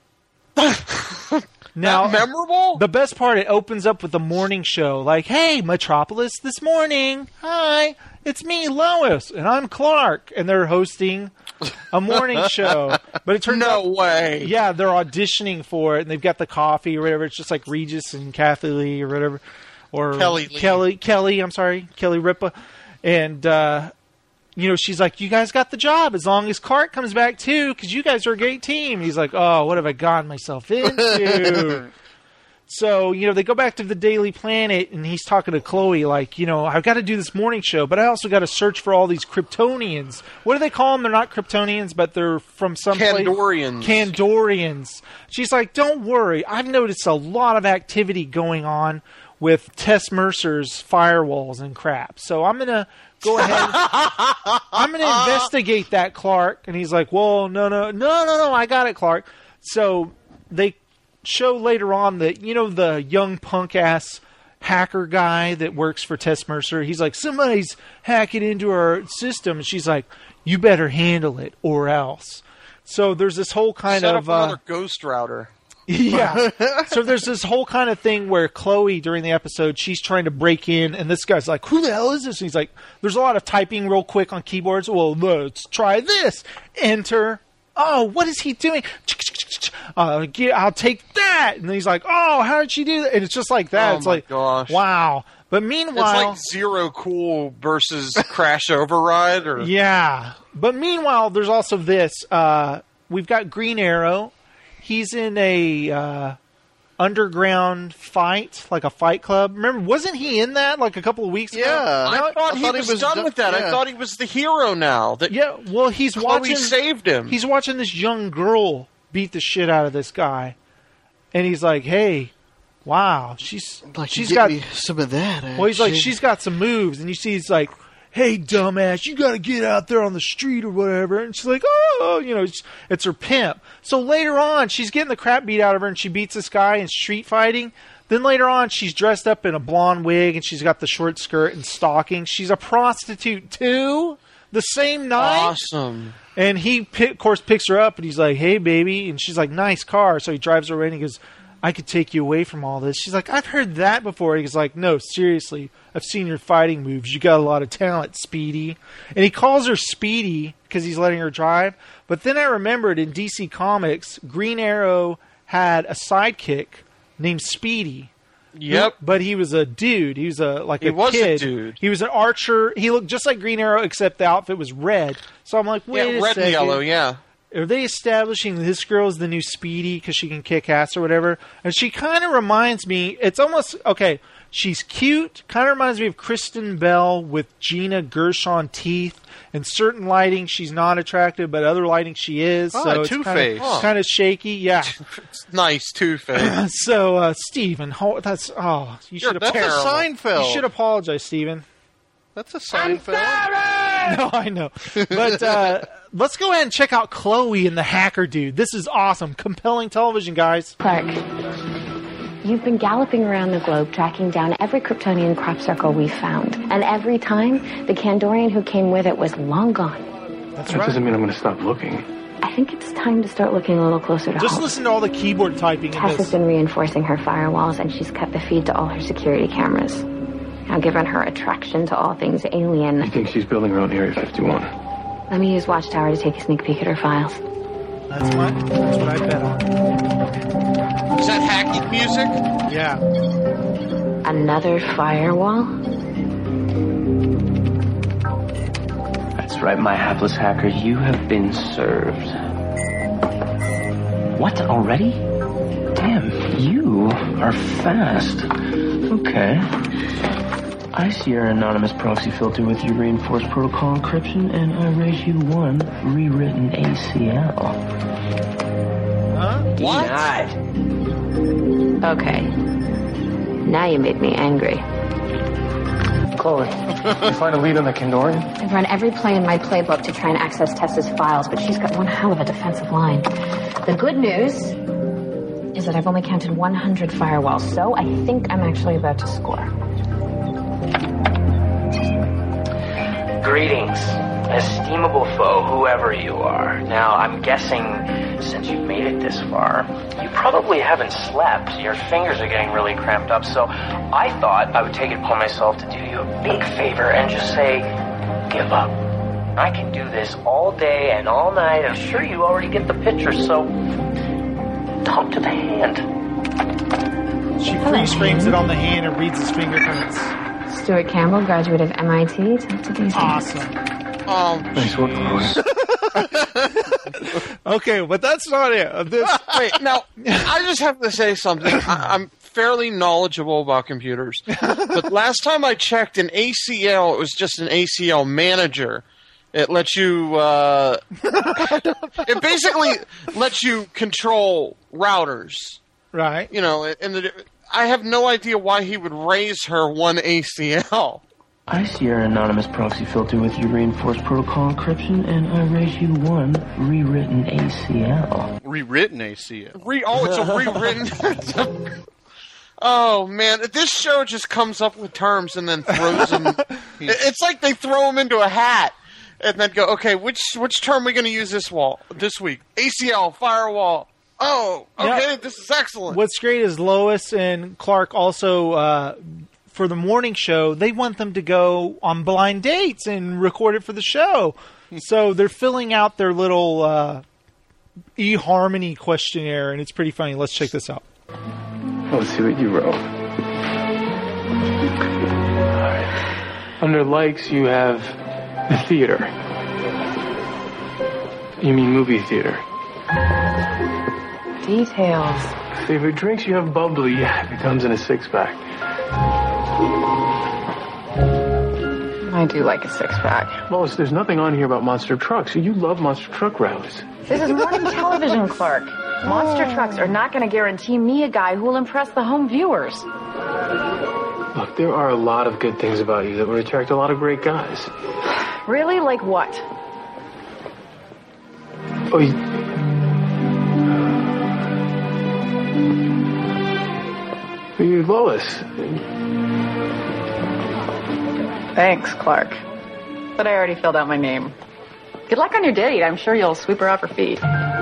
Now, That memorable? The best part, it opens up with a morning show. Like, hey, Metropolis this morning. Hi, it's me, Lois, and I'm Clark. And they're hosting a morning show. But it turns no out... way. Yeah, they're auditioning for it, and they've got the coffee or whatever. It's just like Regis and Kathy Lee or whatever. Or Kelly Lee. Kelly, Kelly, I'm sorry, Kelly Ripa. And... uh you know, she's like, you guys got the job as long as Clark comes back too, because you guys are a great team. He's like, oh, what have I gotten myself into? So, you know, they go back to the Daily Planet, and he's talking to Chloe like, you know, I've got to do this morning show, but I also got to search for all these Kryptonians. What do they call them? They're not Kryptonians, but they're from some Kandorians. place. Kandorians. She's like, don't worry. I've noticed a lot of activity going on with Tess Mercer's firewalls and crap. So I'm going to go ahead. I'm going to investigate that, Clark. And he's like, whoa, no, no, no, no, no, I got it, Clark. So they show later on that, you know, the young punk-ass hacker guy that works for Tess Mercer, he's like, somebody's hacking into our system. And she's like, you better handle it or else. So there's this whole kind Set of... up another uh, ghost router. Yeah. So there's this whole kind of thing where Chloe, during the episode, she's trying to break in, and this guy's like, who the hell is this? And he's like, there's a lot of typing real quick on keyboards. Well, let's try this. Enter. Oh, what is he doing? Uh, get, I'll take that. And he's like, oh, how did she do that? And it's just like that. Oh it's my like, gosh. wow. But meanwhile... It's like Zero Cool versus Crash Override. Or Yeah. But meanwhile, there's also this. Uh, we've got Green Arrow. He's in a uh, underground fight, like a fight club. Remember, wasn't he in that like a couple of weeks ago? Yeah, I, No, thought, I he, thought was he was done do- with that. yeah. I thought he was the hero now. That Yeah, well, he's Chloe watching. saved him. He's watching this young girl beat the shit out of this guy, and he's like, "Hey, wow, she's Like, she's get got me some of that. Well, he's like, actually. she's got some moves, and you see, he's like, hey, dumbass, you got to get out there on the street or whatever. And she's like, oh, you know, it's, it's her pimp. So later on, she's getting the crap beat out of her, and she beats this guy in street fighting. Then later on, she's dressed up in a blonde wig, and she's got the short skirt and stockings. She's a prostitute, too, the same night. Awesome. And he, of course, picks her up, and he's like, hey, baby. And she's like, nice car. So he drives her away, and he goes, I could take you away from all this. She's like, I've heard that before. He's like, no, seriously, I've seen your fighting moves. You got a lot of talent, Speedy. And he calls her Speedy because he's letting her drive. But then I remembered in D C Comics, Green Arrow had a sidekick named Speedy. Yep. But he was a dude. He was a like He a was a kid. dude. He was an archer. He looked just like Green Arrow, except the outfit was red. So I'm like, wait Yeah, a red second. and yellow, yeah. Are they establishing this girl as the new Speedy because she can kick ass or whatever? And she kind of reminds me, it's almost, okay, she's cute, kind of reminds me of Kristen Bell with Gina Gershon teeth. In certain lighting, she's not attractive, but other lighting, she is. Oh, so it's Two-Face. kind of, kind of shaky, yeah. It's nice, Two-Face. So, uh, Steven, ho- that's, oh, you You're should That's a apologize. Seinfeld. You should apologize, Steven. That's a Seinfeld. No, I know. But uh, let's go ahead and check out Chloe and the hacker dude. This is awesome. Compelling television, guys. Clark, you've been galloping around the globe tracking down every Kryptonian crop circle we've found. And every time, the Kandorian who came with it was long gone. That's That right. doesn't mean I'm going to stop looking. I think it's time to start looking a little closer to Just home. listen to all the keyboard typing in Tess has this. been reinforcing her firewalls, and she's cut the feed to all her security cameras. Now, given her attraction to all things alien, You think she's building around Area fifty-one? let me use Watchtower to take a sneak peek at her files. That's what, that's what I bet on. Is that hacking music? Yeah. Another firewall? That's right, my hapless hacker. You have been served. What, already? Damn, you are fast. Okay. I see your anonymous proxy filter with your reinforced protocol encryption, and I raise you one rewritten A C L. Huh? What? Denied. Okay. Now you made me angry. Chloe, you find a lead on the Kandorian? I've run every play in my playbook to try and access Tessa's files, but she's got one hell of a defensive line. The good news is that I've only counted one hundred firewalls, so I think I'm actually about to score. Greetings, estimable foe, whoever you are. Now, I'm guessing since you've made it this far, you probably haven't slept. Your fingers are getting really cramped up, so I thought I would take it upon myself to do you a big favor and just say, give up. I can do this all day and all night. I'm sure you already get the picture, so talk to the hand. She freeze frames it on the hand and reads his fingerprints. Stuart Campbell, graduate of M I T. Talk to these Awesome. Oh, nice work, Okay, but that's not it. Uh, This. Wait, now, I just have to say something. I, I'm fairly knowledgeable about computers. But last time I checked an A C L, it was just an A C L manager. It lets you, uh, it basically lets you control routers. Right. You know, and the, I have no idea why he would raise her one A C L. I see your anonymous proxy filter with your reinforced protocol encryption, and I raise you one rewritten A C L. Rewritten A C L. Re- oh, it's a rewritten. Oh, man. This show just comes up with terms and then throws them. It's like they throw them into a hat and then go, okay, which which term are we going to use this wall this week? A C L, firewall. Oh, okay, Yeah. this is excellent. What's great is Lois and Clark also, uh, for the morning show, they want them to go on blind dates and record it for the show. So they're filling out their little uh, eHarmony questionnaire, and it's pretty funny. Let's check this out. Let's see what you wrote. Under likes, you have the theater. You mean movie theater. Details. Favorite drinks, you have bubbly. Yeah, it comes in a six-pack. I do like a six-pack. Lois, there's nothing on here about monster trucks. You love monster truck rallies. This is morning television, Clark. Monster trucks are not going to guarantee me a guy who will impress the home viewers. Look, there are a lot of good things about you that would attract a lot of great guys. Really? Like what? Oh, you... You, Lois. Thanks, Clark. But I already filled out my name. Good luck on your date. I'm sure you'll sweep her off her feet.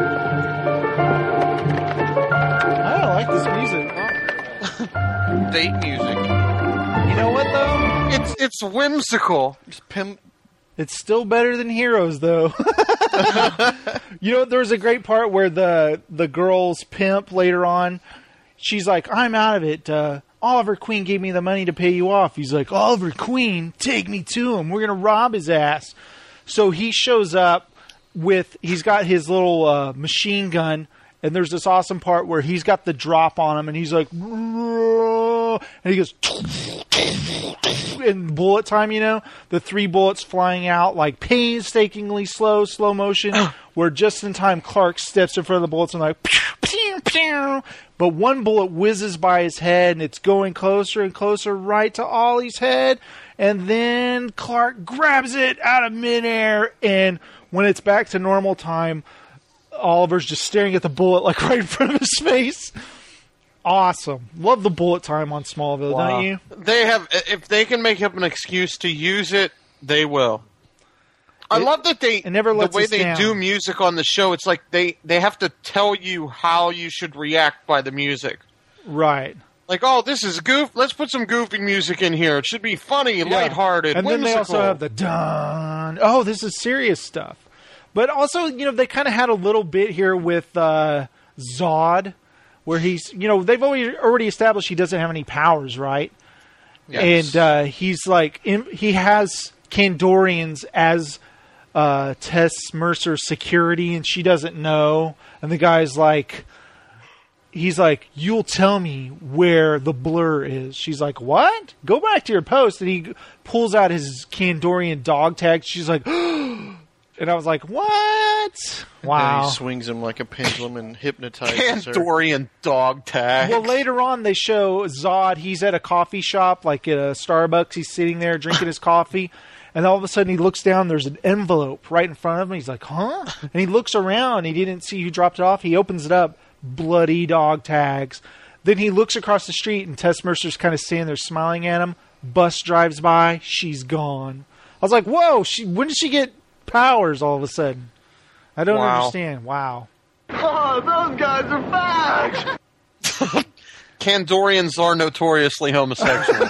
I like this music. Date music. You know what, though? It's it's whimsical. It's pimp. It's still better than Heroes, though. You know, there was a great part where the the girl's pimp later on, she's like, I'm out of it. Uh, Oliver Queen gave me the money to pay you off. He's like, Oliver Queen, take me to him. We're going to rob his ass. So he shows up with, he's got his little uh, machine gun, and there's this awesome part where he's got the drop on him, and he's like, and he goes, in bullet time, you know, the three bullets flying out like painstakingly slow, slow motion, where just in time Clark steps in front of the bullets and like, pew, pew, pew. But one bullet whizzes by his head, and it's going closer and closer right to Ollie's head, and then Clark grabs it out of midair, and when it's back to normal time, Oliver's just staring at the bullet like right in front of his face. Awesome. Love the bullet time on Smallville, Wow. don't you? They have, if they can make up an excuse to use it, they will. I It- love that they, it never lets the way us they down. do music on the show, it's like they, they have to tell you how you should react by the music. Right. Like, oh, this is goof. Let's put some goofy music in here. It should be funny, lighthearted, And then they whimsical. also have the dun. Oh, this is serious stuff. But also, you know, they kind of had a little bit here with uh, Zod, where he's, you know, they've already already established he doesn't have any powers, right? Yes. And uh, he's like, in, he has Kandorians as uh, Tess Mercer's security, and she doesn't know. And the guy's like, he's like, you'll tell me where the blur is. She's like, what? Go back to your post. And he pulls out his Kandorian dog tag. She's like, and I was like, what? Wow. And he swings him like a pendulum and hypnotizes her. Kandorian dog tag. Well, later on, they show Zod. He's at a coffee shop, like at a Starbucks. He's sitting there drinking his coffee. And all of a sudden, he looks down. There's an envelope right in front of him. He's like, huh? And he looks around. He didn't see who dropped it off. He opens it up. Bloody dog tags. Then he looks across the street, and Tess Mercer's kind of standing there smiling at him. Bus drives by. She's gone. I was like, whoa. She, when did she get powers all of a sudden? I don't Wow. understand. Wow. Oh, those guys are back! Kandorians are notoriously homosexual.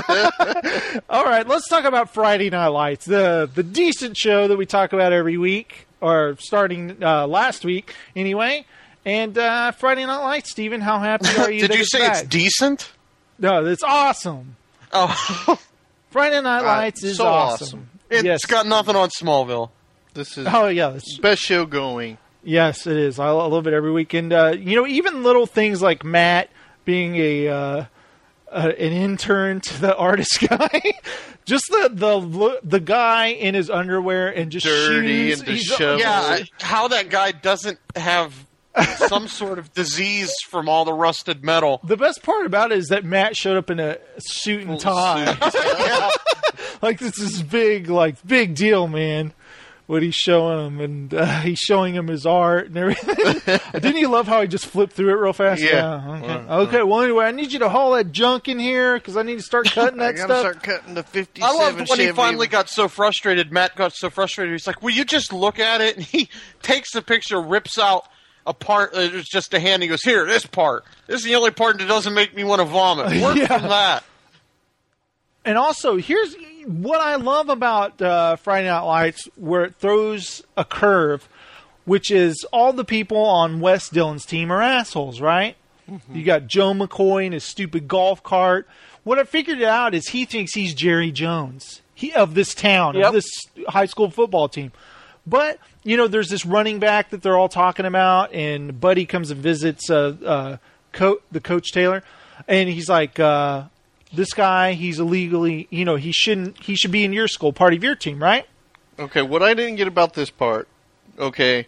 All right, let's talk about Friday Night Lights, the the decent show that we talk about every week, or starting uh, last week anyway. And uh, Friday Night Lights, Steven, how happy are you? Did that you it's say back? it's decent? No, it's awesome. Oh, Friday Night Uh, Lights is so awesome. awesome. It's Yes. got nothing on Smallville. This is Oh yeah, it's, best show going. yes, it is. I lo- I love it every weekend. Uh, you know, even little things like Matt being a uh, uh, an intern to the artist guy, just the the the guy in his underwear and just Dirty shoes. and He's- disheveled. Yeah, how that guy doesn't have some sort of disease from all the rusted metal. The best part about it is that Matt showed up in a suit and tie. Yeah. Like, this is big, like, big deal, man. What he's showing him, and uh, he's showing him his art and everything. Didn't you love how he just flipped through it real fast? Yeah. okay. Uh, okay, well, anyway, I need you to haul that junk in here because I need to start cutting I that gotta stuff. start cutting the I fifty-seven loved when he Chevy. finally got so frustrated. Matt got so frustrated. He's like, "Will you just look at it?" And he takes the picture, rips out a part. Uh, it's just a hand. He goes, "Here, this part. This is the only part that doesn't make me want to vomit. Work Yeah. from that." And also, here's what I love about uh, Friday Night Lights, where it throws a curve, which is all the people on Wes Dillon's team are assholes, right? Mm-hmm. You got Joe McCoy and his stupid golf cart. What I figured out is he thinks he's Jerry Jones he, of this town, Yep. of this high school football team. But, you know, there's this running back that they're all talking about, and Buddy comes and visits uh, uh, co- the Coach Taylor, and he's like, uh, this guy, he's illegally, you know, he shouldn't, he should be in your school, part of your team, right? Okay, what I didn't get about this part, okay,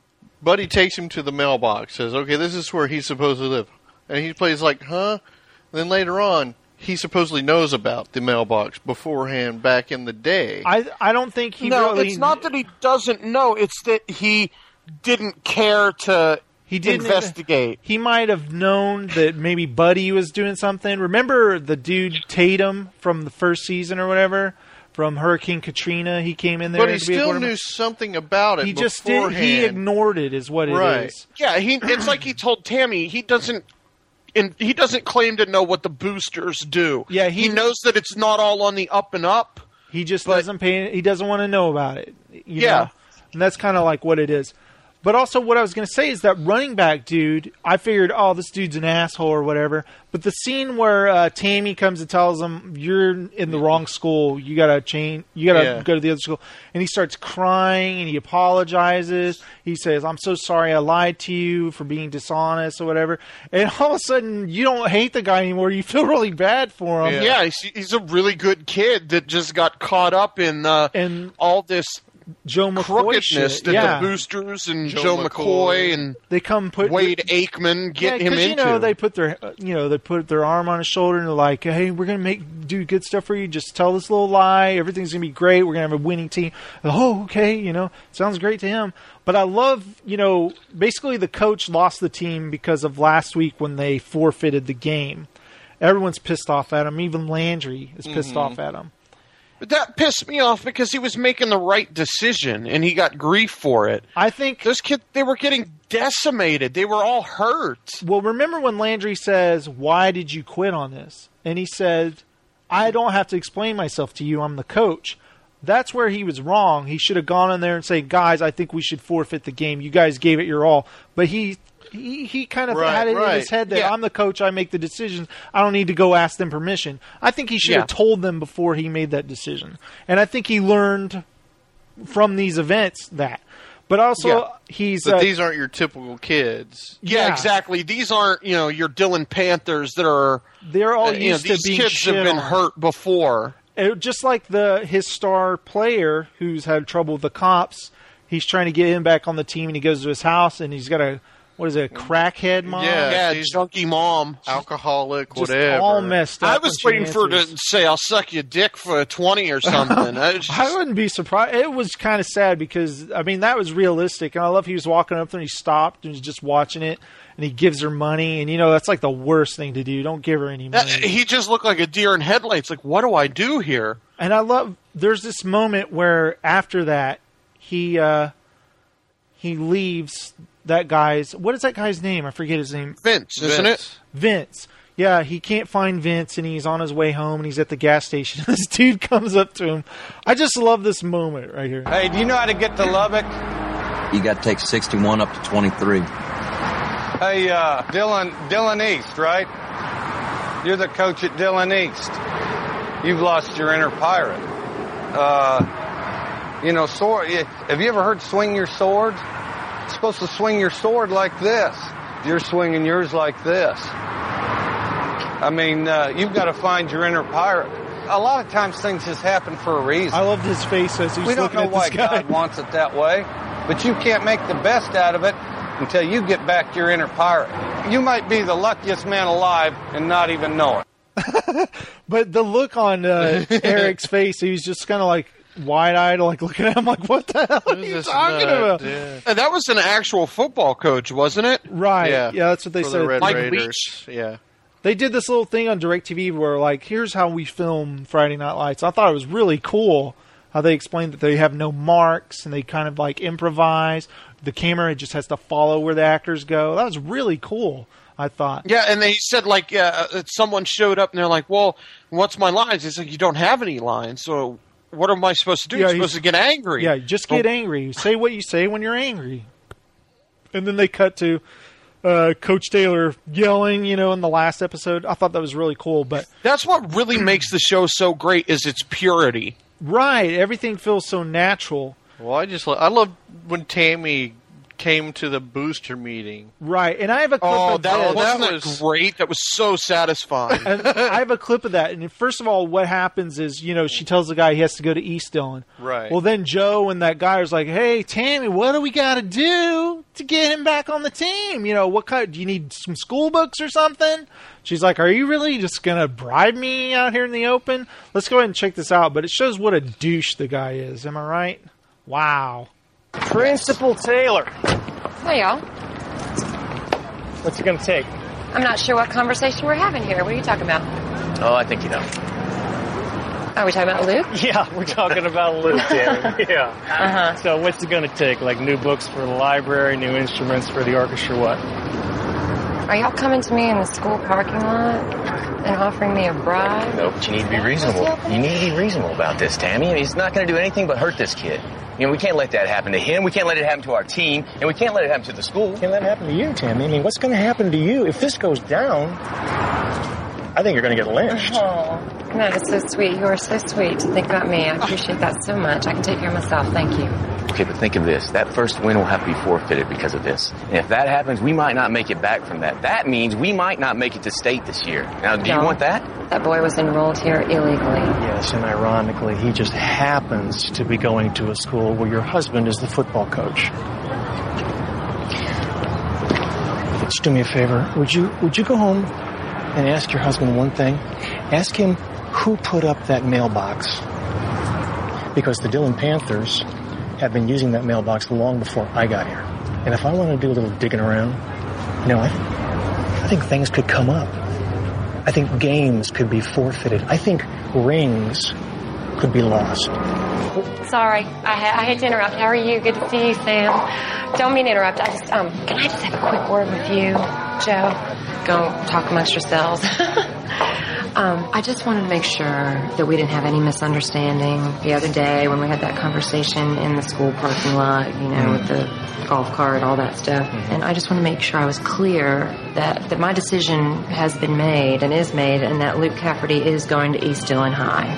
Buddy takes him to the mailbox, says, okay, this is where he's supposed to live. And he plays like, huh? Then later on, he supposedly knows about the mailbox beforehand back in the day. I I don't think he no, really... it's not that he doesn't know. It's that he didn't care to He didn't investigate. He might have known that maybe Buddy was doing something. Remember the dude Tatum from the first season or whatever? From Hurricane Katrina, he came in there. But he to be a still quarterback. knew something about it He just did. beforehand. He ignored it, is what it Right. is. Yeah, he. It's like he told Tammy he doesn't. And he doesn't claim to know what the boosters do. Yeah, he, he- knows that it's not all on the up and up. He just But- doesn't pay. He doesn't want to know about it. You Yeah. know? And that's kind of like what it is. But also, what I was going to say is that running back dude, I figured, oh, this dude's an asshole or whatever. But the scene where uh, Tammy comes and tells him, you're in the wrong school, you got to change, you got to Yeah. go to the other school. And he starts crying and he apologizes. He says, I'm so sorry I lied to you for being dishonest or whatever. And all of a sudden, you don't hate the guy anymore. You feel really bad for him. Yeah, he's, he's a really good kid that just got caught up in uh, and all this Joe McCoy crookedness shit. that Yeah. the boosters and Joe Joe, McCoy. McCoy and They come put Wade Aikman get yeah, him 'cause, into. you know, they put their, uh, you know, they put their arm on his shoulder and they're like, "Hey, we're gonna make do good stuff for you. Just tell this little lie. Everything's gonna be great. We're gonna have a winning team." Oh, okay, you know, sounds great to him. But I love, you know, basically the coach lost the team because of last week when they forfeited the game. Everyone's pissed off at him. Even Landry is pissed Mhm. off at him. But that pissed me off because he was making the right decision and he got grief for it. I think those kids, they were getting decimated. They were all hurt. Well, remember when Landry says, "Why did you quit on this?" And he said, "I don't have to explain myself to you. I'm the coach." That's where he was wrong. He should have gone in there and say, guys, I think we should forfeit the game. You guys gave it your all. But he he, he kind of Right, had it right. in his head that Yeah. I'm the coach, I make the decisions. I don't need to go ask them permission. I think he should Yeah. have told them before he made that decision. And I think he learned from these events that. But also, Yeah. he's... But uh, these aren't your typical kids. Yeah, Yeah. exactly. These aren't, you know, your Dylan Panthers that are... They're all uh, you know, used to these being kids shit have been on. hurt before. It, just like the his star player who's had trouble with the cops, he's trying to get him back on the team, and he goes to his house, and he's got a what is it, a crackhead mom? Yeah, she's junkie mom. Alcoholic, Just whatever. all messed up. I was when she waiting for her to answers. say, I'll suck you a dick for a twenty or something. I was just- I wouldn't be surprised. It was kind of sad because I mean that was realistic, and I love he was walking up there and he stopped and he's just watching it, and he gives her money, and you know that's like the worst thing to do. Don't give her any that- money. he just looked like a deer in headlights. Like, what do I do here? And I love. There's this moment where after that he uh, he leaves that guy's. What is that guy's name? I forget his name. Vince, isn't it? Vince. Yeah, he can't find Vince, and he's on his way home, and he's at the gas station. This dude comes up to him. I just love this moment right here. Hey, do you know how to get to Lubbock? You got to take sixty-one up to twenty-three. Hey, uh, Dylan, Dylan East, right? You're the coach at Dylan East. You've lost your inner pirate. Uh, you know, sword. Have you ever heard swing your sword? You're supposed to swing your sword like this. You're swinging yours like this. I mean, uh, you've got to find your inner pirate. A lot of times things just happen for a reason. I loved his face as he's we don't looking know at why this guy. God wants it that way, but you can't make the best out of it until you get back your inner pirate. You might be the luckiest man alive and not even know it. But the look on uh, Eric's face, he was just kind of like wide-eyed, like looking at him like, what the hell are you talking about? And that was an actual football coach, wasn't it? Right. Yeah, that's what they For said. the Red Mike Raiders. Yeah. They did this little thing on DirecTV where, like, here's how we film Friday Night Lights. I thought it was really cool how they explained that they have no marks and they kind of, like, improvise. The camera just has to follow where the actors go. That was really cool, I thought. Yeah, and they said, like, uh, someone showed up and they're like, well, what's my lines? It's like, you don't have any lines, so what am I supposed to do? Yeah, You're he's- supposed to get angry. Yeah, just get Oh. angry. Say what you say when you're angry. And then they cut to uh, Coach Taylor yelling, you know, in the last episode. I thought that was really cool. But That's what really makes the show so great is its purity. right, everything feels so natural. Well, I just lo- I love when Tammy came to the booster meeting. Right, and I have a clip Oh, of that, this. wasn't that that was- great? That was so satisfying. And I have a clip of that. And first of all, what happens is, you know, she tells the guy he has to go to East Dillon. Right. Well, then Joe and that guy is like, "Hey, Tammy, what do we got to do to get him back on the team? You know, what kind? Do you need some school books or something?" She's like, "Are you really just gonna bribe me out here in the open?" Let's go ahead and check this out. But it shows what a douche the guy is. Am I right? Wow. Principal Taylor, Hey, y'all. what's it going to take? I'm not sure what conversation we're having here. What are you talking about? Oh, I think you know. Are we talking about Luke? Yeah, we're talking about Luke, Tammy. Yeah. Uh-huh. So what's it going to take? Like new books for the library, new instruments for the orchestra, what? Are y'all coming to me in the school parking lot and offering me a bribe? No, but you need to be reasonable. You need to be reasonable about this, Tammy. I mean, he's not going to do anything but hurt this kid. You know, we can't let that happen to him. We can't let it happen to our team. And we can't let it happen to the school. Can't let it happen to you, Tammy. I mean, what's going to happen to you if this goes down? I think you're going to get lynched. Oh, that is so sweet. You are so sweet to think about me. I appreciate that so much. I can take care of myself. Thank you. Okay, but think of this. That first win will have to be forfeited because of this. And if that happens, we might not make it back from that. That means we might not make it to state this year. Now, do you No. want that? That boy was enrolled here illegally. Yes, and ironically, he just happens to be going to a school where your husband is the football coach. Just do me a favor. Would you would you go home and ask your husband one thing? Ask him who put up that mailbox. Because the Dillon Panthers have been using that mailbox long before I got here. And if I want to do a little digging around, you know, I, I think things could come up. I think games could be forfeited. I think rings could be lost. Sorry, I, ha- I hate to interrupt. How are you? Good to see you, Sam. Don't mean to interrupt. I just, um, can I just have a quick word with you, Joe? Go talk amongst yourselves. Um, I just wanted to make sure that we didn't have any misunderstanding the other day when we had that conversation in the school parking lot, you know, with the golf cart, all that stuff. And I just want to make sure I was clear that, that my decision has been made and is made, and that Luke Cafferty is going to East Dillon High.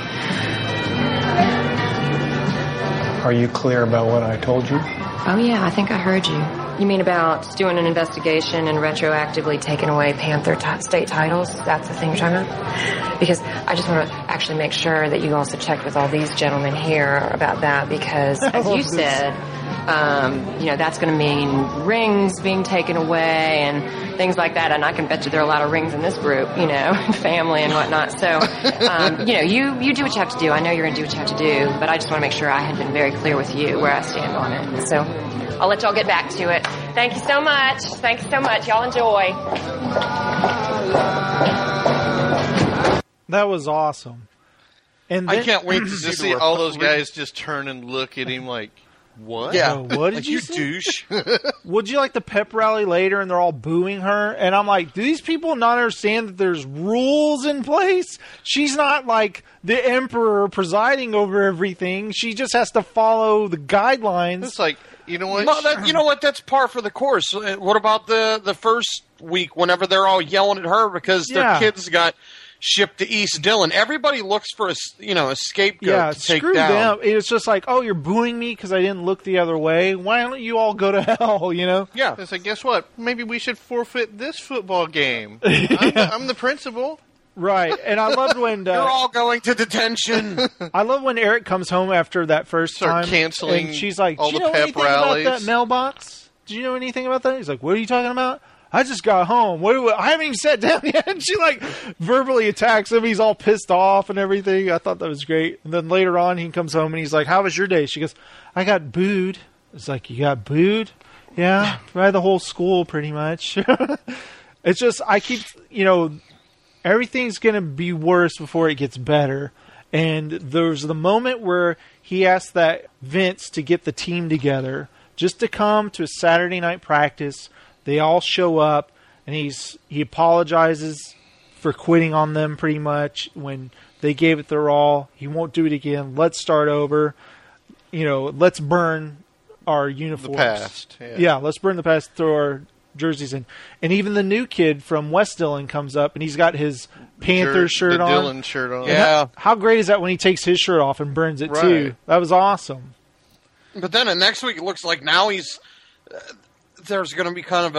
Are you clear about what I told you? Oh, yeah, I think I heard you. You mean about doing an investigation and retroactively taking away Panther t- state titles? That's the thing you're talking about? Because I just want to actually make sure that you also checked with all these gentlemen here about that, because, as you said, um, you know, that's going to mean rings being taken away and things like that. And I can bet you there are a lot of rings in this group, you know, family and whatnot. So, um, you know, you, you do what you have to do. I know you're going to do what you have to do, but I just want to make sure I had been very clear with you where I stand on it. So I'll let y'all get back to it. Thank you so much. Thank you so much. Y'all enjoy. That was awesome. And I then, can't wait to see all those guys just turn and look at him like, what? Yeah. So what did like, you, you say? douche? Would you like the pep rally later and they're all booing her? And I'm like, do these people not understand that there's rules in place? She's not like the emperor presiding over everything. She just has to follow the guidelines. It's like, you know what? No, that, you know what? That's par for the course. Uh, What about the, the first week whenever they're all yelling at her because their Yeah. kids got shipped to East Dillon? Everybody looks for a, s- you know, a scapegoat Yeah, to take screw down. them. It's just like, oh, you're booing me because I didn't look the other way. Why don't you all go to hell, you know? Yeah. It's like, guess what? Maybe we should forfeit this football game. I'm, the, I'm the principal. Right, and I loved when... Uh, You're all going to detention. I love when Eric comes home after that first Start time. canceling and she's like, all do you the know pep anything rallies." about that mailbox? Do you know anything about that? He's like, what are you talking about? I just got home. What do I, I haven't even sat down yet. And she like verbally attacks him. He's all pissed off and everything. I thought that was great. And then later on, he comes home and he's like, how was your day? She goes, I got booed. It's like, you got booed? Yeah, by the whole school pretty much. It's just, I keep, you know, everything's going to be worse before it gets better. And there's the moment where he asked that Vince to get the team together just to come to a Saturday night practice. They all show up, and he's he apologizes for quitting on them pretty much when they gave it their all. He won't do it again. Let's start over. You know, let's burn our uniforms. The past. Yeah. yeah, let's burn the past, throw our jerseys in. And even the new kid from West Dillon comes up, and he's got his Panther Jer- shirt the on. Dillon shirt on. And Yeah. How, how great is that when he takes his shirt off and burns it Right. too? That was awesome. But then uh, next week, it looks like now he's uh, there's going to be kind of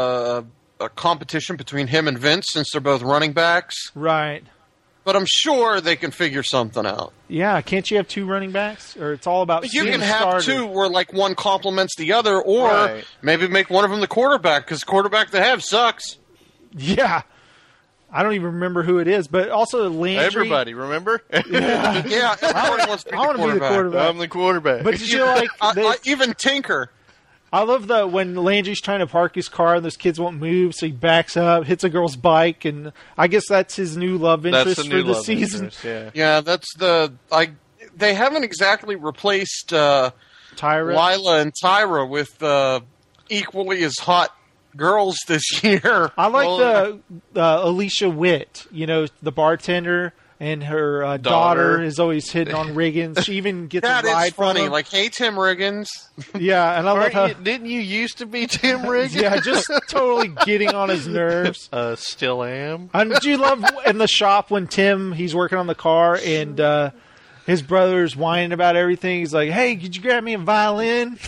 a, a competition between him and Vince since they're both running backs. Right. But I'm sure they can figure something out. Yeah, can't you have two running backs? Or it's all about But you being can a have starter. two where like one complements the other, or Right. maybe make one of them the quarterback because quarterback they have sucks. Yeah. I don't even remember who it is, but also Landry. Everybody, remember? Yeah. Yeah, everybody wants to be I wanna the be the quarterback. quarterback. I'm the quarterback. But did you like I- this? I- even Tinker? I love the when Landry's trying to park his car and those kids won't move, so he backs up, hits a girl's bike, and I guess that's his new love That's interest the for new the love season. interest, yeah. Yeah, that's the I. They haven't exactly replaced uh, Tyra, Lila, and Tyra with uh, equally as hot girls this year. I like Well, the uh, Alicia Witt, you know, the bartender, and her uh, daughter. Daughter. is always hitting on Riggins. She even gets That a is ride from funny. him. Like, hey, Tim Riggins. Yeah, and I love Aren't how you- didn't you used to be Tim Riggins? yeah, just totally getting on his nerves. Uh, still am. And do you love in the shop when Tim he's working on the car and uh, his brother's whining about everything? He's like, "Hey, could you grab me a violin?"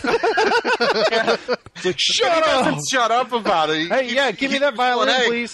It's like, shut He up! doesn't shut up about it. He Hey, keeps- yeah, he give me keeps that violin, going, hey. please.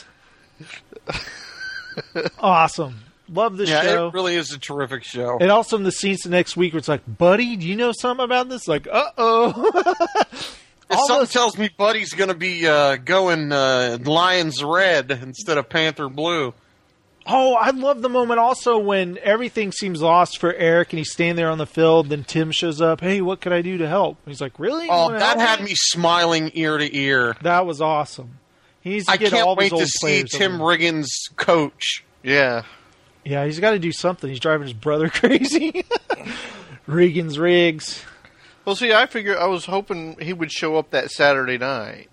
Awesome, love the Yeah, show. it really is a terrific show. And also in the scenes the next week where it's like, buddy, do you know something about this? Like, uh oh. If something tells me Buddy's going to be uh, going uh, Lions red instead of Panther blue. Oh, I love the moment also when everything seems lost for Eric and he's standing there on the field. Then Tim shows up. Hey, what can I do to help? He's like, really? You Oh, wanna that help had me smiling ear to ear. That was awesome. He needs to I get can't all wait his old to see players Tim over. Riggins coach. Yeah. Yeah, he's got to do something. He's driving his brother crazy. Riggins Riggs. Well, see, I figure I was hoping he would show up that Saturday night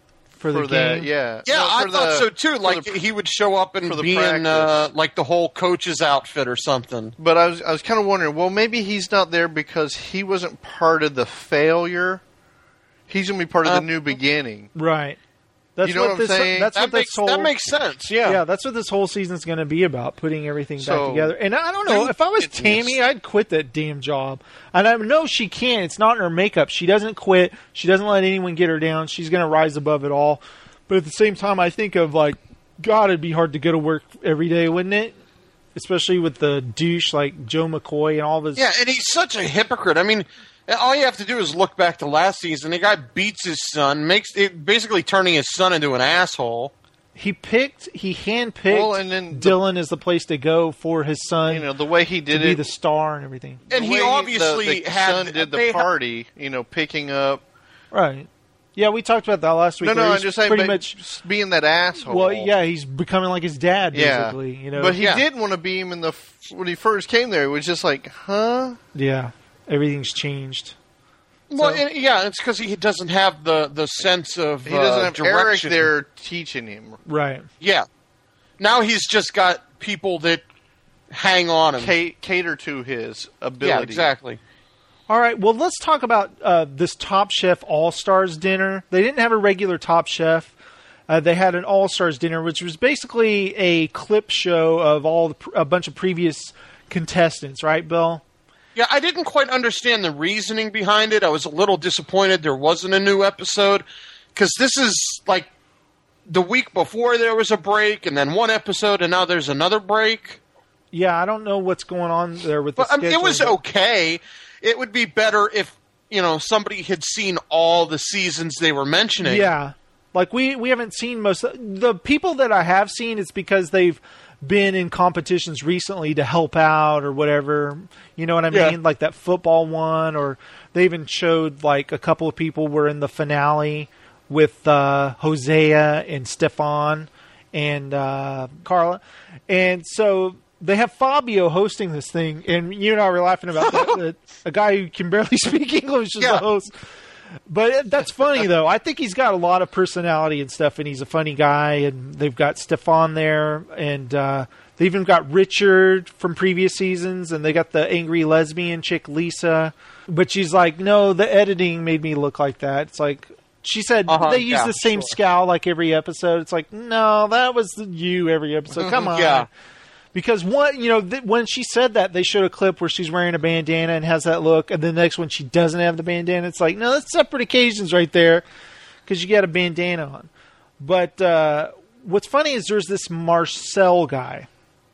For the that, game? yeah. Yeah, No, I for thought the- so too. for Like the- he would show up and for the be in uh, practice. like the whole coach's outfit or something. But I was I was kind of wondering, well, maybe he's not there because he wasn't part of the failure. He's going to be part of Uh, the new beginning. Right. That's You know what, what I'm this, saying? That's That what makes this whole, that makes sense. Yeah. Yeah, that's what this whole season's going to be about, putting everything back So- together. And I don't know, if I was Tammy, I'd quit that damn job. And I know she can't. It's not in her makeup. She doesn't quit. She doesn't let anyone get her down. She's going to rise above it all. But at the same time, I think of, like, God, it'd be hard to go to work every day, wouldn't it? Especially with the douche like Joe McCoy and all of his... Yeah, and he's such a hypocrite. I mean, all you have to do is look back to last season. The guy beats his son, makes it basically turning his son into an asshole. He picked, he handpicked Well, and then the- Dylan as the place to go for his son. You know, the way he did to be it- the star and everything. And The he way obviously the, the had- son did the they ha- party, you know, picking up. Right. Yeah, we talked about that last week. No, no, where I'm he's just saying, pretty but much being that asshole. Well, yeah, he's becoming like his dad, yeah. basically. You know, But he yeah. did want to be him in the when he first came there. It was just like, huh? Yeah, everything's changed. Well, So- and, yeah, it's because he doesn't have the, the sense of He doesn't uh, have Eric direction. there teaching him. Right. Yeah. Now he's just got people that hang on him. Ca- cater to his ability. Yeah, exactly. All right, well, let's talk about uh, this Top Chef All-Stars dinner. They didn't have a regular Top Chef. Uh, they had an All-Stars dinner, which was basically a clip show of all the, a bunch of previous contestants, right, Bill? Yeah, I didn't quite understand the reasoning behind it. I was a little disappointed there wasn't a new episode, because this is like the week before there was a break, and then one episode, and now there's another break. Yeah, I don't know what's going on there with the But I mean, it was scheduling. okay. It would be better if, you know, somebody had seen all the seasons they were mentioning. Yeah. Like, we, we haven't seen most... The people that I have seen, it's because they've been in competitions recently to help out or whatever. You know what I Yeah. mean? Like that football one, or they even showed, like, a couple of people were in the finale with uh, Hosea and Stefan and uh, Carla. And so... They have Fabio hosting this thing, and you and I were laughing about that, that a guy who can barely speak English is Yeah. the host. But that's funny, though. I think he's got a lot of personality and stuff, and he's a funny guy, and they've got Stefan there, and uh, they even got Richard from previous seasons, and they got the angry lesbian chick, Lisa. But she's like, no, the editing made me look like that. It's like... She said Uh-huh, they use yeah, the same sure. scowl like every episode. It's like, no, that was you every episode. Come on. Yeah. Because one, you know, th- when she said that, they showed a clip where she's wearing a bandana and has that look, and the next one she doesn't have the bandana. It's like, no, that's separate occasions right there, because you got a bandana on. But uh, what's funny is there's this Marcel guy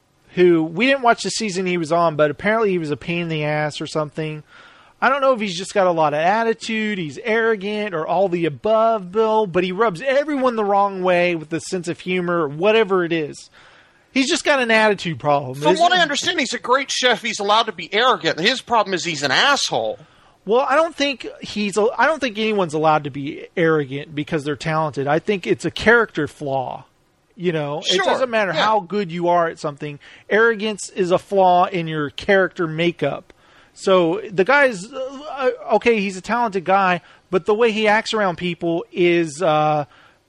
who we didn't watch the season he was on, but apparently he was a pain in the ass or something. I don't know if he's just got a lot of attitude, he's arrogant, or all the above, Bill, but he rubs everyone the wrong way with a sense of humor, or whatever it is. He's just got an attitude problem. From isn't what I he? understand, he's a great chef. He's allowed to be arrogant. His problem is he's an asshole. Well, I don't think he's. I don't think anyone's allowed to be arrogant because they're talented. I think it's a character flaw. You know, Sure, it doesn't matter yeah. how good you are at something. Arrogance is a flaw in your character makeup. So the guy's uh, okay. He's a talented guy, but the way he acts around people is. Uh,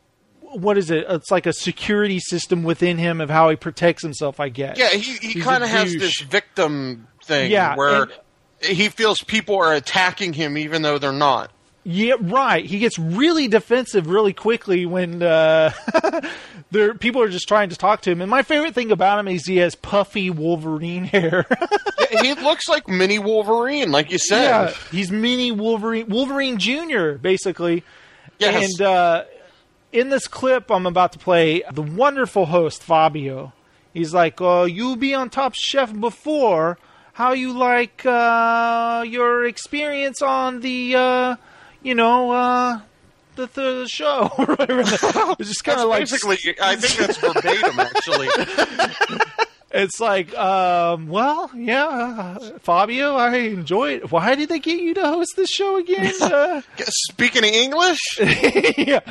What is it? It's like a security system within him of how he protects himself, I guess. Yeah, he, he He's kind a of has douche. this victim thing Yeah, where and- he feels people are attacking him even though they're not. Yeah, right. He gets really defensive really quickly when uh, there people are just trying to talk to him. And my favorite thing about him is he has puffy Wolverine hair. Yeah, he looks like mini Wolverine, like you said. Yeah, he's mini Wolverine, Wolverine Junior, basically. Yes. And uh, in this clip I'm about to play, the wonderful host, Fabio, he's like, oh, you be on Top Chef before. How you like uh, your experience on the, uh, you know, uh, the, the show? or whatever. It's just kind of like... Basically, I think that's verbatim, actually. It's like, um, well, yeah, Fabio, I enjoy it. Why did they get you to host this show again? Uh, Speaking of English? yeah.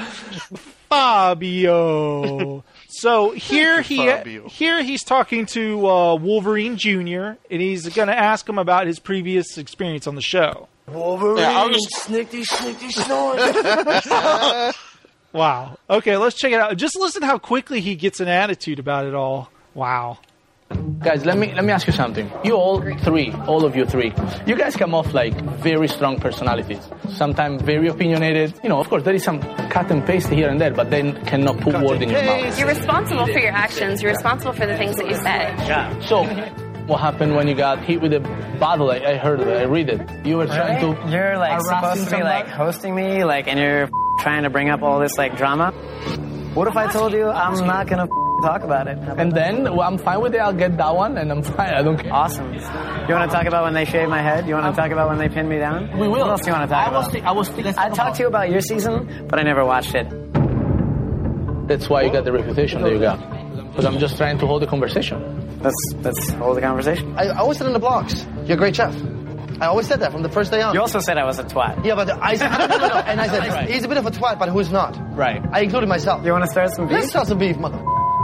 Fabio. So here he Fabio. here he's talking to uh, Wolverine Junior, and he's going to ask him about his previous experience on the show. Wolverine, Yeah, I was- snickety, snickety, snort. Wow. Okay, let's check it out. Just listen how quickly he gets an attitude about it all. Wow. Guys, let me let me ask you something. You all three, all of you three, you guys come off like very strong personalities. Sometimes very opinionated. You know, of course, there is some cut and paste here and there, but then cannot put word in your mouth. You're responsible for your actions. You're responsible for the things that you say. Yeah. So, what happened when you got hit with a bottle? I, I heard it. I read it. You were trying Right? to. You're like harassing supposed to be like somebody? hosting me, like, and you're trying to bring up all this like drama. What if I told you I'm not gonna talk about it? And then well, I'm fine with it. I'll get that one, and I'm fine. I don't care. Awesome. You want to talk about when they shaved my head? You want to talk about when they pinned me down? We will. What else do you want to talk I was about? thi- I was thi- let's I talk talked to you about your season, but I never watched it. That's why you got the reputation that you got. But I'm just trying to hold the conversation. Let's let's hold the conversation. I always said in the blogs, you're a great chef. I always said that from the first day on. You also said I was a twat. Yeah, but I said, no, no, no, and I said, Right. he's a bit of a twat, but who's not? Right. I included myself. You want to start some beef? Let's start some beef, mother.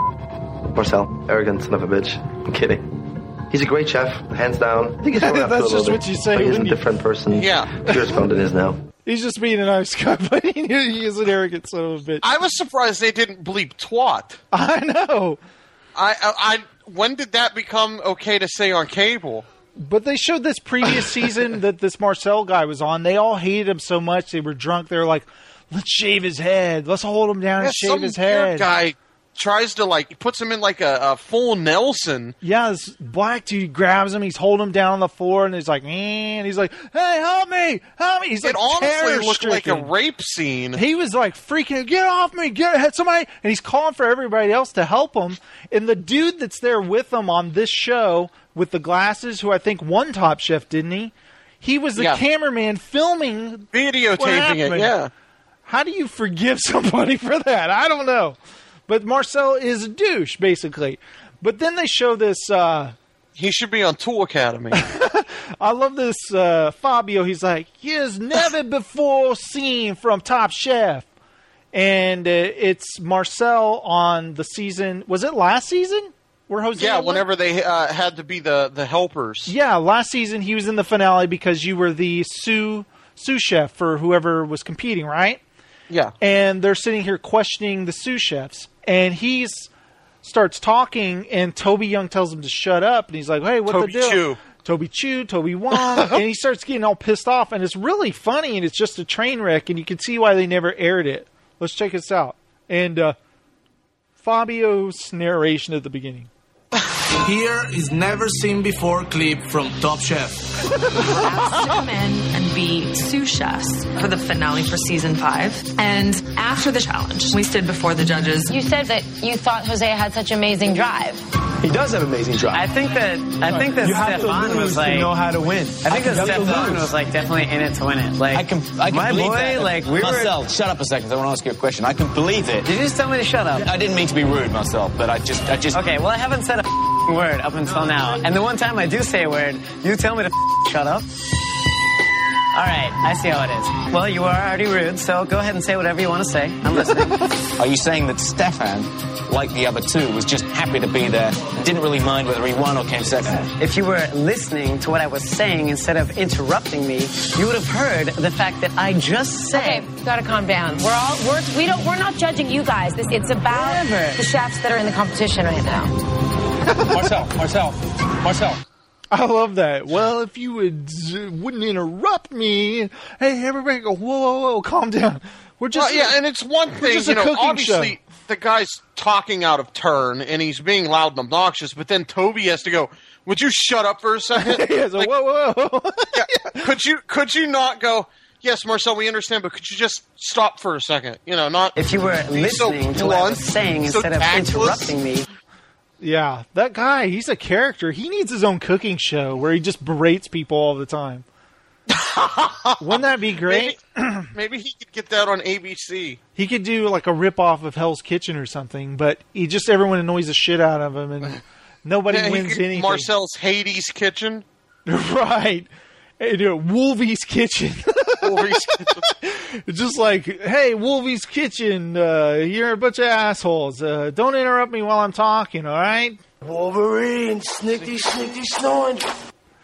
Marcel, arrogant son of a bitch. I'm kidding. He's a great chef, hands down. I think he's growing up That's to a just little what bit, you say, but he's a wouldn't you? different person. Yeah. Pure spontaneous now. He's just being a nice guy, but he, he is an arrogant son of a bitch. I was surprised they didn't bleep twat. I know. I, I, I when did that become okay to say on cable? But they showed this previous season that this Marcel guy was on. They all hated him so much. They were drunk. They were like, let's shave his head. Let's hold him down Yeah, and shave some his weird head. guy tries to like puts him in like a, a full Nelson. Yeah, this black dude grabs him. He's holding him down on the floor, and he's like, eh, and he's like, hey, help me, help me. He's It like, honestly looked like a terror-stricken. rape scene. He was like freaking, get off me, get ahead, somebody, and he's calling for everybody else to help him. And the dude that's there with him on this show with the glasses, who I think won Top Chef, didn't he? He was the Yeah. cameraman filming, Videotaping what it, happened. yeah. How do you forgive somebody for that? I don't know. But Marcel is a douche, basically. But then they show this. Uh, he should be on Tool Academy. I love this uh, Fabio. He's like, "He's never before seen from Top Chef," and uh, it's Marcel on the season. Was it last season? Where Jose? Yeah, went? whenever they uh, had to be the, the helpers. Yeah, last season he was in the finale because you were the sous sous chef for whoever was competing, right? Yeah. And they're sitting here questioning the sous chefs. And he starts talking, and Toby Young tells him to shut up. And he's like, hey, what's Toby the deal? Chu. Toby Chu, Toby Wong. And he starts getting all pissed off. And it's really funny, and it's just a train wreck. And you can see why they never aired it. Let's check this out. And uh, Fabio's narration at the beginning. Here is never seen before clip from Top Chef. We're asked to come in and be sous chefs for the finale for season five. And after the challenge, we stood before the judges. You said that you thought Jose had such amazing drive. He does have amazing drive. I think that I think that You have to Stefan lose was to like know how to win. I think that You have to Stefan lose. was like definitely in it to win it. Like I can, I can my believe boy, that. like we Marcel, were. shut up a second. I want to ask you a question. I can believe it. Did you just tell me to shut up? I didn't mean to be rude, Marcel, but I just, I just. Okay, well I haven't said a word up until now, and the one time I do say a word, you tell me to shut up. All right, I see how it is. Well, you are already rude, so go ahead and say whatever you want to say. I'm listening. Are you saying that Stefan, like the other two, was just happy to be there, didn't really mind whether he won or came second? If you were listening to what I was saying instead of interrupting me, you would have heard the fact that I just said. Okay, you gotta calm down. We're all we're we don't we're not judging you guys. This it's about Whatever. the chefs that are in the competition right now. Marcel, Marcel, Marcel. I love that. Well, if you would, wouldn't interrupt me, hey, everybody go, whoa, whoa, whoa, calm down. We're just Well, yeah, and it's one we're thing, just you a know, cooking obviously show. the guy's talking out of turn and he's being loud and obnoxious, but then Toby has to go, would you shut up for a second? Yeah, so, Like, whoa, whoa, whoa. yeah, could you could you not go, yes, Marcel, we understand, but could you just stop for a second? You know, not If you were be so listening to what I was blunt, saying so instead of tactless. interrupting me. Yeah, that guy, he's a character. He needs his own cooking show where he just berates people all the time. Wouldn't that be great? Maybe, maybe he could get that on A B C. He could do like a rip-off of Hell's Kitchen or something, but he just, everyone annoys the shit out of him, and nobody Yeah, he wins could- anything. Marcel's Hades Kitchen. Right. Hey, dude, Wolvie's Kitchen. Wolvie's Kitchen. It's just like, hey, Wolvie's Kitchen, uh, you're a bunch of assholes. Uh, don't interrupt me while I'm talking, all right? Wolverine, snickety, snickety, snoring.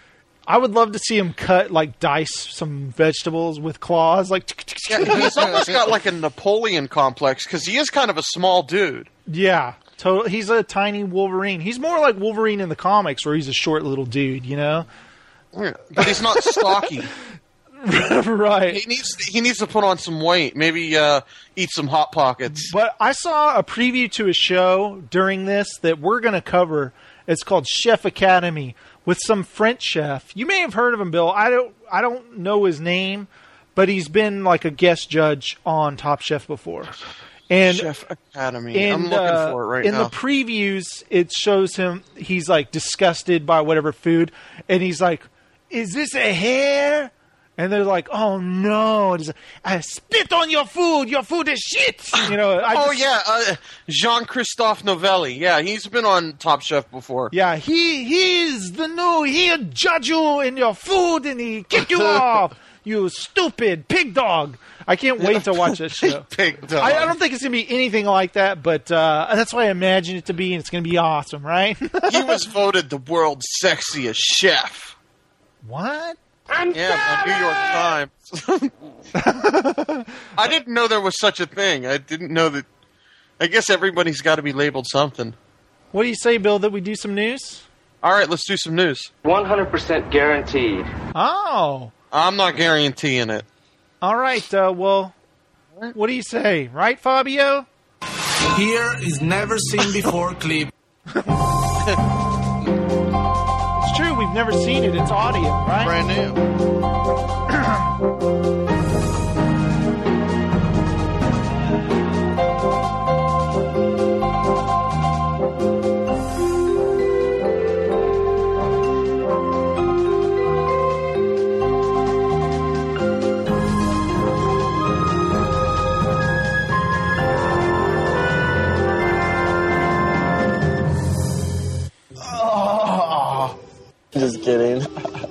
I would love to see him cut, like, dice some vegetables with claws. Like, yeah, he's almost got like a Napoleon complex because he is kind of a small dude. Yeah, totally. He's a tiny Wolverine. He's more like Wolverine in the comics, where he's a short little dude, you know? Yeah, but he's not stocky. Right. He needs he needs to put on some weight. Maybe uh, eat some Hot Pockets. But I saw a preview to a show during this that we're going to cover. It's called Chef Academy with some French chef. You may have heard of him, Bill. I don't I don't know his name, but he's been like a guest judge on Top Chef before. And Chef Academy. And, I'm looking uh, for it right in now. In the previews, it shows him, he's like disgusted by whatever food, and he's like, "Is this a hair?" And they're like, "Oh no, it is a, I spit on your food. Your food is shit." You know. I oh just, yeah, uh, Jean-Christophe Novelli. Yeah, he's been on Top Chef before. Yeah, he he's the new. He'll judge you in your food and he kick you off. You stupid pig dog. I can't wait to watch this show. Pig dog. I, I don't think it's gonna be anything like that, but uh, that's what I imagine it to be, and it's gonna be awesome, right? He was voted the world's sexiest chef. What? I'm yeah, by New York Times. I didn't know there was such a thing. I didn't know that. I guess everybody's got to be labeled something. What do you say, Bill, that we do some news? All right, let's do some news. one hundred percent guaranteed. Oh. I'm not guaranteeing it. All right, uh, well, what do you say? Right, Fabio? Here is never seen before clip. It's true, we've never seen it. It's audio, right? Brand new. Just kidding.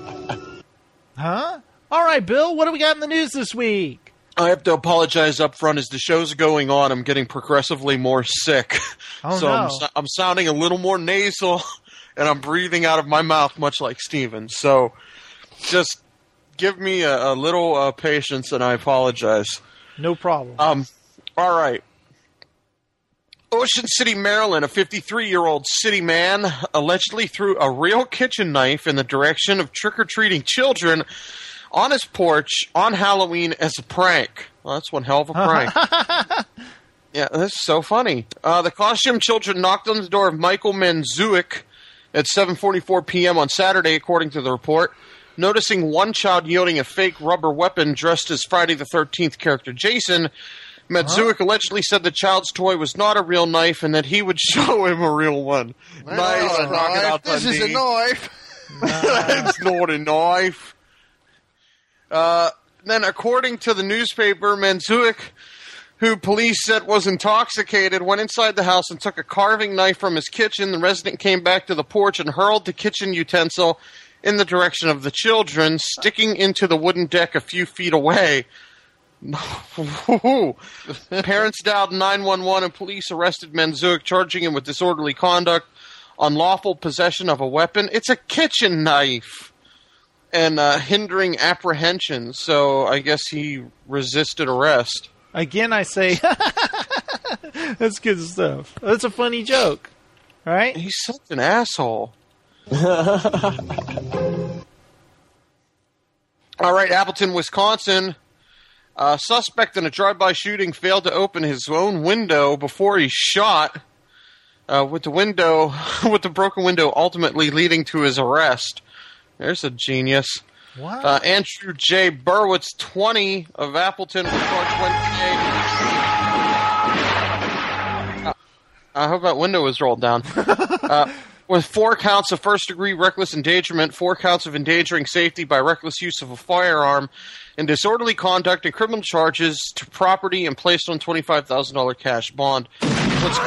Huh? All right, Bill, what do we got in the news this week? I have to apologize up front. As the show's going on, I'm getting progressively more sick. Oh, so no. I'm, I'm sounding a little more nasal, and I'm breathing out of my mouth much like Steven. So just give me a, a little uh, patience, and I apologize. No problem. Um, all right. Ocean City, Maryland, a fifty-three-year-old city man allegedly threw a real kitchen knife in the direction of trick-or-treating children on his porch on Halloween as a prank. Well, that's one hell of a prank. Yeah, this is so funny. Uh, the costume children knocked on the door of Michael Manzuik at seven forty-four p.m. on Saturday, according to the report. Noticing one child wielding a fake rubber weapon dressed as Friday the thirteenth character Jason, Manzuik huh? allegedly said the child's toy was not a real knife and that he would show him a real one. Well, nice, a knife. This is a knife. It's not a knife. Uh, then, according to the newspaper, Manzuik, who police said was intoxicated, went inside the house and took a carving knife from his kitchen. The resident came back to the porch and hurled the kitchen utensil in the direction of the children, sticking into the wooden deck a few feet away. Parents dialed nine one one and police arrested Manzuik, charging him with disorderly conduct, unlawful possession of a weapon. It's a kitchen knife. And uh, hindering apprehension. So I guess he resisted arrest. Again, I say, that's good stuff. That's a funny joke. Right? He's such an asshole. All right, Appleton, Wisconsin. A suspect in a drive-by shooting failed to open his own window before he shot, uh, with the window, with the broken window ultimately leading to his arrest. There's a genius. What? Uh, Andrew J. Burwitz, twenty, of Appleton, was charged Wednesday. Uh, I hope that window was rolled down. uh, with four counts of first-degree reckless endangerment, four counts of endangering safety by reckless use of a firearm, and disorderly conduct and criminal charges to property, and placed on twenty-five thousand dollars cash bond. What's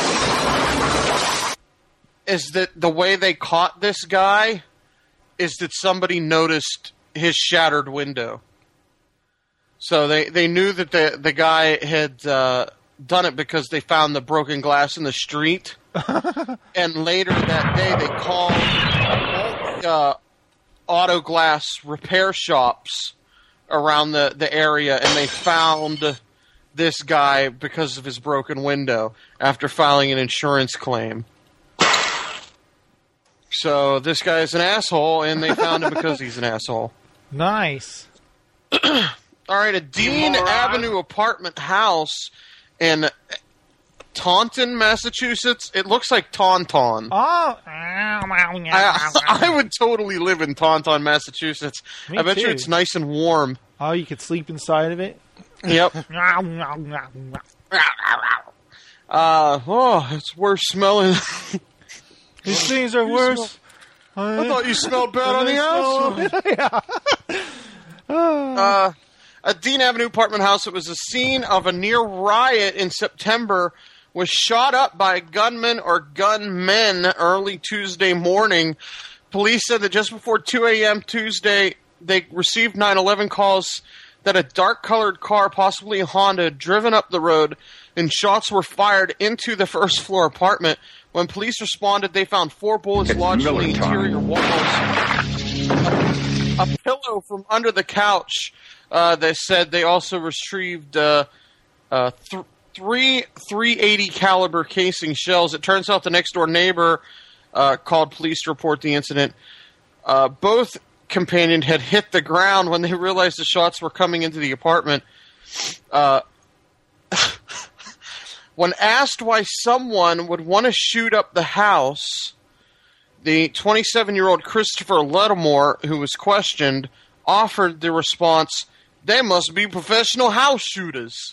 is that the way they caught this guy is that somebody noticed his shattered window. So they, they knew that the, the guy had uh, done it because they found the broken glass in the street. And later that day they called uh, auto glass repair shops around the, the area, and they found this guy because of his broken window after filing an insurance claim. So this guy is an asshole, and they found him because he's an asshole. Nice. All right, a Dean Avenue apartment house in Taunton, Massachusetts. It looks like Tauntaun. Oh, I, I would totally live in Tauntaun, Massachusetts. Me I bet too. you it's nice and warm. Oh, you could sleep inside of it? Yep. uh, oh, it's worse smelling. These things are worse. I thought you smelled bad on the outside. uh, a Dean Avenue apartment house that was the scene of a near riot in September was shot up by a gunman or gunmen early Tuesday morning. Police said that just before two a.m. Tuesday, they received nine one one calls that a dark-colored car, possibly a Honda, had driven up the road, and shots were fired into the first-floor apartment. When police responded, they found four bullets lodged in the interior walls. A, a pillow from under the couch. Uh, they said they also retrieved uh, uh, th- three three eighty caliber casing shells. It turns out the next-door neighbor uh, called police to report the incident. Uh, both companions had hit the ground when they realized the shots were coming into the apartment. Uh, when asked why someone would want to shoot up the house, the twenty-seven-year-old Christopher Lattimore, who was questioned, offered the response, "They must be professional house shooters."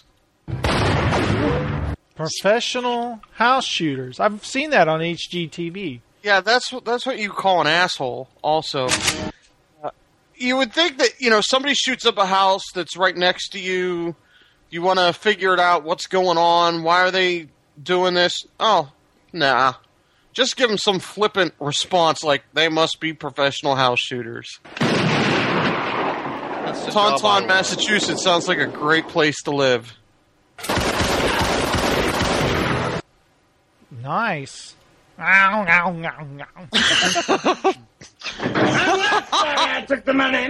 Professional house shooters. I've seen that on H G T V. Yeah, that's what that's what you call an asshole. Also, uh, you would think that you know somebody shoots up a house that's right next to you. You want to figure it out. What's going on? Why are they doing this? Oh, nah. Just give them some flippant response like they must be professional house shooters. Tauntaun, Massachusetts sounds like a great place to live. Nice. I took the money.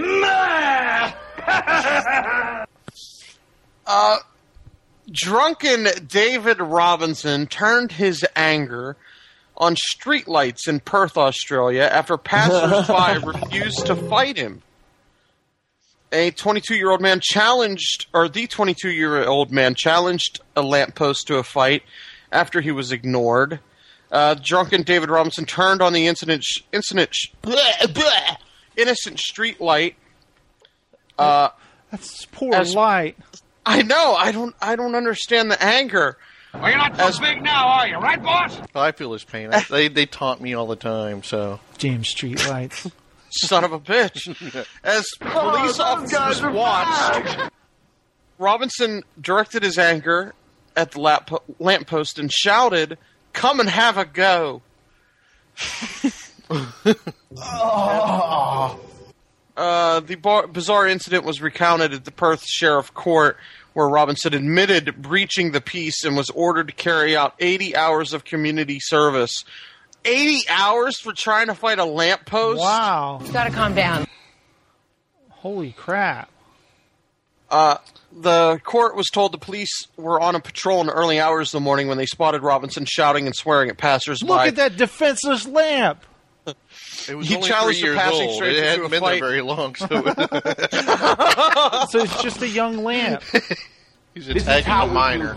uh, drunken David Robinson turned his anger on streetlights in Perth, Australia, after passers-by refused to fight him. A twenty-two-year-old man challenged, or the twenty-two-year-old man challenged a lamppost to a fight after he was ignored. Uh, drunken David Robinson turned on the incident, incident, bleh, bleh, innocent street light. Uh, That's poor as, light. I know. I don't. I don't understand the anger. Well, you're not so as, big now, are you? Right, boss? I feel his pain. I, they they taunt me all the time. So damn street lights. Son of a bitch. As police oh, officers watched, Robinson directed his anger at the lamp lamppost and shouted, "Come and have a go." oh. uh, the bar- bizarre incident was recounted at the Perth Sheriff Court, where Robinson admitted breaching the peace and was ordered to carry out eighty hours of community service. eighty hours for trying to fight a lamppost? Wow. You gotta calm down. Holy crap. Uh, the court was told the police were on a patrol in the early hours of the morning when they spotted Robinson shouting and swearing at passersby. Look at that defenseless lamp. It was he only challenged three the years passing old. straight It into hadn't a been fight. there very long. So, so it's just a young lamp. He's attacking a minor.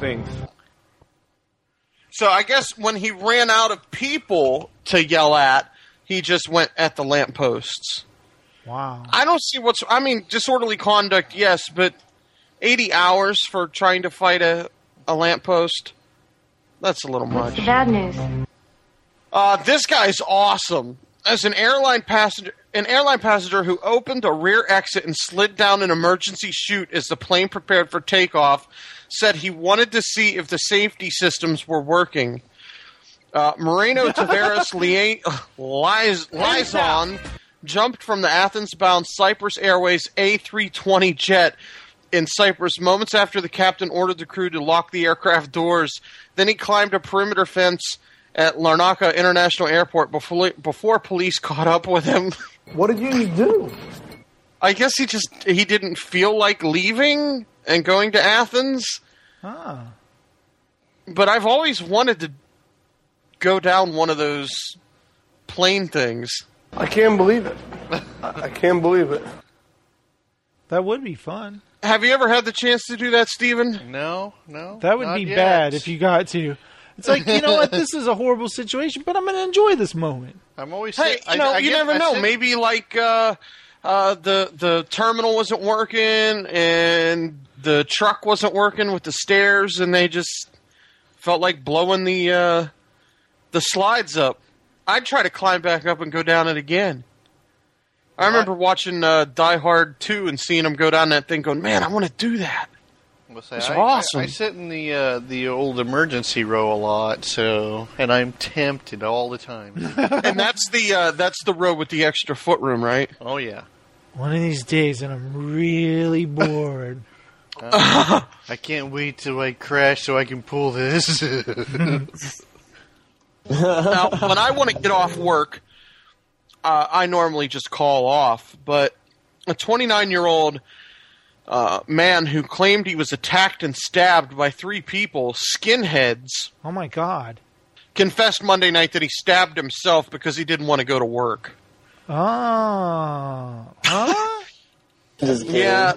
So I guess when he ran out of people to yell at, he just went at the lampposts. Wow. I don't see what's... I mean, disorderly conduct, yes, but eighty hours for trying to fight a, a lamppost? That's a little much. Bad news. Uh, this guy's awesome. As an airline passenger, an airline passenger who opened a rear exit and slid down an emergency chute as the plane prepared for takeoff, said he wanted to see if the safety systems were working. Uh, Moreno Tavares Lia- Liz- Lizon jumped from the Athens-bound Cyprus Airways A three twenty jet in Cyprus moments after the captain ordered the crew to lock the aircraft doors. Then he climbed a perimeter fence at Larnaca International Airport before, before police caught up with him. What did you do? I guess he just he didn't feel like leaving and going to Athens. Ah. But I've always wanted to go down one of those plane things. I can't believe it. I can't believe it. That would be fun. Have you ever had the chance to do that, Steven? No, no. That would not be yet. bad if you got to. It's like, you know what? This is a horrible situation, but I'm going to enjoy this moment. I'm always. Hey, sit- you know, I, I you get- never I know. sit- Maybe like uh, uh, the the terminal wasn't working and the truck wasn't working with the stairs, and they just felt like blowing the uh, the slides up. I'd try to climb back up and go down it again. I remember watching uh, Die Hard two and seeing them go down that thing, going, "Man, I want to do that." We'll say, It's I, awesome. I, I sit in the uh, the old emergency row a lot, so and I'm tempted all the time. And that's the uh, that's the row with the extra footroom, right? Oh yeah. One of these days, and I'm really bored. Uh, I can't wait till I crash so I can pull this. Now, when I want to get off work, uh, I normally just call off. But a twenty-nine-year-old uh, man who claimed he was attacked and stabbed by three people, skinheads, Oh, my God. confessed Monday night that he stabbed himself because he didn't want to go to work. Oh. Huh? Just kidding. Yeah.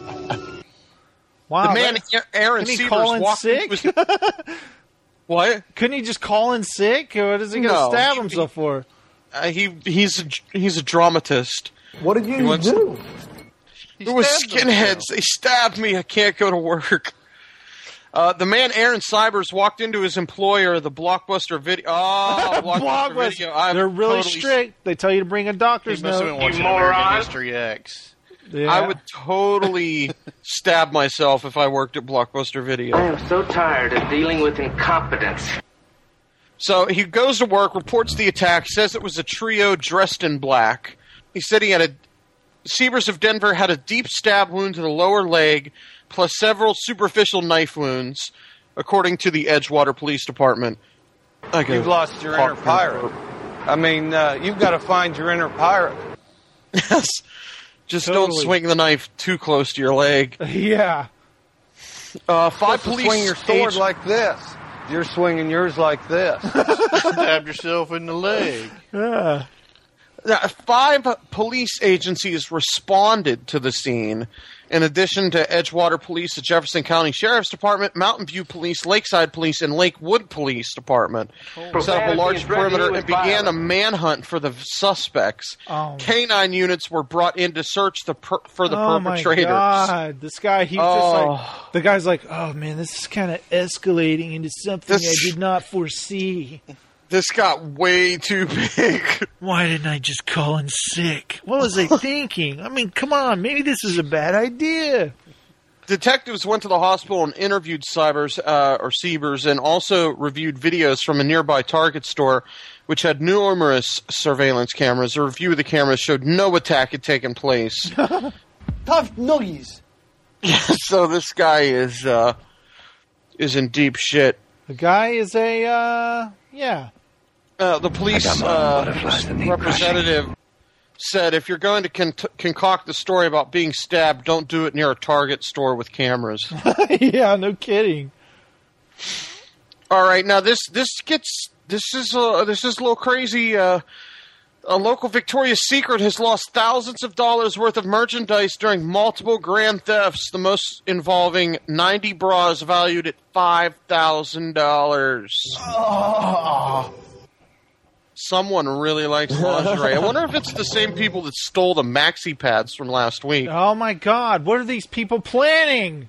Wow. The man, that's- Aaron Can he Sievers, call in walked sick? into his- What? Couldn't he just call in sick? Or what is he going to No. stab He- himself for? Uh, he he's a, he's a dramatist. What did He you wants- do? It was skinheads. They stabbed me. I can't go to work. Uh, the man, Aaron Cybers, walked into his employer, the Blockbuster Video. Oh, Blockbuster, Blockbuster. Video. I'm They're really totally- strict. They tell you to bring a He doctor's must have note. been watching American History X. Yeah. I would totally stab myself if I worked at Blockbuster Video. I am so tired of dealing with incompetence. So he goes to work, reports the attack, says it was a trio dressed in black. He said he had a Sievers of Denver had a deep stab wound to the lower leg, plus several superficial knife wounds, according to the Edgewater Police Department. Like You've a lost your inner hawk- pirate. I mean, uh, you've got to find your inner pirate. Yes. Just don't Totally. swing the knife too close to your leg. Yeah. Uh, five Supposed to police swing your sword ag- like this. You're swinging yours like this. Stab yourself in the leg. Yeah. Uh, Five police agencies responded to the scene. In addition to Edgewater Police, the Jefferson County Sheriff's Department, Mountain View Police, Lakeside Police, and Lakewood Police Department set up a large perimeter and began a manhunt for the suspects. Oh. Canine units were brought in to search the per- for the Oh, perpetrators. my God. This guy, he's Oh. just like, the guy's like, oh, man, this is kind of escalating into something This- I did not foresee. This got way too big. Why didn't I just call in sick? What was I thinking? I mean, come on, maybe this is a bad idea. Detectives went to the hospital and interviewed Cybers, uh, or Sievers, and also reviewed videos from a nearby Target store, which had numerous surveillance cameras. A review of the cameras showed no attack had taken place. Tough nuggies. So this guy is uh, is in deep shit. The guy is a, uh, yeah. Uh, the police uh, representative said, if you're going to con- concoct the story about being stabbed, don't do it near a Target store with cameras. Yeah, no kidding. All right, now this this gets this is uh, this is a little crazy. Uh, a local Victoria's Secret has lost thousands of dollars worth of merchandise during multiple grand thefts. The most involving ninety bras valued at five thousand dollars. Oh. Someone really likes lingerie. I wonder if it's the same people that stole the maxi pads from last week. Oh, my God. What are these people planning?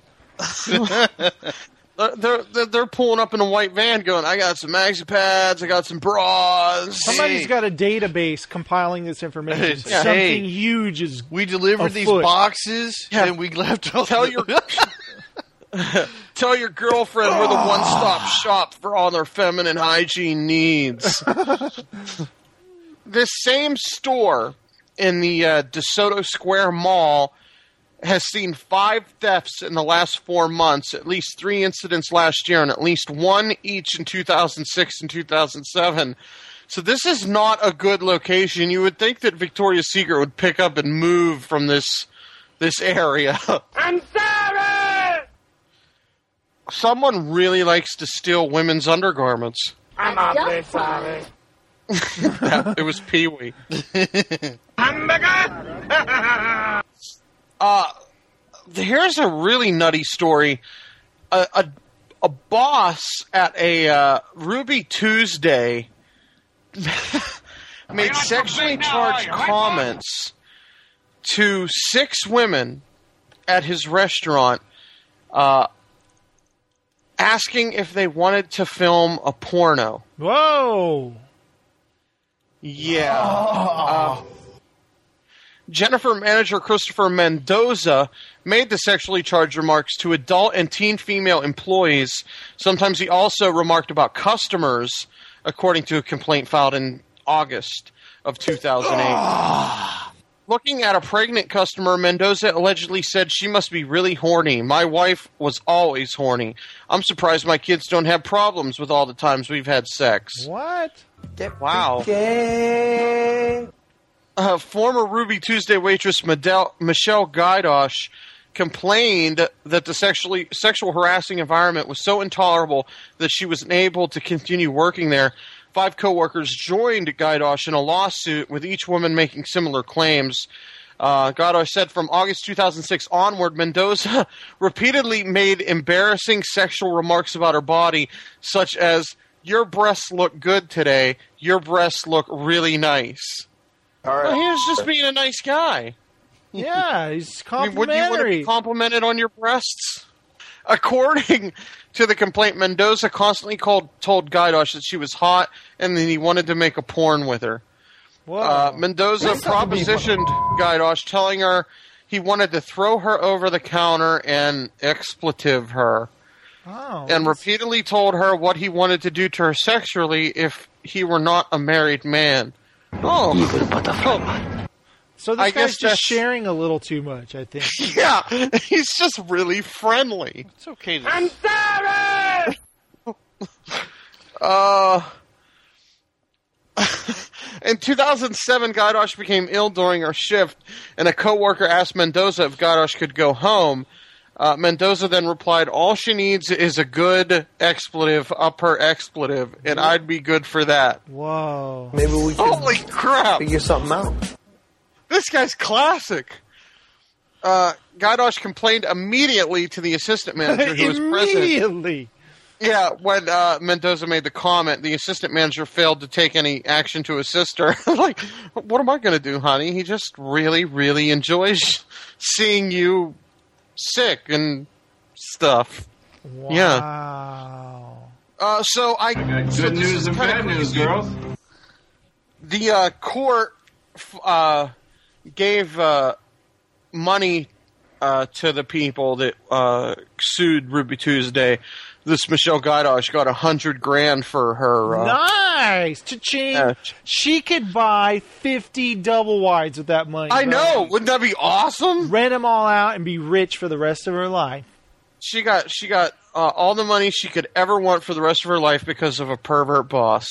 They're, they're, they're pulling up in a white van going, I got some maxi pads, I got some bras. Somebody's Hey. got a database compiling this information. Hey. Something huge is We delivered these afoot. boxes, Yeah. and we left all Tell your tell your girlfriend we're the one-stop shop for all their feminine hygiene needs. This same store in the uh, DeSoto Square Mall has seen five thefts in the last four months, at least three incidents last year, and at least one each in two thousand six and two thousand seven. So this is not a good location. You would think that Victoria's Secret would pick up and move from this this area. I'm sorry! Someone really likes to steal women's undergarments. I'm awfully sorry. That, it was Pee-wee. Hamburger! uh, here's a really nutty story. A, a, a boss at a uh, Ruby Tuesday made sexually charged comments to six women at his restaurant, uh, asking if they wanted to film a porno. Whoa! Yeah. Uh, Jennifer manager Christopher Mendoza made the sexually charged remarks to adult and teen female employees. Sometimes he also remarked about customers, according to a complaint filed in August of two thousand eight. Looking at a pregnant customer, Mendoza allegedly said, "She must be really horny. My wife was always horny. I'm surprised my kids don't have problems with all the times we've had sex." What? Wow. Uh, former Ruby Tuesday waitress Medel- Michelle Guydosh complained that the sexually sexual harassing environment was so intolerable that she was unable to continue working there. Five coworkers joined Guydosh in a lawsuit, with each woman making similar claims. Uh, Guydosh said from August two thousand six onward, Mendoza repeatedly made embarrassing sexual remarks about her body, such as, "Your breasts look good today. Your breasts look really nice." All right. Well, he was just being a nice guy. Yeah, he's I mean, would you want to be complimented on your breasts? According to the complaint, Mendoza constantly called, told Guydosh that she was hot and that he wanted to make a porn with her. Uh, Mendoza propositioned Guydosh, telling her he wanted to throw her over the counter and expletive her. Oh, and repeatedly told her what he wanted to do to her sexually if he were not a married man. Oh. oh. So this I guy's guess just that's- sharing a little too much, I think. Yeah, he's just really friendly. It's okay to... I'm sorry! Uh, in two thousand seven, Guydosh became ill during her shift, and a coworker asked Mendoza if Guydosh could go home. Uh, Mendoza then replied, "All she needs is a good expletive up her expletive, and I'd be good for that." Whoa. Maybe we can Holy crap! figure something out. This guy's classic. Uh, Guydosh complained immediately to the assistant manager who was present. Immediately. Yeah, when uh, Mendoza made the comment, the assistant manager failed to take any action to assist her. Like, what am I going to do, honey? He just really, really enjoys seeing you sick and stuff. Wow. Yeah. Uh, so I. Good so news and bad news, girls. The uh, court uh, gave uh, money uh, to the people that uh, sued Ruby Tuesday. This Michelle Guydosh got a hundred grand for her. Uh, Nice! Cha-ching! Yeah. She could buy fifty double wides with that money. I bro. know. Wouldn't that be awesome? Rent them all out and be rich for the rest of her life. She got she got uh, all the money she could ever want for the rest of her life because of a pervert boss.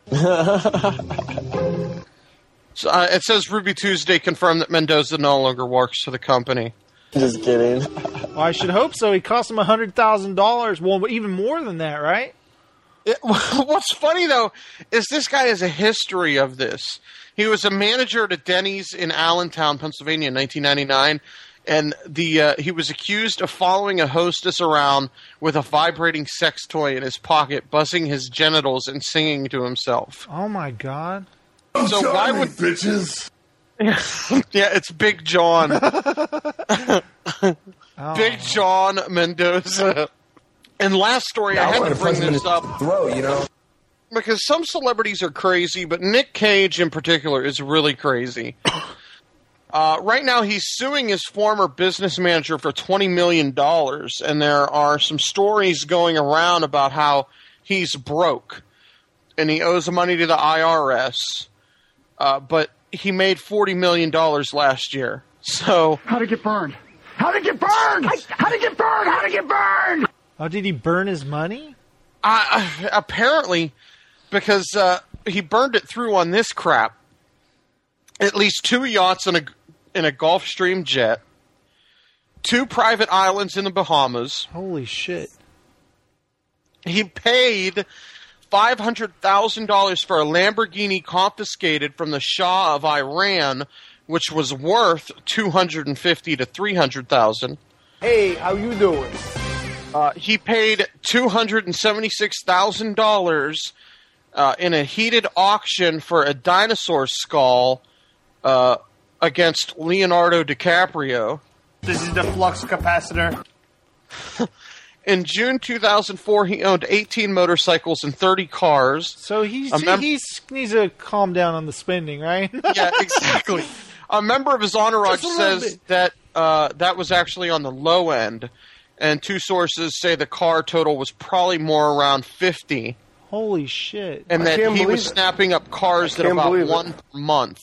So, uh, it says Ruby Tuesday confirmed that Mendoza no longer works for the company. Just kidding. Well, I should hope so. He cost him one hundred thousand dollars. Well, even more than that, right? It, what's funny, though, is this guy has a history of this. He was a manager at a Denny's in Allentown, Pennsylvania in nineteen ninety-nine, and the uh, he was accused of following a hostess around with a vibrating sex toy in his pocket, buzzing his genitals and singing to himself. Oh, my God. So why would... bitches? Yeah, it's Big John. Oh. Big John Mendoza. And last story, I had to bring this up. Throw, you know? Because some celebrities are crazy, but Nick Cage in particular is really crazy. Uh, right now, he's suing his former business manager for twenty million dollars, and there are some stories going around about how he's broke, and he owes money to the I R S, uh, but he made forty million dollars last year. So How'd it get burned? How'd it get burned? How'd it get burned? How'd it get burned? Oh, did he burn his money? Uh, apparently, because uh, he burned it through on this crap. At least two yachts in a in a Gulfstream jet, two private islands in the Bahamas. Holy shit! He paid five hundred thousand dollars for a Lamborghini confiscated from the Shah of Iran, which was worth two hundred and fifty to three hundred thousand. Hey, how you doing? Uh, he paid two hundred and seventy-six thousand dollars uh, in a heated auction for a dinosaur skull uh, against Leonardo DiCaprio. This is the flux capacitor. In June two thousand four, he owned eighteen motorcycles and thirty cars. So he's, mem- he needs to calm down on the spending, right? Yeah, exactly. A member of his entourage says bit. that uh, that was actually on the low end, and two sources say the car total was probably more around fifty. Holy shit. And I that can't he was believe it. snapping up cars I at can't about believe it. one per month.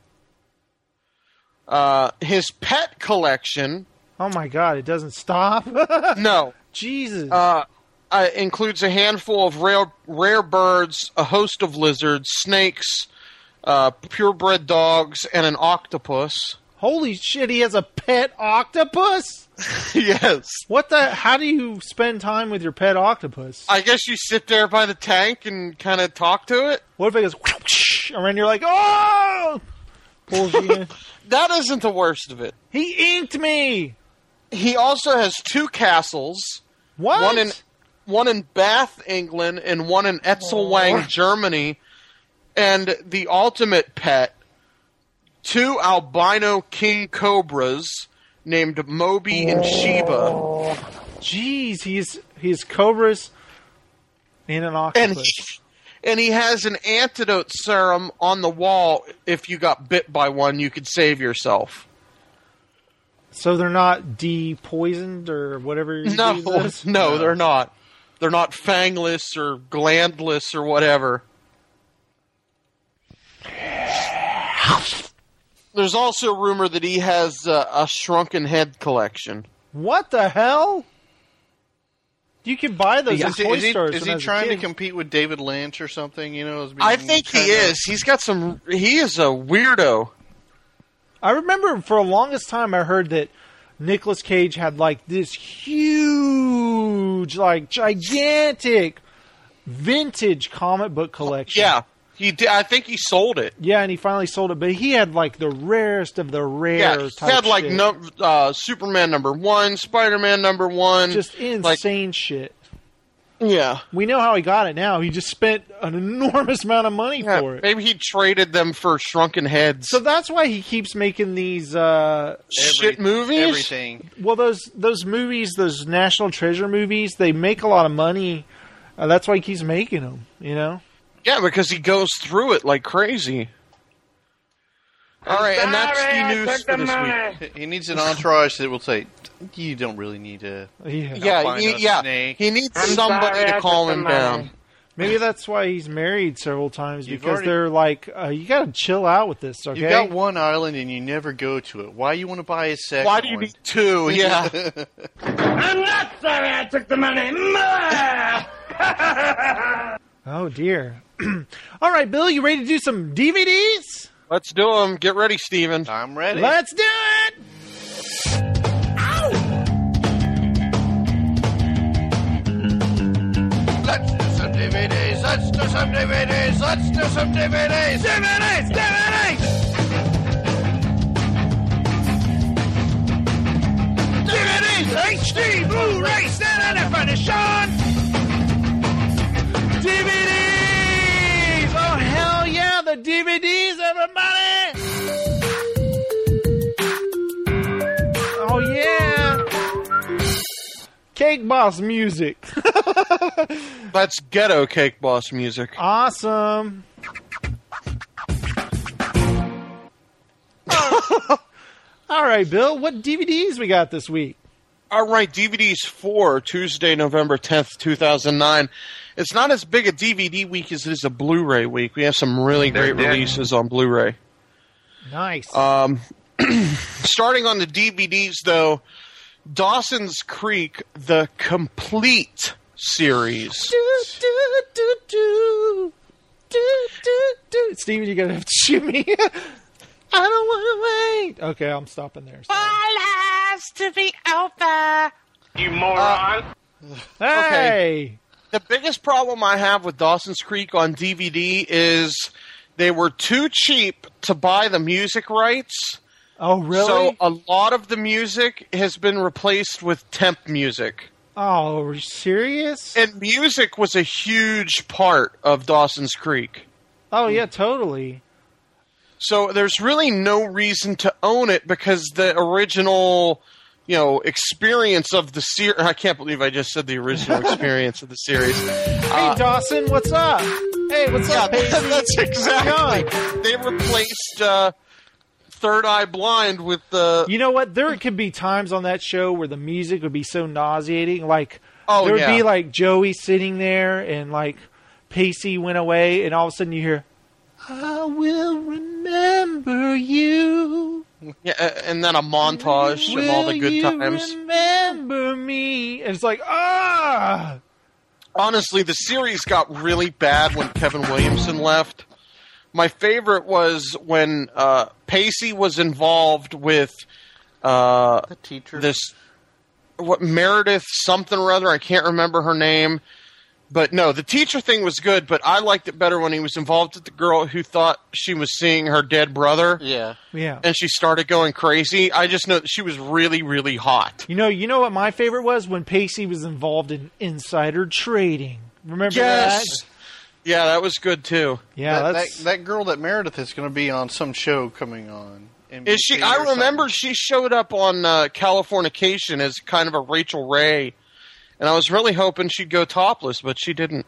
Uh, his pet collection... Oh my god, it doesn't stop? No. Jesus. Uh, uh, includes a handful of rare, rare birds, a host of lizards, snakes, uh, purebred dogs, and an octopus. Holy shit, he has a pet octopus? Yes. What the? How do you spend time with your pet octopus? I guess you sit there by the tank and kind of talk to it. What if it goes whoosh, and then you're like, oh! Pulls you in. That isn't the worst of it. He inked me! He also has two castles. What? One in one in Bath, England, and one in Etzelwang, Oh. Germany. And the ultimate pet, two albino king cobras named Moby and Sheba. Jeez, he's he's cobras in an octopus. And he, and he has an antidote serum on the wall. If you got bit by one, you could save yourself. So they're not de-poisoned or whatever you No, use this? no, they're not. They're not fangless or glandless or whatever. There's also a rumor that he has uh, a shrunken head collection. What the hell? You can buy those Is, at he- toy is he, stores. is when he I was a trying to kid. compete with David Lynch or something? You know, as being I think he kind of- is. He's got some. He is a weirdo. I remember for the longest time I heard that Nicolas Cage had like this huge, like gigantic vintage comic book collection. Yeah, he. Did, I think he sold it. Yeah, and he finally sold it, but he had like the rarest of the rare Yeah, he type had like shit. no, uh, Superman number one, Spider-Man number one, Just insane shit. Yeah. We know how he got it now. He just spent an enormous amount of money Yeah, for it. maybe he traded them for shrunken heads. So that's why he keeps making these uh, shit movies. Everything. Well, those those movies, those National Treasure movies, they make a lot of money. Uh, that's why he keeps making them. You know. Yeah, because he goes through it like crazy. All right, and that's the news for this week. He needs an entourage that will say, "You don't really need to." Yeah, Yeah, find he, a yeah. snake." He needs I'm somebody sorry, I to calm took him the down. money. Maybe that's why he's married several times You've because already- they're like, uh, you got to chill out with this, okay? You got one island and you never go to it. Why you want to buy a second? Why do you one? need two? Yeah. I'm not sorry I took the money. Oh dear. All right, Bill, you ready to do some D V Ds? Let's do them. Get ready, Steven. I'm ready. Let's do it. Let's do some D V Ds. Let's do some D V Ds. Let's do some D V Ds. D V Ds. D V Ds. D V Ds. H D, Blu-ray, Stand on definition. D V Ds! Oh, hell yeah, the D V Ds, everybody! Oh, yeah! Cake Boss music. That's ghetto Cake Boss music. Awesome. All right, Bill, what D V Ds we got this week? All right, D V Ds for Tuesday, November tenth, two thousand nine. It's not as big a D V D week as it is a Blu-ray week. We have some really great releases on Blu-ray. Nice. Um, starting on the D V Ds, though, Dawson's Creek, the complete series. Do, do, do, do. Do, do, do. Steven, you're going to have to shoot me. I don't want to wait. Okay, I'm stopping there. Sorry. All has to be over. You moron. Uh, hey! Okay. The biggest problem I have with Dawson's Creek on D V D is they were too cheap to buy the music rights. Oh, really? So a lot of the music has been replaced with temp music. Oh, are you serious? And music was a huge part of Dawson's Creek. Oh, yeah, totally. So there's really no reason to own it because the original, you know, experience of the series... I can't believe I just said the original experience of the series. Hey, Uh, Dawson, what's up? Hey, what's yeah, up, baby? that's exactly... They replaced uh, Third Eye Blind with the... You know what? There could be times on that show where the music would be so nauseating. Like, Oh, there would yeah. be like Joey sitting there and like Pacey went away and all of a sudden you hear, I will remember you. Yeah, a- and then a montage Will of all the good you times. remember me? And it's like, ah! Honestly, the series got really bad when Kevin Williamson left. My favorite was when uh, Pacey was involved with uh, The teacher. this what Meredith something or other. I can't remember her name. But no, the teacher thing was good, but I liked it better when he was involved with the girl who thought she was seeing her dead brother. Yeah. Yeah. And she started going crazy. I just know that she was really, really hot. You know, you know what my favorite was? When Pacey was involved in insider trading. Remember Yes. that? Yeah, that was good too. Yeah, that, that's... that, that girl that Meredith is going to be on some show coming on. N B C Is she? or I something. remember she showed up on uh, Californication as kind of a Rachel Ray, and I was really hoping she'd go topless, but she didn't.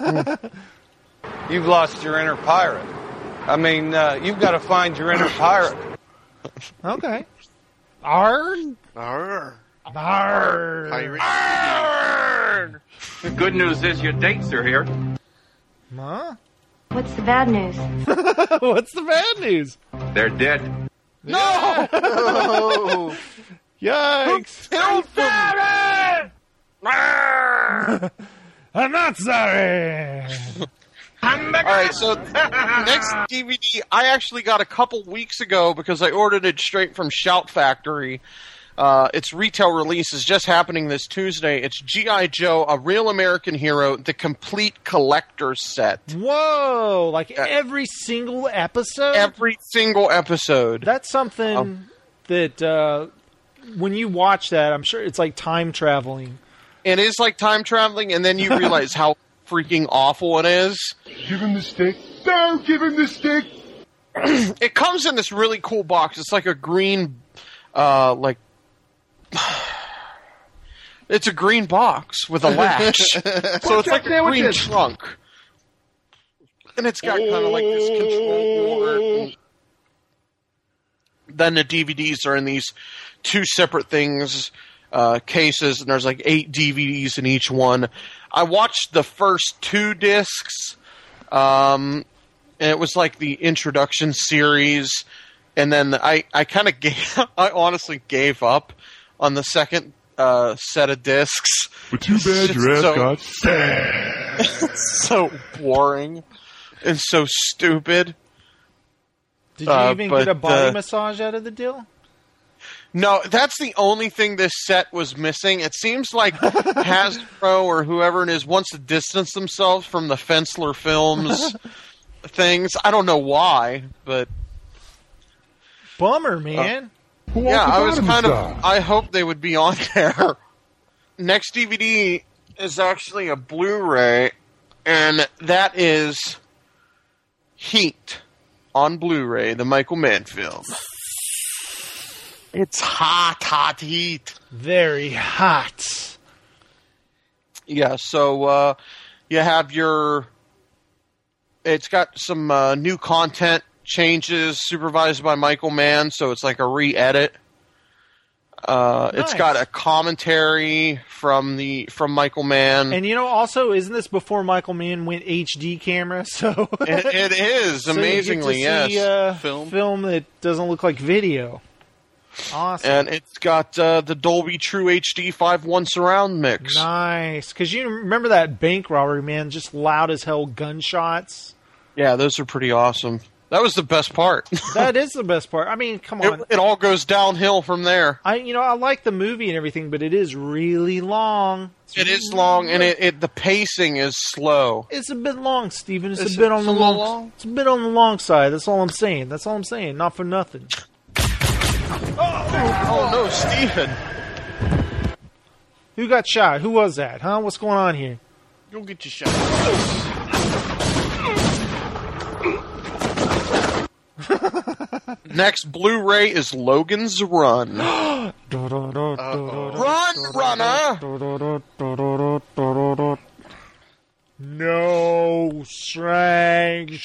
You've lost your inner pirate. I mean, uh, you've got to find your inner pirate. Okay. Arr. Arr. Arr. Pirate. Arr! The good news is your dates are here. Huh? What's the bad news? What's the bad news? They're dead. No! Oh. Yikes! Killed them! I'm not sorry. All right, so next D V D I actually got a couple weeks ago because I ordered it straight from Shout Factory. Uh, its retail release is just happening this Tuesday. It's G I. Joe, A Real American Hero, the complete collector's set. Whoa! Like every single episode? Every single episode. That's something Um, that uh, when you watch that, I'm sure it's like time traveling. It is like time traveling, and then you realize how freaking awful it is. Give him the stick. No, give him the stick. It comes in this really cool box. It's like a green, uh, like, it's a green box with a latch. So it's like a green trunk. And it's got kind of like this control board. Then the D V Ds are in these two separate things, uh, cases, and there's like eight D V Ds in each one. I watched the first two discs, um, and it was like the introduction series, and then I, I kind of gave, I honestly gave up on the second uh, set of discs. But too bad your ass so, got fat. It's so boring and so stupid. Did you Uh, even but, get a body uh, massage out of the deal? No, that's the only thing this set was missing. It seems like Hasbro or whoever it is wants to distance themselves from the Fensler Films things. I don't know why, but Bummer, man. Who yeah, wants a I was bottom kind of. massage? I hope they would be on there. Next D V D is actually a Blu-ray, and that is Heat on Blu-ray, the Michael Mann film. It's hot, hot heat. Very hot. Yeah, so uh, you have your... It's got some uh, new content changes supervised by Michael Mann, so it's like a re-edit. Uh, Nice. It's got a commentary from the from Michael Mann. And you know, also, isn't this before Michael Mann went H D camera? So it, it is, So you get to amazingly, see, yes. uh, Film. film that doesn't look like video. Awesome. And it's got uh, the Dolby True H D five point one surround mix. Nice. Because you remember that bank robbery, man, just loud as hell gunshots. Yeah, those are pretty awesome. That was the best part. That is the best part. I mean, come on. It, it all goes downhill from there. I, you know, I like the movie and everything, but it is really long. It's It really is long, and it, it the pacing is slow. It's a bit long, Steven. It's, It's a bit a- on the it's a long. little long? It's a bit on the long side. That's all I'm saying. That's all I'm saying. Not for nothing. Oh, no, Steven. Who got shot? Who was that? Huh? What's going on here? Go get your shot. Next Blu-ray is Logan's Run. Run, runner! No sanctuary.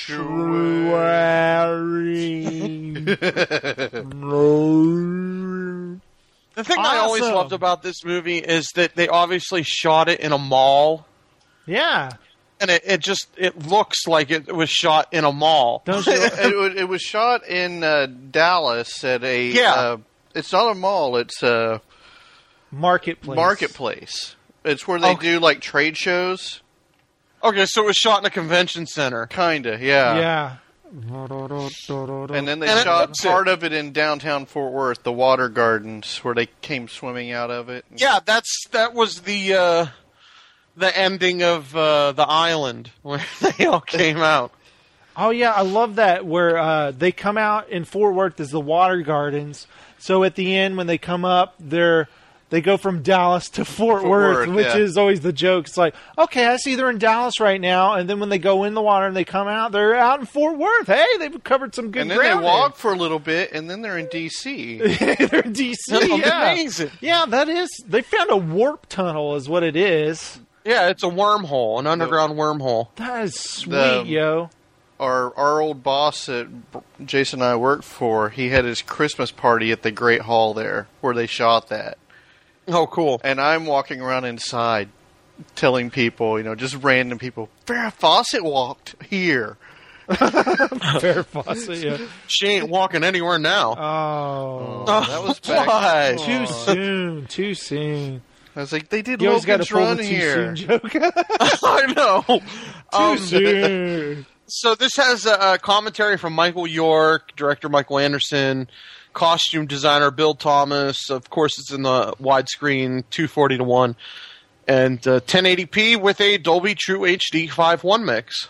No. The thing I always Awesome. loved about this movie is that they obviously shot it in a mall. Yeah. And it, it just, it looks like it was shot in a mall. Don't you? it, wa- it was shot in uh, Dallas at a. Yeah. Uh, it's not a mall. It's a marketplace. Marketplace. It's where they Okay. do like trade shows. Okay, so it was shot in a convention center. Kinda, yeah. Yeah. And then they And it shot looks part of it in downtown Fort Worth, the Water Gardens, where they came swimming out of it. Yeah, that's that was the uh, the ending of uh, The Island, where they all came out. Oh yeah, I love that where uh, they come out in Fort Worth as the Water Gardens. So at the end, when they come up, they're they go from Dallas to Fort, Fort Worth, Worth, which yeah. is always the joke. It's like, okay, I see they're in Dallas right now, and then when they go in the water and they come out, they're out in Fort Worth. Hey, they've covered some good And then ground. they walk for a little bit, and then they're in D C there. They're in D C. That's Yeah, amazing. yeah, that is. They found a warp tunnel, is what it is. Yeah, it's a wormhole, an underground wormhole. That is sweet, The- yo. Our our old boss that Jason and I worked for, he had his Christmas party at the Great Hall there, where they shot that. Oh, cool. And I'm walking around inside telling people, you know, just random people, Farrah Fawcett walked here. Farrah Fawcett, yeah. She ain't walking anywhere now. Oh, Oh, that was back. Why? too soon, too soon. I was like, they did You always got to Logan's pull Run the too here. soon joke. I know. Too Um, soon. So this has a, a commentary from Michael York, director Michael Anderson, costume designer Bill Thomas. Of course, it's in the widescreen two forty to one, and uh, ten eighty p with a Dolby True H D five point one mix.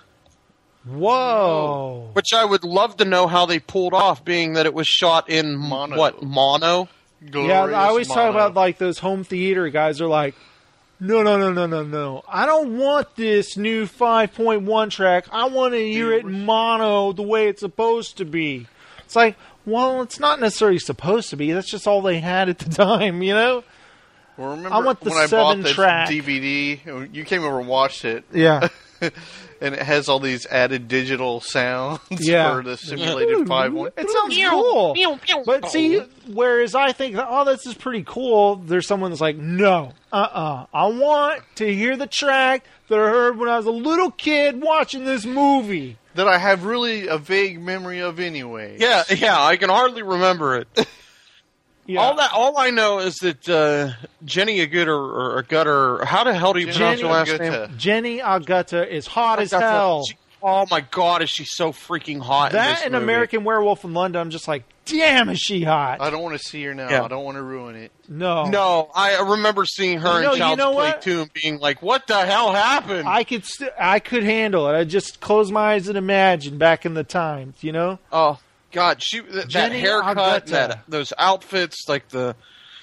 Whoa. Which I would love to know how they pulled off, being that it was shot in Mono. what mono. Yeah, Glorious I always talk mono. about like those home theater guys are like, no, no, no, no, no, no. I don't want this new five point one track. I want to hear it mono the way it's supposed to be. It's like, well, it's not necessarily supposed to be. That's just all they had at the time, you know? Well, remember I want the when I seven bought this track. D V D? You came over and watched it. Yeah. And it has all these added digital sounds Yeah. for the simulated five one. It sounds cool. But see, whereas I think, oh, this is pretty cool, there's someone that's like, no, uh-uh. I want to hear the track that I heard when I was a little kid watching this movie. That I have really a vague memory of anyway. Yeah, yeah, I can hardly remember it. Yeah. All that, all I know is that uh, Jenny Agutter or Agutter. How the hell do you pronounce Jenny her last Agutter. name? Jenny Agutta is hot as Agutter. hell. She- oh my God, is she so freaking hot? in That this and movie. American Werewolf in London, I'm just like, damn, is she hot? I don't want to see her now. Yeah. I don't want to ruin it. No. No, I remember seeing her No, in you Child's know Play what? two and being like, "What the hell happened?" I could st- I could handle it. I just close my eyes and imagine back in the times, you know? Oh God, she th- that Jenny haircut, Agutter. and that those outfits, like the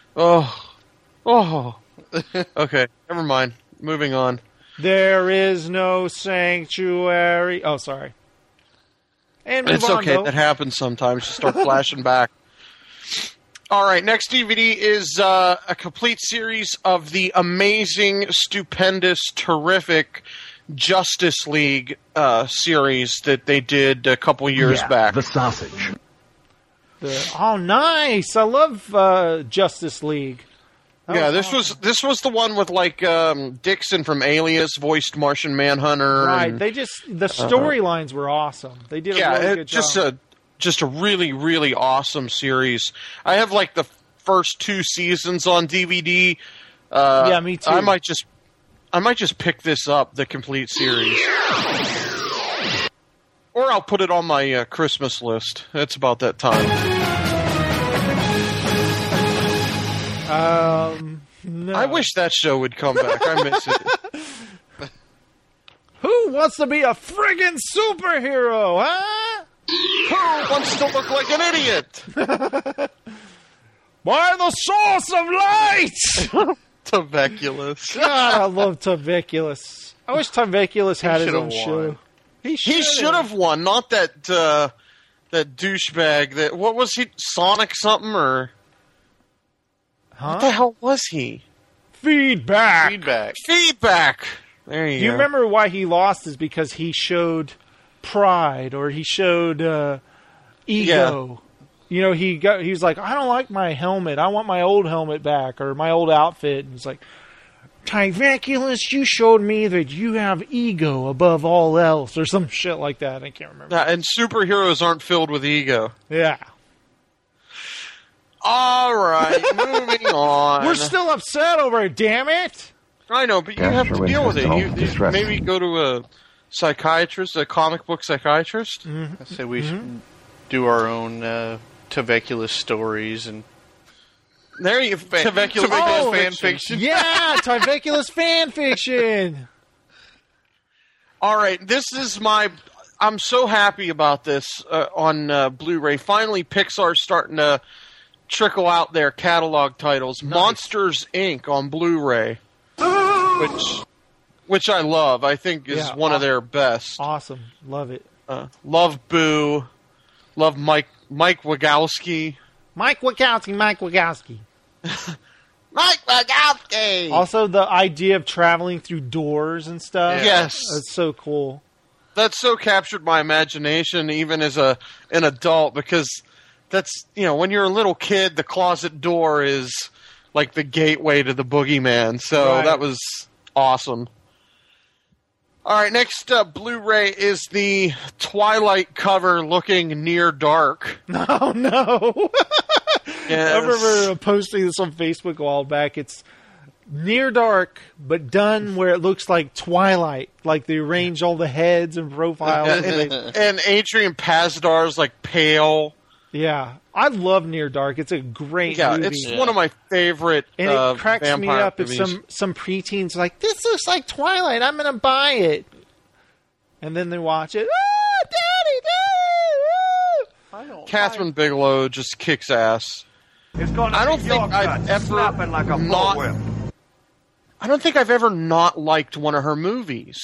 oh oh. Okay, never mind. Moving on. There is no sanctuary. Oh, sorry. And move It's on, okay. though. That happens sometimes. You start flashing back. All right, next D V D is uh, a complete series of the amazing, stupendous, terrific Justice League uh, series that they did a couple years Yeah, back. The sausage. The- oh, nice. I love uh, Justice League. That Yeah, was this was this was the one with like um, Dixon from Alias voiced Martian Manhunter. Right. and- They just, the storylines were awesome. They did a yeah, really it, good just job. a just a really, really awesome series. I have like the first two seasons on D V D. Uh, yeah, me too. I might just, I might just pick this up, the complete series, or I'll put it on my uh, Christmas list. It's about that time. Um, no. I wish that show would come back. I miss it. Who wants to be a friggin' superhero, huh? Who wants to look like an idiot? By the source of light! Taveculus. God, I love Taveculus. I wish Taveculus had his own won. show. He should have won, not that uh, that douchebag. That what was he? Sonic something or? Huh? What the hell was he? Feedback. Feedback. Feedback. There you Do you go. remember why he lost? Is because he showed pride or he showed uh, ego. You know, he got he was like, I don't like my helmet. I want my old helmet back or my old outfit. And he's like, Tyvaculus, you showed me that you have ego above all else or some shit like that. I can't remember. Yeah, and superheroes aren't filled with ego. Yeah. All right, moving on. We're still upset over it, damn it. I know, but you have to deal with it. You, you maybe go to a psychiatrist, a comic book psychiatrist. Mm-hmm. I say we should do our own uh, Taveculus stories and. There you fan, Taveculus oh, fan fiction. Yeah, Taveculus fan fiction. All right, this is my. I'm so happy about this uh, on uh, Blu-ray. Finally, Pixar's starting to trickle out their catalog titles. Nice. Monsters Incorporated on Blu-ray, which which I love. I think is Yeah, one awesome. of their best. Awesome, love it. Uh, love Boo, love Mike Mike Wagowski. Mike Wachowski, Mike Wachowski. Mike Wagowski. Also, the idea of traveling through doors and stuff. Yes, that's so cool. That's so captured my imagination, even as a an adult, because that's you know when you're a little kid, the closet door is like the gateway to the boogeyman. So Right. that was awesome. All right, next up, Blu-ray is the Twilight cover looking near dark. Oh no! Yes. I remember posting this on Facebook a while back. It's near dark, but done where it looks like Twilight. Like they arrange all the heads and profiles. and, and, and Adrian Pazdar's like pale. Yeah, I love Near Dark. It's a great Yeah, movie. it's one of my favorite. And uh, it cracks me vampire up if movies. some some preteens are like, this looks like Twilight. I'm going to buy it. And then they watch it. Ah, Daddy, Daddy! Ah! Catherine Bigelow just kicks ass. It's gonna I don't be think your I've guts ever snapping like a not. bullwhip. I don't think I've ever not liked one of her movies.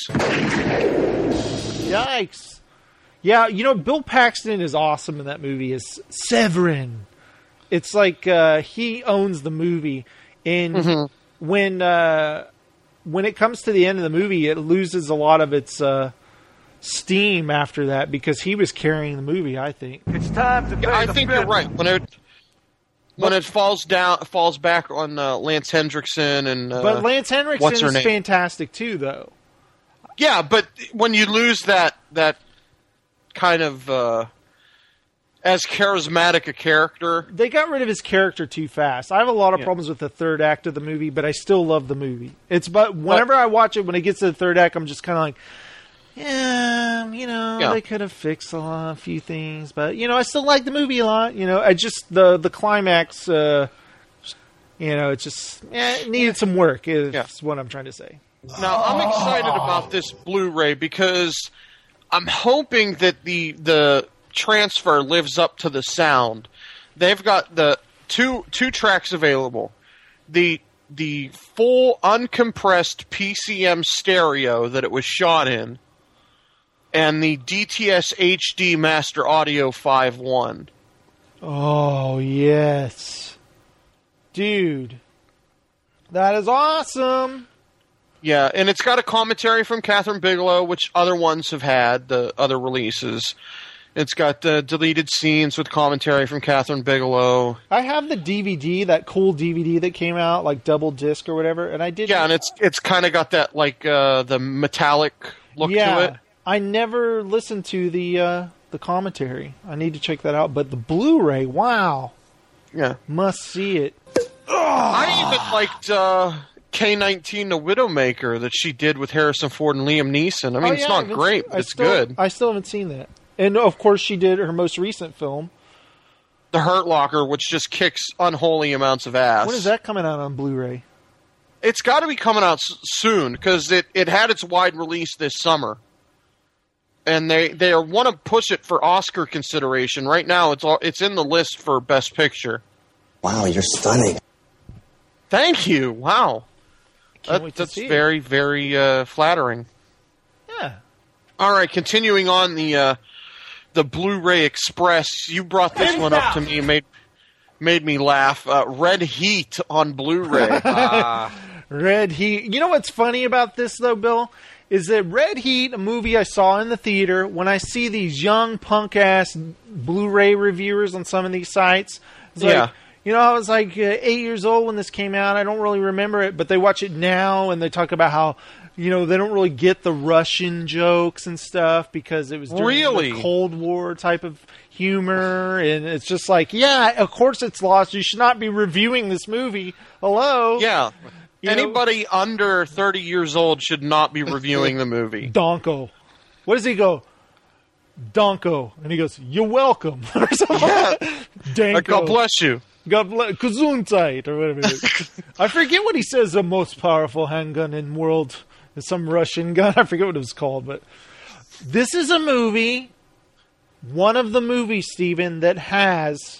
Yikes. Yeah, you know, Bill Paxton is awesome in that movie as Severin. It's like uh, he owns the movie. And Mm-hmm. when uh, when it comes to the end of the movie, it loses a lot of its uh, steam after that because he was carrying the movie, I think. It's time to pay Yeah, I the think bill. you're right. When it when it falls down, falls back on uh, Lance Hendrickson and uh, But Lance what's Henriksen her is name? fantastic too, though. Yeah, but when you lose that that kind of uh, as charismatic a character, They got rid of his character too fast. I have a lot of Yeah. problems with the third act of the movie, but I still love the movie. It's but whenever I watch it, when it gets to the third act, I'm just kind of like, yeah, you know, Yeah. they could have fixed a lot, a few things, but you know, I still like the movie a lot. You know, I just the the climax, uh, you know, it just yeah, it needed some work. Is Yeah. what I'm trying to say. Now, I'm excited about this Blu-ray because I'm hoping that the the transfer lives up to the sound. They've got the two two tracks available. The the full uncompressed P C M stereo that it was shot in, and the D T S H D Master Audio five one. Oh yes, dude, that is awesome. Yeah, and it's got a commentary from Catherine Bigelow, which other ones have had, the other releases. It's got uh, deleted scenes with commentary from Catherine Bigelow. I have the D V D, that cool D V D that came out, like double disc or whatever, and I did. Yeah, and it's it's kind of got that, like, uh, the metallic look yeah, to it. I never listened to the uh, the commentary. I need to check that out. But the Blu-ray, wow. Yeah. Must see it. I even liked uh, K nineteen, The Widowmaker, that she did with Harrison Ford and Liam Neeson. I mean, Oh, it's yeah, not I great, I but it's still, good. I still haven't seen that. And, of course, she did her most recent film. The Hurt Locker, which just kicks unholy amounts of ass. When is that coming out on Blu-ray? It's got to be coming out s- soon, because it, it had its wide release this summer. And they, they want to push it for Oscar consideration. Right now, it's all, it's in the list for Best Picture. Wow, you're stunning. Thank you. Wow. Can't That, wait to that's see it. very, very uh, flattering. Yeah. All right, continuing on the uh, the Blu-ray Express. You brought this one up to me and made, made me laugh. Uh, Red Heat on Blu-ray. Ah. Red Heat. You know what's funny about this, though, Bill? Is that Red Heat, a movie I saw in the theater, when I see these young punk-ass Blu-ray reviewers on some of these sites, it's Yeah. like, you know, I was like uh, eight years old when this came out. I don't really remember it, but they watch it now, and they talk about how, you know, they don't really get the Russian jokes and stuff because it was during Really? the Cold War type of humor, and it's just like, yeah, of course it's lost. You should not be reviewing this movie. Hello? Yeah. You know? Anybody under thirty years old should not be reviewing the movie. Donko. What does he go? Donko. And he goes, you're welcome. Or something. Yeah. Danko. God bless you. God bless. Gesundheit, or whatever it is. I forget what he says, the most powerful handgun in the world. It's some Russian gun. I forget what it was called. But this is a movie, one of the movies, Steven, that has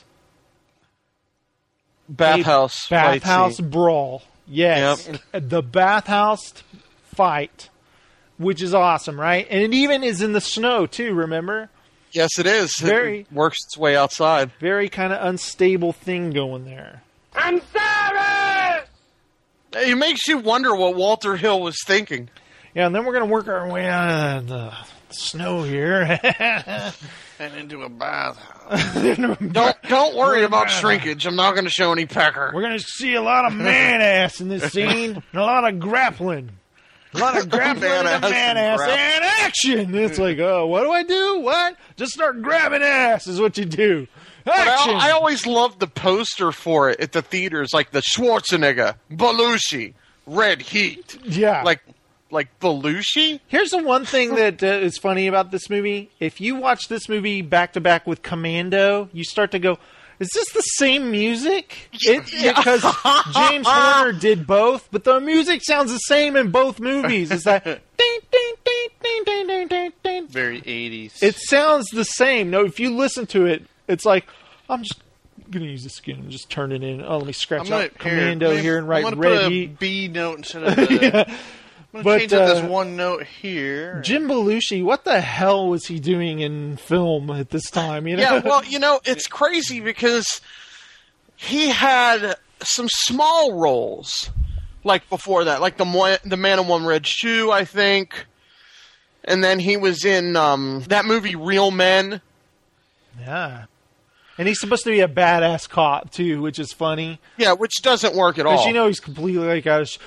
Bathhouse. a fight bathhouse scene. brawl. Yes. The bathhouse fight, which is awesome, right? And it even is in the snow, too, remember? Yes, it is. Very- It works its way outside. Very kind of unstable thing going there. I'm sorry! It makes you wonder what Walter Hill was thinking. Yeah, and then we're going to work our way out of the snow here. And into a bath. Don't don't worry about shrinkage. I'm not going to show any pecker. We're going to see a lot of man ass in this scene, and a lot of grappling. A lot of grappling Man and ass man and ass grapple. and action. It's like, oh, what do I do? What? Just start grabbing ass is what you do. But Action. I, I always loved the poster for it at the theaters, like the Schwarzenegger, Belushi, Red Heat. Yeah. Like, like Belushi? Here's the one thing that uh, is funny about this movie. If you watch this movie back to back with Commando, you start to go, is this the same music? It, because James Horner did both, but the music sounds the same in both movies. It's that ding, ding, ding, ding, ding, ding, ding, ding. Very eighties. It sounds the same. No, if you listen to it, it's like, I'm just going to use this again and just turn it in. Oh, let me scratch I'm gonna, out Commando here, here and write I'm gonna Red put a Heat. B note instead of a... Yeah. I'm going to But, change out uh, this one note here. Jim Belushi, what the hell was he doing in film at this time? You know? Yeah, well, you know, it's crazy because he had some small roles, like before that, like the Mo- the Man in One Red Shoe, I think, and then he was in um, that movie Real Men. Yeah. And he's supposed to be a badass cop, too, which is funny. Yeah, which doesn't work at all. Because you know he's completely like, I was...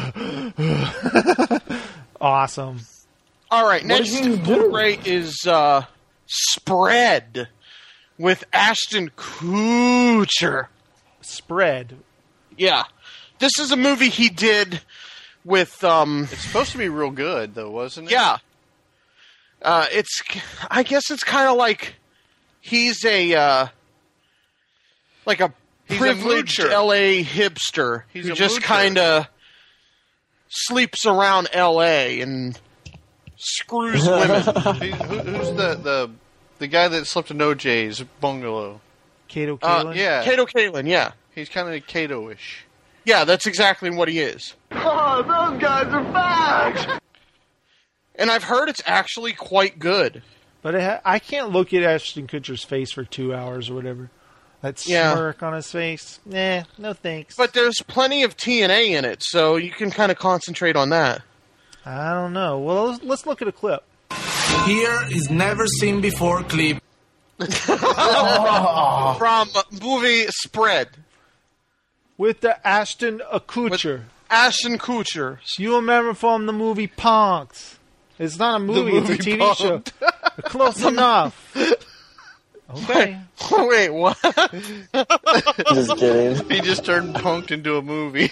awesome. All right, What next did he do? Blu-ray is uh, Spread with Ashton Kutcher. Spread. Yeah. This is a movie he did with... Um, It's supposed to be real good, though, wasn't it? Yeah. Uh, it's... I guess it's kind of like... He's a... Uh, like a He's a privileged moocher. L A hipster He's who a just moocher. kind of sleeps around L A and screws women. He- who, who's the, the the guy that slept in O J's bungalow? Kato Uh, Kaelin? Yeah. Kato Kaelin, yeah. He's kind of Kato-ish. Yeah, that's exactly what he is. Oh, those guys are back! And I've heard it's actually quite good. But it ha- I can't look at Ashton Kutcher's face for two hours or whatever. That Yeah. smirk on his face. Nah, no thanks. But there's plenty of T N A in it, so you can kind of concentrate on that. I don't know. Well, let's, let's look at a clip. Here is never seen before clip. From movie Spread. With the Ashton Kutcher. Ashton Kutcher. You remember from the movie Punks. It's not a movie, movie it's a T V show. Punk'd. Close enough. Okay. Wait, what? Just kidding. He just turned punked into a movie.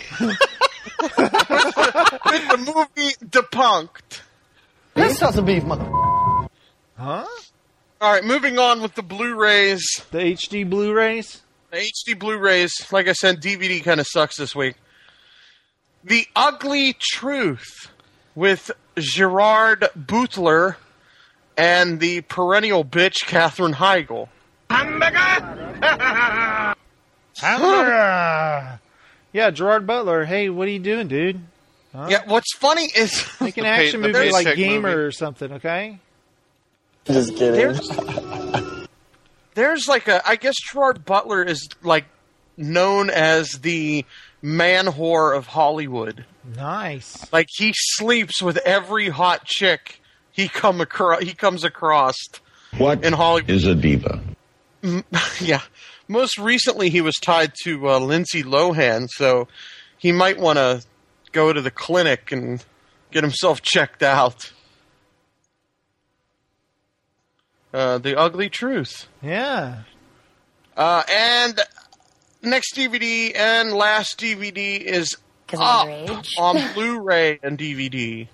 The movie Depunked. Let's tell some beef, mother. Huh? All right, moving on with the Blu-rays. The H D Blu-rays? The H D Blu-rays. Like I said, D V D kind of sucks this week. The Ugly Truth with Gerard Butler and the perennial bitch Katherine Heigl. Hamburger! Yeah, Gerard Butler. Hey, what are you doing, dude? Huh? Yeah, what's funny is... Make an The action pa- the movie like basic Gamer movie. or something, okay? Just kidding. There's, there's like a... I guess Gerard Butler is like known as the man whore of Hollywood. Nice. Like, he sleeps with every hot chick he come across. He comes across. What in Hollywood is a diva? Yeah. Most recently, he was tied to uh, Lindsay Lohan, so he might want to go to the clinic and get himself checked out. Uh, the Ugly Truth. Yeah. Uh, and next D V D and last D V D is up on Blu-ray and D V D.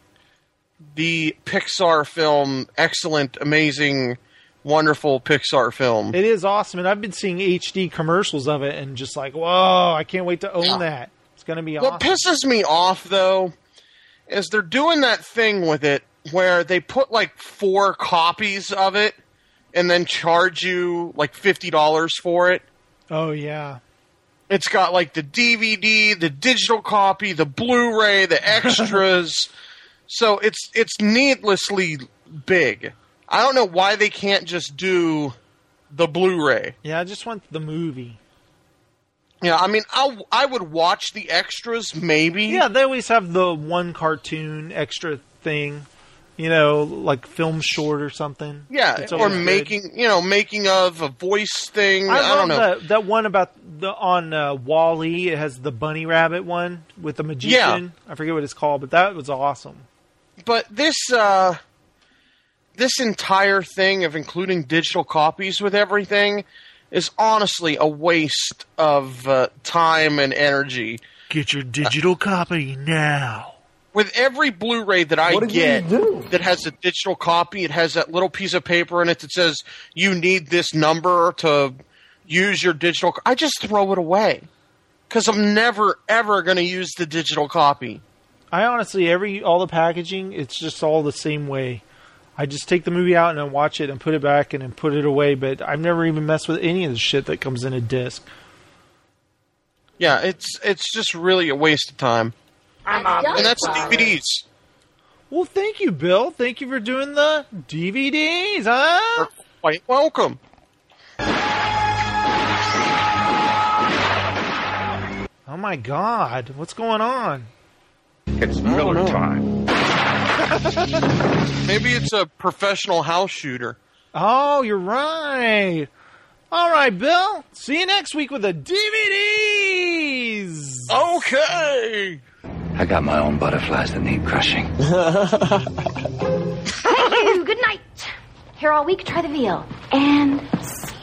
The Pixar film, excellent, amazing, wonderful Pixar film. It is awesome, and I've been seeing H D commercials of it and just like, whoa, I can't wait to own that. It's going to be What awesome. pisses me off, though, is they're doing that thing with it where they put like four copies of it and then charge you like fifty dollars for it. Oh, yeah. It's got like the D V D, the digital copy, the Blu-ray, the extras. So it's it's needlessly big. I don't know why they can't just do the Blu-ray. Yeah, I just want the movie. Yeah, I mean, I I would watch the extras maybe. Yeah, they always have the one cartoon extra thing, you know, like film short or something. Yeah, It's or always good. making, you know, making of a voice thing. I, I, love don't know. That, that one about the on uh, Wall-E. It has the bunny rabbit one with the magician. Yeah. I forget what it's called, but that was awesome. But this uh, this entire thing of including digital copies with everything is honestly a waste of uh, time and energy. Get your digital copy now. With every Blu-ray that I What did get you do? that has a digital copy, it has that little piece of paper in it that says you need this number to use your digital. Co-. I just throw it away because I'm never ever going to use the digital copy. I honestly, every all the packaging, it's just all the same way. I just take the movie out and I watch it and put it back and then put it away, but I've never even messed with any of the shit that comes in a disc. Yeah, it's it's just really a waste of time. I'm And that's D V Ds. Well, thank you, Bill. Thank you for doing the D V Ds, huh? You're quite welcome. Oh my God, what's going on? It's Miller time. Maybe it's a professional house shooter. Oh, you're right. All right, Bill. See you next week with the D V Ds. Okay. I got my own butterflies that need crushing. Thank you. Good night. Here all week, try the veal. And scene.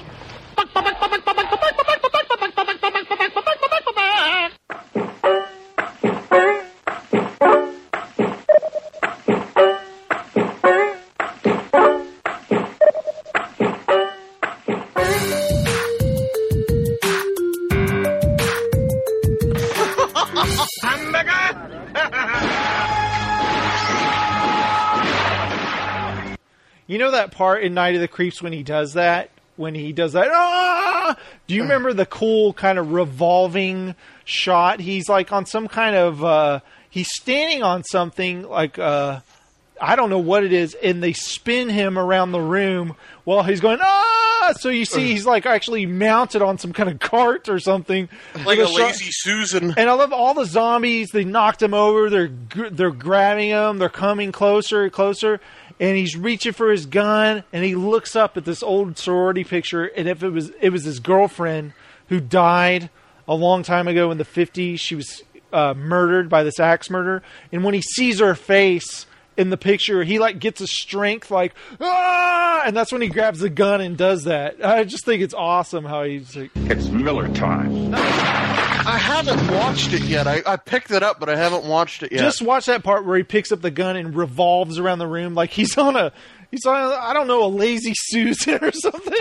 You know that part in Night of the Creeps when he does that? When he does that, ah! Do you remember the cool kind of revolving shot? He's like on some kind of, uh, he's standing on something like, uh, I don't know what it is, and they spin him around the room while he's going, ah! So you see he's like actually mounted on some kind of cart or something. Like a With shot- lazy Susan. And I love all the zombies. They knocked him over. They're gr- they're grabbing him. They're coming closer and closer. And he's reaching for his gun. And he looks up at this old sorority picture. And if it was it was his girlfriend who died a long time ago in the fifties. She was uh, murdered by this axe murder. And when he sees her face, in the picture, he like gets a strength like, ah! And that's when he grabs the gun and does that. I just think it's awesome how he's like... It's Miller time. I haven't watched it yet. I, I picked it up, but I haven't watched it yet. Just watch that part where he picks up the gun and revolves around the room like he's on a, he's on, a, I don't know, a lazy Susan or something.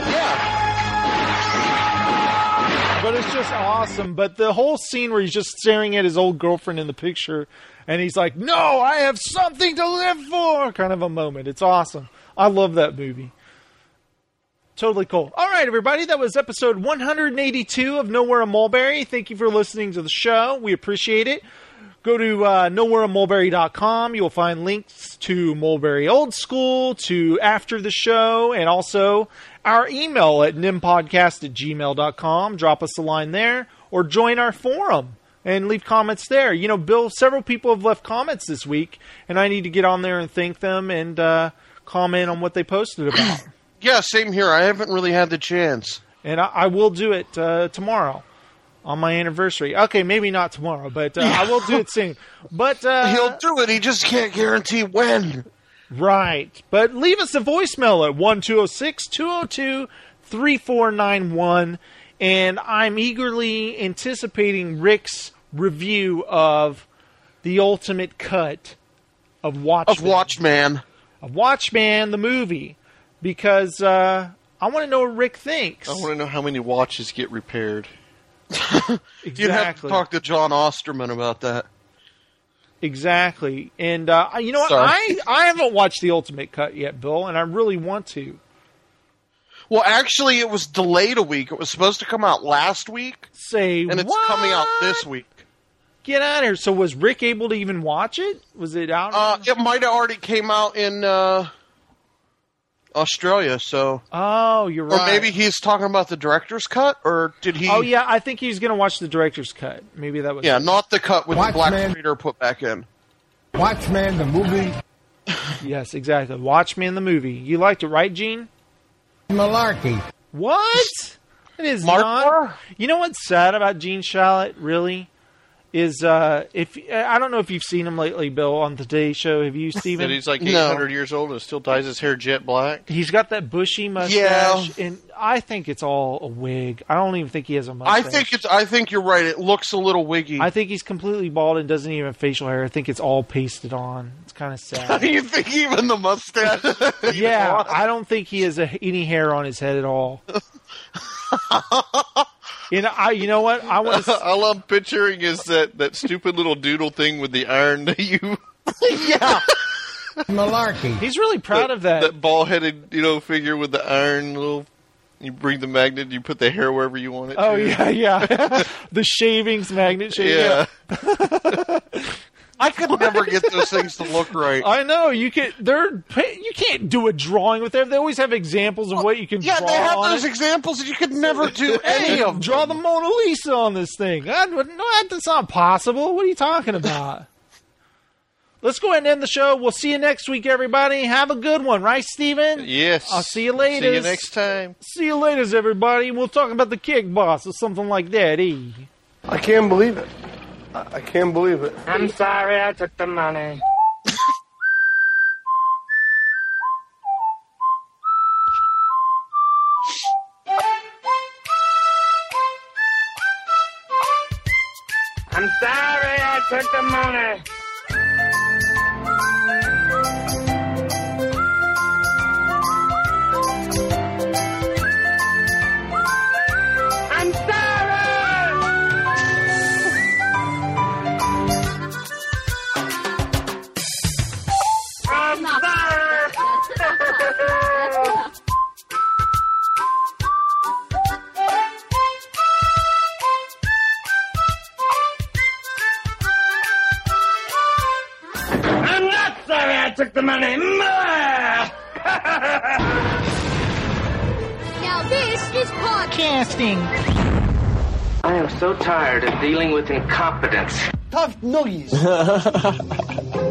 Yeah. But it's just awesome. But the whole scene where he's just staring at his old girlfriend in the picture and he's like, no, I have something to live for, kind of a moment. It's awesome. I love that movie. Totally cool. All right, everybody. That was episode one eighty-two of Nowhere in Mulberry. Thank you for listening to the show. We appreciate it. Go to uh, nowhere in mulberry dot com. You'll find links to Mulberry Old School, to After the Show, and also our email at nimpodcast at gmail dot com. Drop us a line there, or join our forum and leave comments there. You know, Bill, several people have left comments this week, and I need to get on there and thank them and uh, comment on what they posted about. Yeah, same here. I haven't really had the chance. And I, I will do it uh, tomorrow on my anniversary. Okay, maybe not tomorrow, but uh, I will do it soon. But uh, he'll do it. He just can't guarantee when. Right. But leave us a voicemail at one two zero six, two zero two, three four nine one. And I'm eagerly anticipating Rick's review of the ultimate cut of Watchmen. Of Watchmen. Of Watchmen, the movie. Because uh, I want to know what Rick thinks. I want to know how many watches get repaired. Exactly. You'd have to talk to John Osterman about that. Exactly. And uh, you know what? Sorry. I, I haven't watched the Ultimate Cut yet, Bill, and I really want to. Well, actually, it was delayed a week. It was supposed to come out last week. Say And it's what? coming out this week. Get out of here. So was Rick able to even watch it? Was it out? Uh, it might have already came out in... Uh, Australia, so... Oh, you're right. Or maybe he's talking about the director's cut, or did he... Oh, yeah, I think he's going to watch the director's cut. Maybe that was... Yeah, it. not the cut with Watchmen. the Black Reader put back in. Watchmen, the movie. Yes, exactly. Watchmen, the movie. You liked it, right, Gene? Malarkey. What? It is Mark not... You know what's sad about Gene Shalit, really? Is, uh, if I don't know if you've seen him lately, Bill, on the Today Show. Have you, Steven? That he's like eight hundred no. years old and still dyes his hair jet black. He's got that bushy mustache, yeah. And I think it's all a wig. I don't even think he has a mustache. I think it's. I think you're right. It looks a little wiggy. I think he's completely bald and doesn't even have facial hair. I think it's all pasted on. It's kind of sad. You think even the mustache? Yeah, I don't think he has a, any hair on his head at all. You know, I, you know what? I want to. All I'm picturing is that, that stupid little doodle thing with the iron that you. Yeah. Malarkey. He's really proud that, of that. That ball-headed, you know, figure with the iron little. You bring the magnet, you put the hair wherever you want it. Oh to. yeah, yeah. The shavings magnet shaving. Yeah. I could never get those things to look right. I know you can. They're you can't do a drawing with them. They always have examples of what you can. Yeah, draw they have on those it. examples, and you could never do any Hey, of them. draw the Mona Lisa on this thing. God, no, that's not possible. What are you talking about? Let's go ahead and end the show. We'll see you next week, everybody. Have a good one, right, Steven? Yes. I'll see you later. See you next time. See you later, everybody. We'll talk about the Kick Boss or something like that. Eh? I can't believe it. I I can't believe it. I'm sorry I took the money. I'm sorry I took the money. I'm sorry! I'm sorry! I'm not sorry I took the money. Now this is podcasting. I am so tired of dealing with incompetence. Tough noogies.